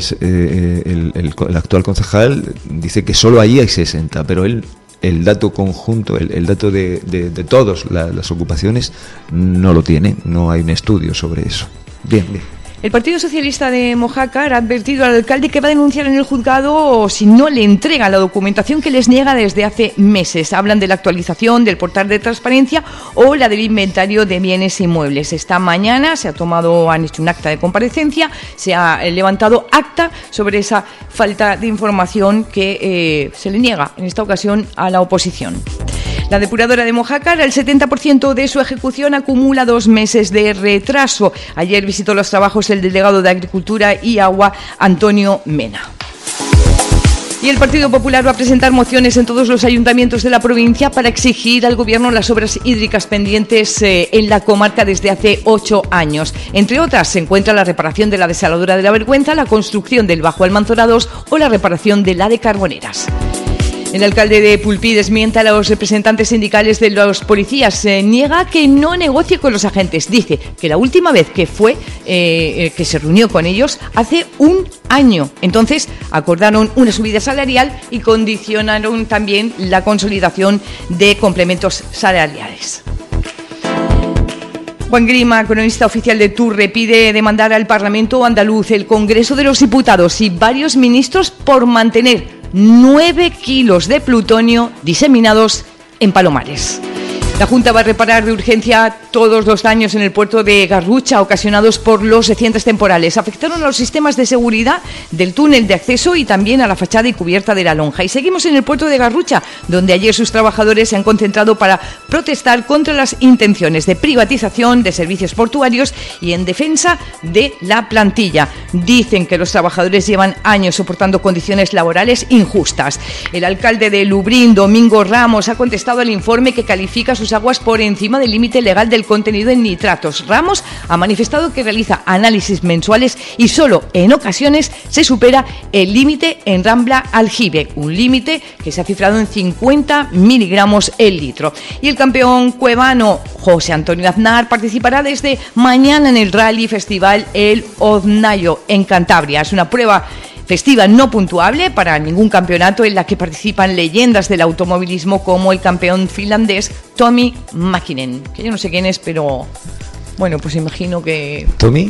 el actual concejal dice que solo allí hay 60, pero él, el dato conjunto, el dato de todas las ocupaciones, no lo tiene, no hay un estudio sobre eso. Bien. El Partido Socialista de Mojácar ha advertido al alcalde que va a denunciar en el juzgado si no le entrega la documentación que les niega desde hace meses. Hablan de la actualización del portal de transparencia o la del inventario de bienes inmuebles. Esta mañana han hecho un acta de comparecencia, se ha levantado acta sobre esa falta de información que se le niega en esta ocasión a la oposición. La depuradora de Mojácar, el 70% de su ejecución acumula 2 meses de retraso. Ayer visitó los trabajos el delegado de Agricultura y Agua, Antonio Mena. Y el Partido Popular va a presentar mociones en todos los ayuntamientos de la provincia para exigir al Gobierno las obras hídricas pendientes en la comarca desde hace 8 años. Entre otras, se encuentra la reparación de la desaladora de la Vergüenza, la construcción del Bajo Almanzora 2 o la reparación de la de Carboneras. El alcalde de Pulpí desmienta a los representantes sindicales de los policías. Niega que no negocie con los agentes. Dice que la última vez que se reunió con ellos hace un año. Entonces acordaron una subida salarial y condicionaron también la consolidación de complementos salariales. Juan Grima, cronista oficial de Turre, pide demandar al Parlamento andaluz, el Congreso de los Diputados y varios ministros por mantener 9 kilos de plutonio diseminados en Palomares. La Junta va a reparar de urgencia todos los daños en el puerto de Garrucha ocasionados por los recientes temporales. Afectaron a los sistemas de seguridad del túnel de acceso y también a la fachada y cubierta de la lonja. Y seguimos en el puerto de Garrucha, donde ayer sus trabajadores se han concentrado para protestar contra las intenciones de privatización de servicios portuarios y en defensa de la plantilla. Dicen que los trabajadores llevan años soportando condiciones laborales injustas. El alcalde de Lubrión, Domingo Ramos, ha contestado al informe que califica sus aguas por encima del límite legal del contenido en nitratos. Ramos ha manifestado que realiza análisis mensuales y solo en ocasiones se supera el límite en Rambla Aljibe, un límite que se ha cifrado en 50 miligramos el litro. Y el campeón cuevano José Antonio Aznar participará desde mañana en el Rally Festival El Oznayo en Cantabria. Es una prueba festiva no puntuable para ningún campeonato en la que participan leyendas del automovilismo como el campeón finlandés Tommi Mäkinen, que yo no sé quién es, pero bueno, pues imagino que... ¿Tommi?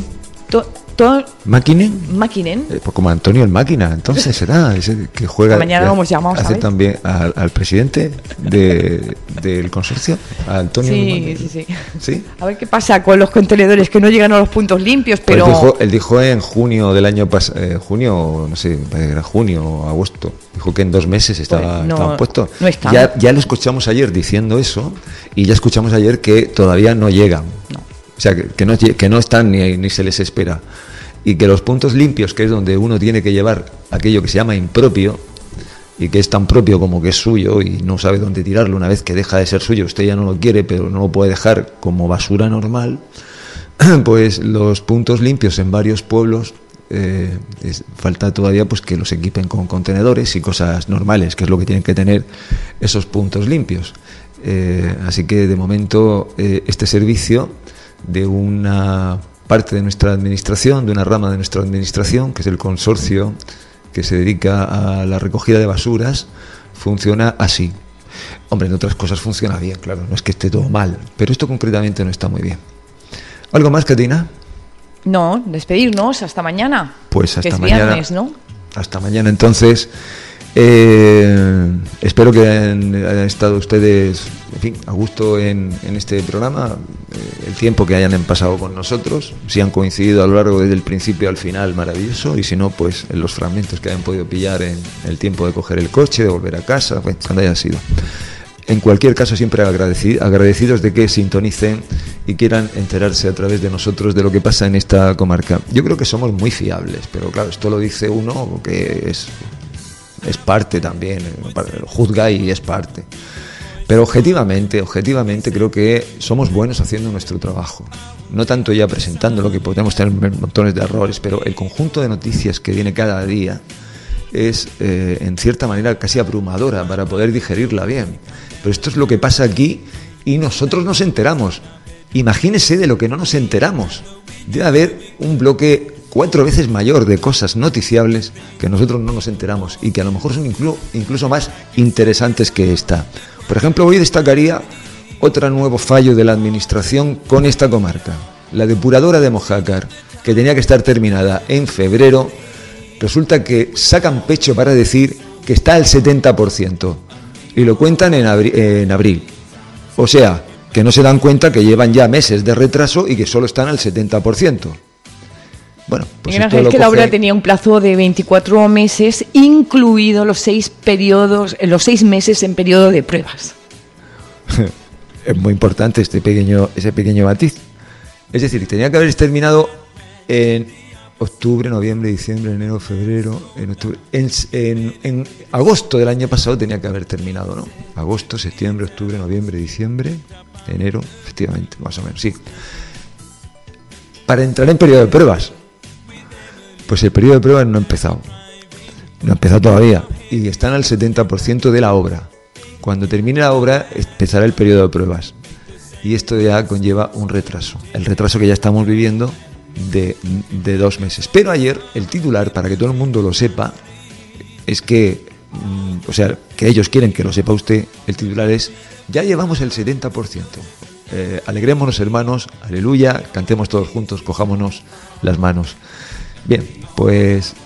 ¿Mäkinen? Pues como Antonio el Máquina, entonces será ese que juega. Mañana lo hemos llamado, hace ¿sabes? También al presidente del consorcio, a Antonio. Sí. A ver qué pasa con los contenedores que no llegan a los puntos limpios, pero. Pues él dijo en junio del año pasado, junio, no sé, era junio o agosto, dijo que en 2 meses estaban puestos. No está. Ya lo escuchamos ayer diciendo eso y ya escuchamos ayer que todavía no llegan. No. O sea, que no están ni se les espera. Y que los puntos limpios, que es donde uno tiene que llevar aquello que se llama impropio, y que es tan propio como que es suyo y no sabe dónde tirarlo, una vez que deja de ser suyo, usted ya no lo quiere, pero no lo puede dejar como basura normal, pues los puntos limpios en varios pueblos, falta todavía pues que los equipen con contenedores y cosas normales, que es lo que tienen que tener esos puntos limpios. Así que de momento este servicio de una parte de nuestra administración, de una rama de nuestra administración, que es el consorcio que se dedica a la recogida de basuras, funciona así. Hombre, en otras cosas funciona bien, claro, no es que esté todo mal, pero esto concretamente no está muy bien. ¿Algo más, Catina? No, despedirnos, hasta mañana. Pues hasta que es mañana. Viernes, ¿no? Hasta mañana, entonces. Espero que hayan estado ustedes, en fin, a gusto en este programa, el tiempo que hayan pasado con nosotros, si han coincidido a lo largo desde el principio al final, maravilloso, y si no, pues en los fragmentos que hayan podido pillar en el tiempo de coger el coche, de volver a casa, pues, cuando haya sido. En cualquier caso, siempre agradecidos de que sintonicen y quieran enterarse a través de nosotros de lo que pasa en esta comarca. Yo creo que somos muy fiables, pero claro, esto lo dice uno que es parte también, juzga y es parte. Pero objetivamente creo que somos buenos haciendo nuestro trabajo. No tanto ya presentando lo que podemos tener montones de errores, pero el conjunto de noticias que viene cada día es, en cierta manera, casi abrumadora para poder digerirla bien. Pero esto es lo que pasa aquí y nosotros nos enteramos. Imagínese de lo que no nos enteramos. Debe haber un bloque 4 veces mayor de cosas noticiables que nosotros no nos enteramos y que a lo mejor son incluso más interesantes que esta. Por ejemplo, hoy destacaría otro nuevo fallo de la administración con esta comarca. La depuradora de Mojácar, que tenía que estar terminada en febrero, resulta que sacan pecho para decir que está al 70% y lo cuentan en abril. O sea, que no se dan cuenta que llevan ya meses de retraso y que solo están al 70%. Bueno, pues Miguel Ángel, es que la obra tenía un plazo de 24 meses, incluido los 6 meses en periodo de pruebas. Es muy importante ese pequeño matiz. Es decir, tenía que haber terminado en octubre, noviembre, diciembre, enero, febrero, en octubre. En agosto del año pasado tenía que haber terminado, ¿no? Agosto, septiembre, octubre, noviembre, diciembre, enero, efectivamente, más o menos, sí. Para entrar en periodo de pruebas. Pues el periodo de pruebas no ha empezado. No ha empezado todavía. Y están al 70% de la obra. Cuando termine la obra, empezará el periodo de pruebas. Y esto ya conlleva un retraso. El retraso que ya estamos viviendo de 2 meses. Pero ayer, el titular, para que todo el mundo lo sepa, es que, que ellos quieren que lo sepa usted, el titular es: ya llevamos el 70%. Alegrémonos, hermanos, aleluya, cantemos todos juntos, cojámonos las manos. Bien, pues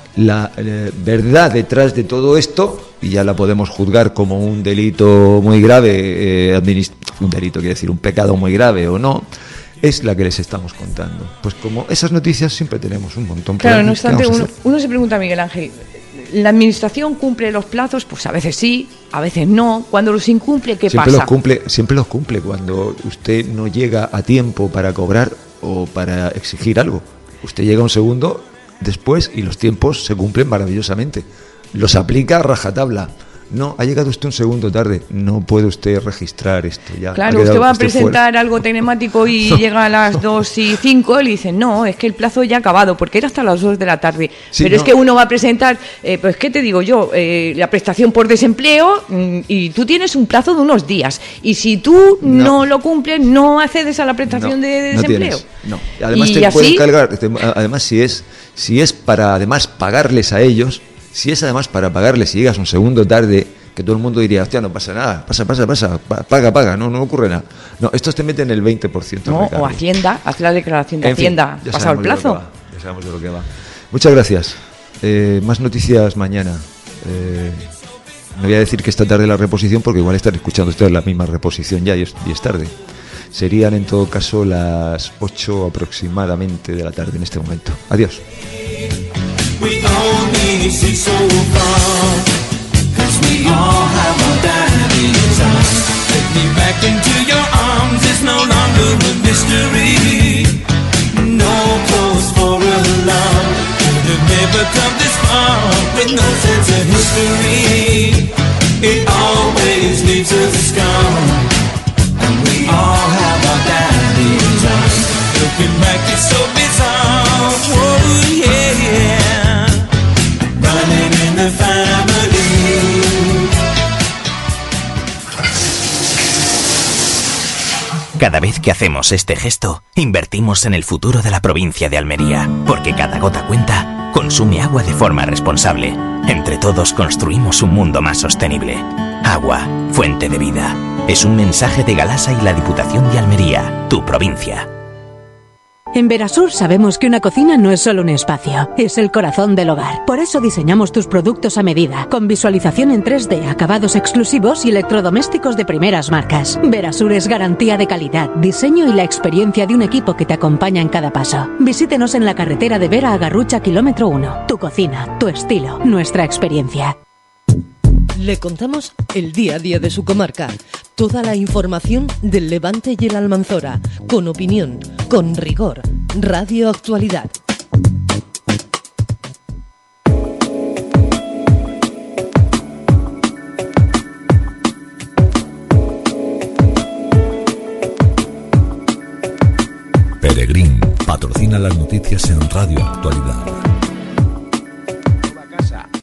la verdad detrás de todo esto, y ya la podemos juzgar como un delito muy grave, un delito quiere decir un pecado muy grave o no, es la que les estamos contando. Pues como esas noticias siempre tenemos un montón. Claro, no obstante, uno se pregunta, Miguel Ángel, ¿la administración cumple los plazos? Pues a veces sí, a veces no. Cuando los incumple, ¿qué pasa? Siempre los cumple cuando usted no llega a tiempo para cobrar o para exigir algo. Usted llega un segundo después y los tiempos se cumplen maravillosamente. Los aplica a rajatabla. No, ha llegado usted un segundo tarde, no puede usted registrar esto ya. Claro, usted va a presentar algo telemático y llega a las 2:05 y le dicen, no, es que el plazo ya ha acabado, porque era hasta las 2 de la tarde. Sí, pero es que uno va a presentar, pues ¿qué te digo yo? La prestación por desempleo, y tú tienes un plazo de unos días. Y si tú no lo cumples, no accedes a la prestación de desempleo. No, además te pueden cargar, además si es para además pagarles a ellos. Si es además para pagarles, si llegas un segundo tarde, que todo el mundo diría, hostia, no pasa nada, pasa, paga, no ocurre nada. No, estos te meten el 20%. No, o Hacienda, haz la declaración de Hacienda, pasado el plazo. Ya sabemos de lo que va. Muchas gracias. Más noticias mañana. No voy a decir que esta tarde la reposición, porque igual están escuchando ustedes la misma reposición ya y es tarde. Serían en todo caso las 8 aproximadamente de la tarde en este momento. Adiós. We only see so far, 'cause we all have our daddy's eyes. Take me back into your arms, it's no longer a mystery. No cause for a love, could have never come this far, with no sense of history. It always leaves a scar, and we all have our daddy's eyes. Looking back, it's so bizarre, oh yeah. Cada vez que hacemos este gesto, invertimos en el futuro de la provincia de Almería, porque cada gota cuenta, consume agua de forma responsable. Entre todos construimos un mundo más sostenible. Agua, fuente de vida. Es un mensaje de Galasa y la Diputación de Almería, tu provincia. En Verasur sabemos que una cocina no es solo un espacio, es el corazón del hogar. Por eso diseñamos tus productos a medida, con visualización en 3D, acabados exclusivos y electrodomésticos de primeras marcas. Verasur es garantía de calidad, diseño y la experiencia de un equipo que te acompaña en cada paso. Visítenos en la carretera de Vera a Garrucha, kilómetro 1. Tu cocina, tu estilo, nuestra experiencia. Le contamos el día a día de su comarca, toda la información del Levante y el Almanzora, con opinión, con rigor. Radio Actualidad. Peregrín patrocina las noticias en Radio Actualidad.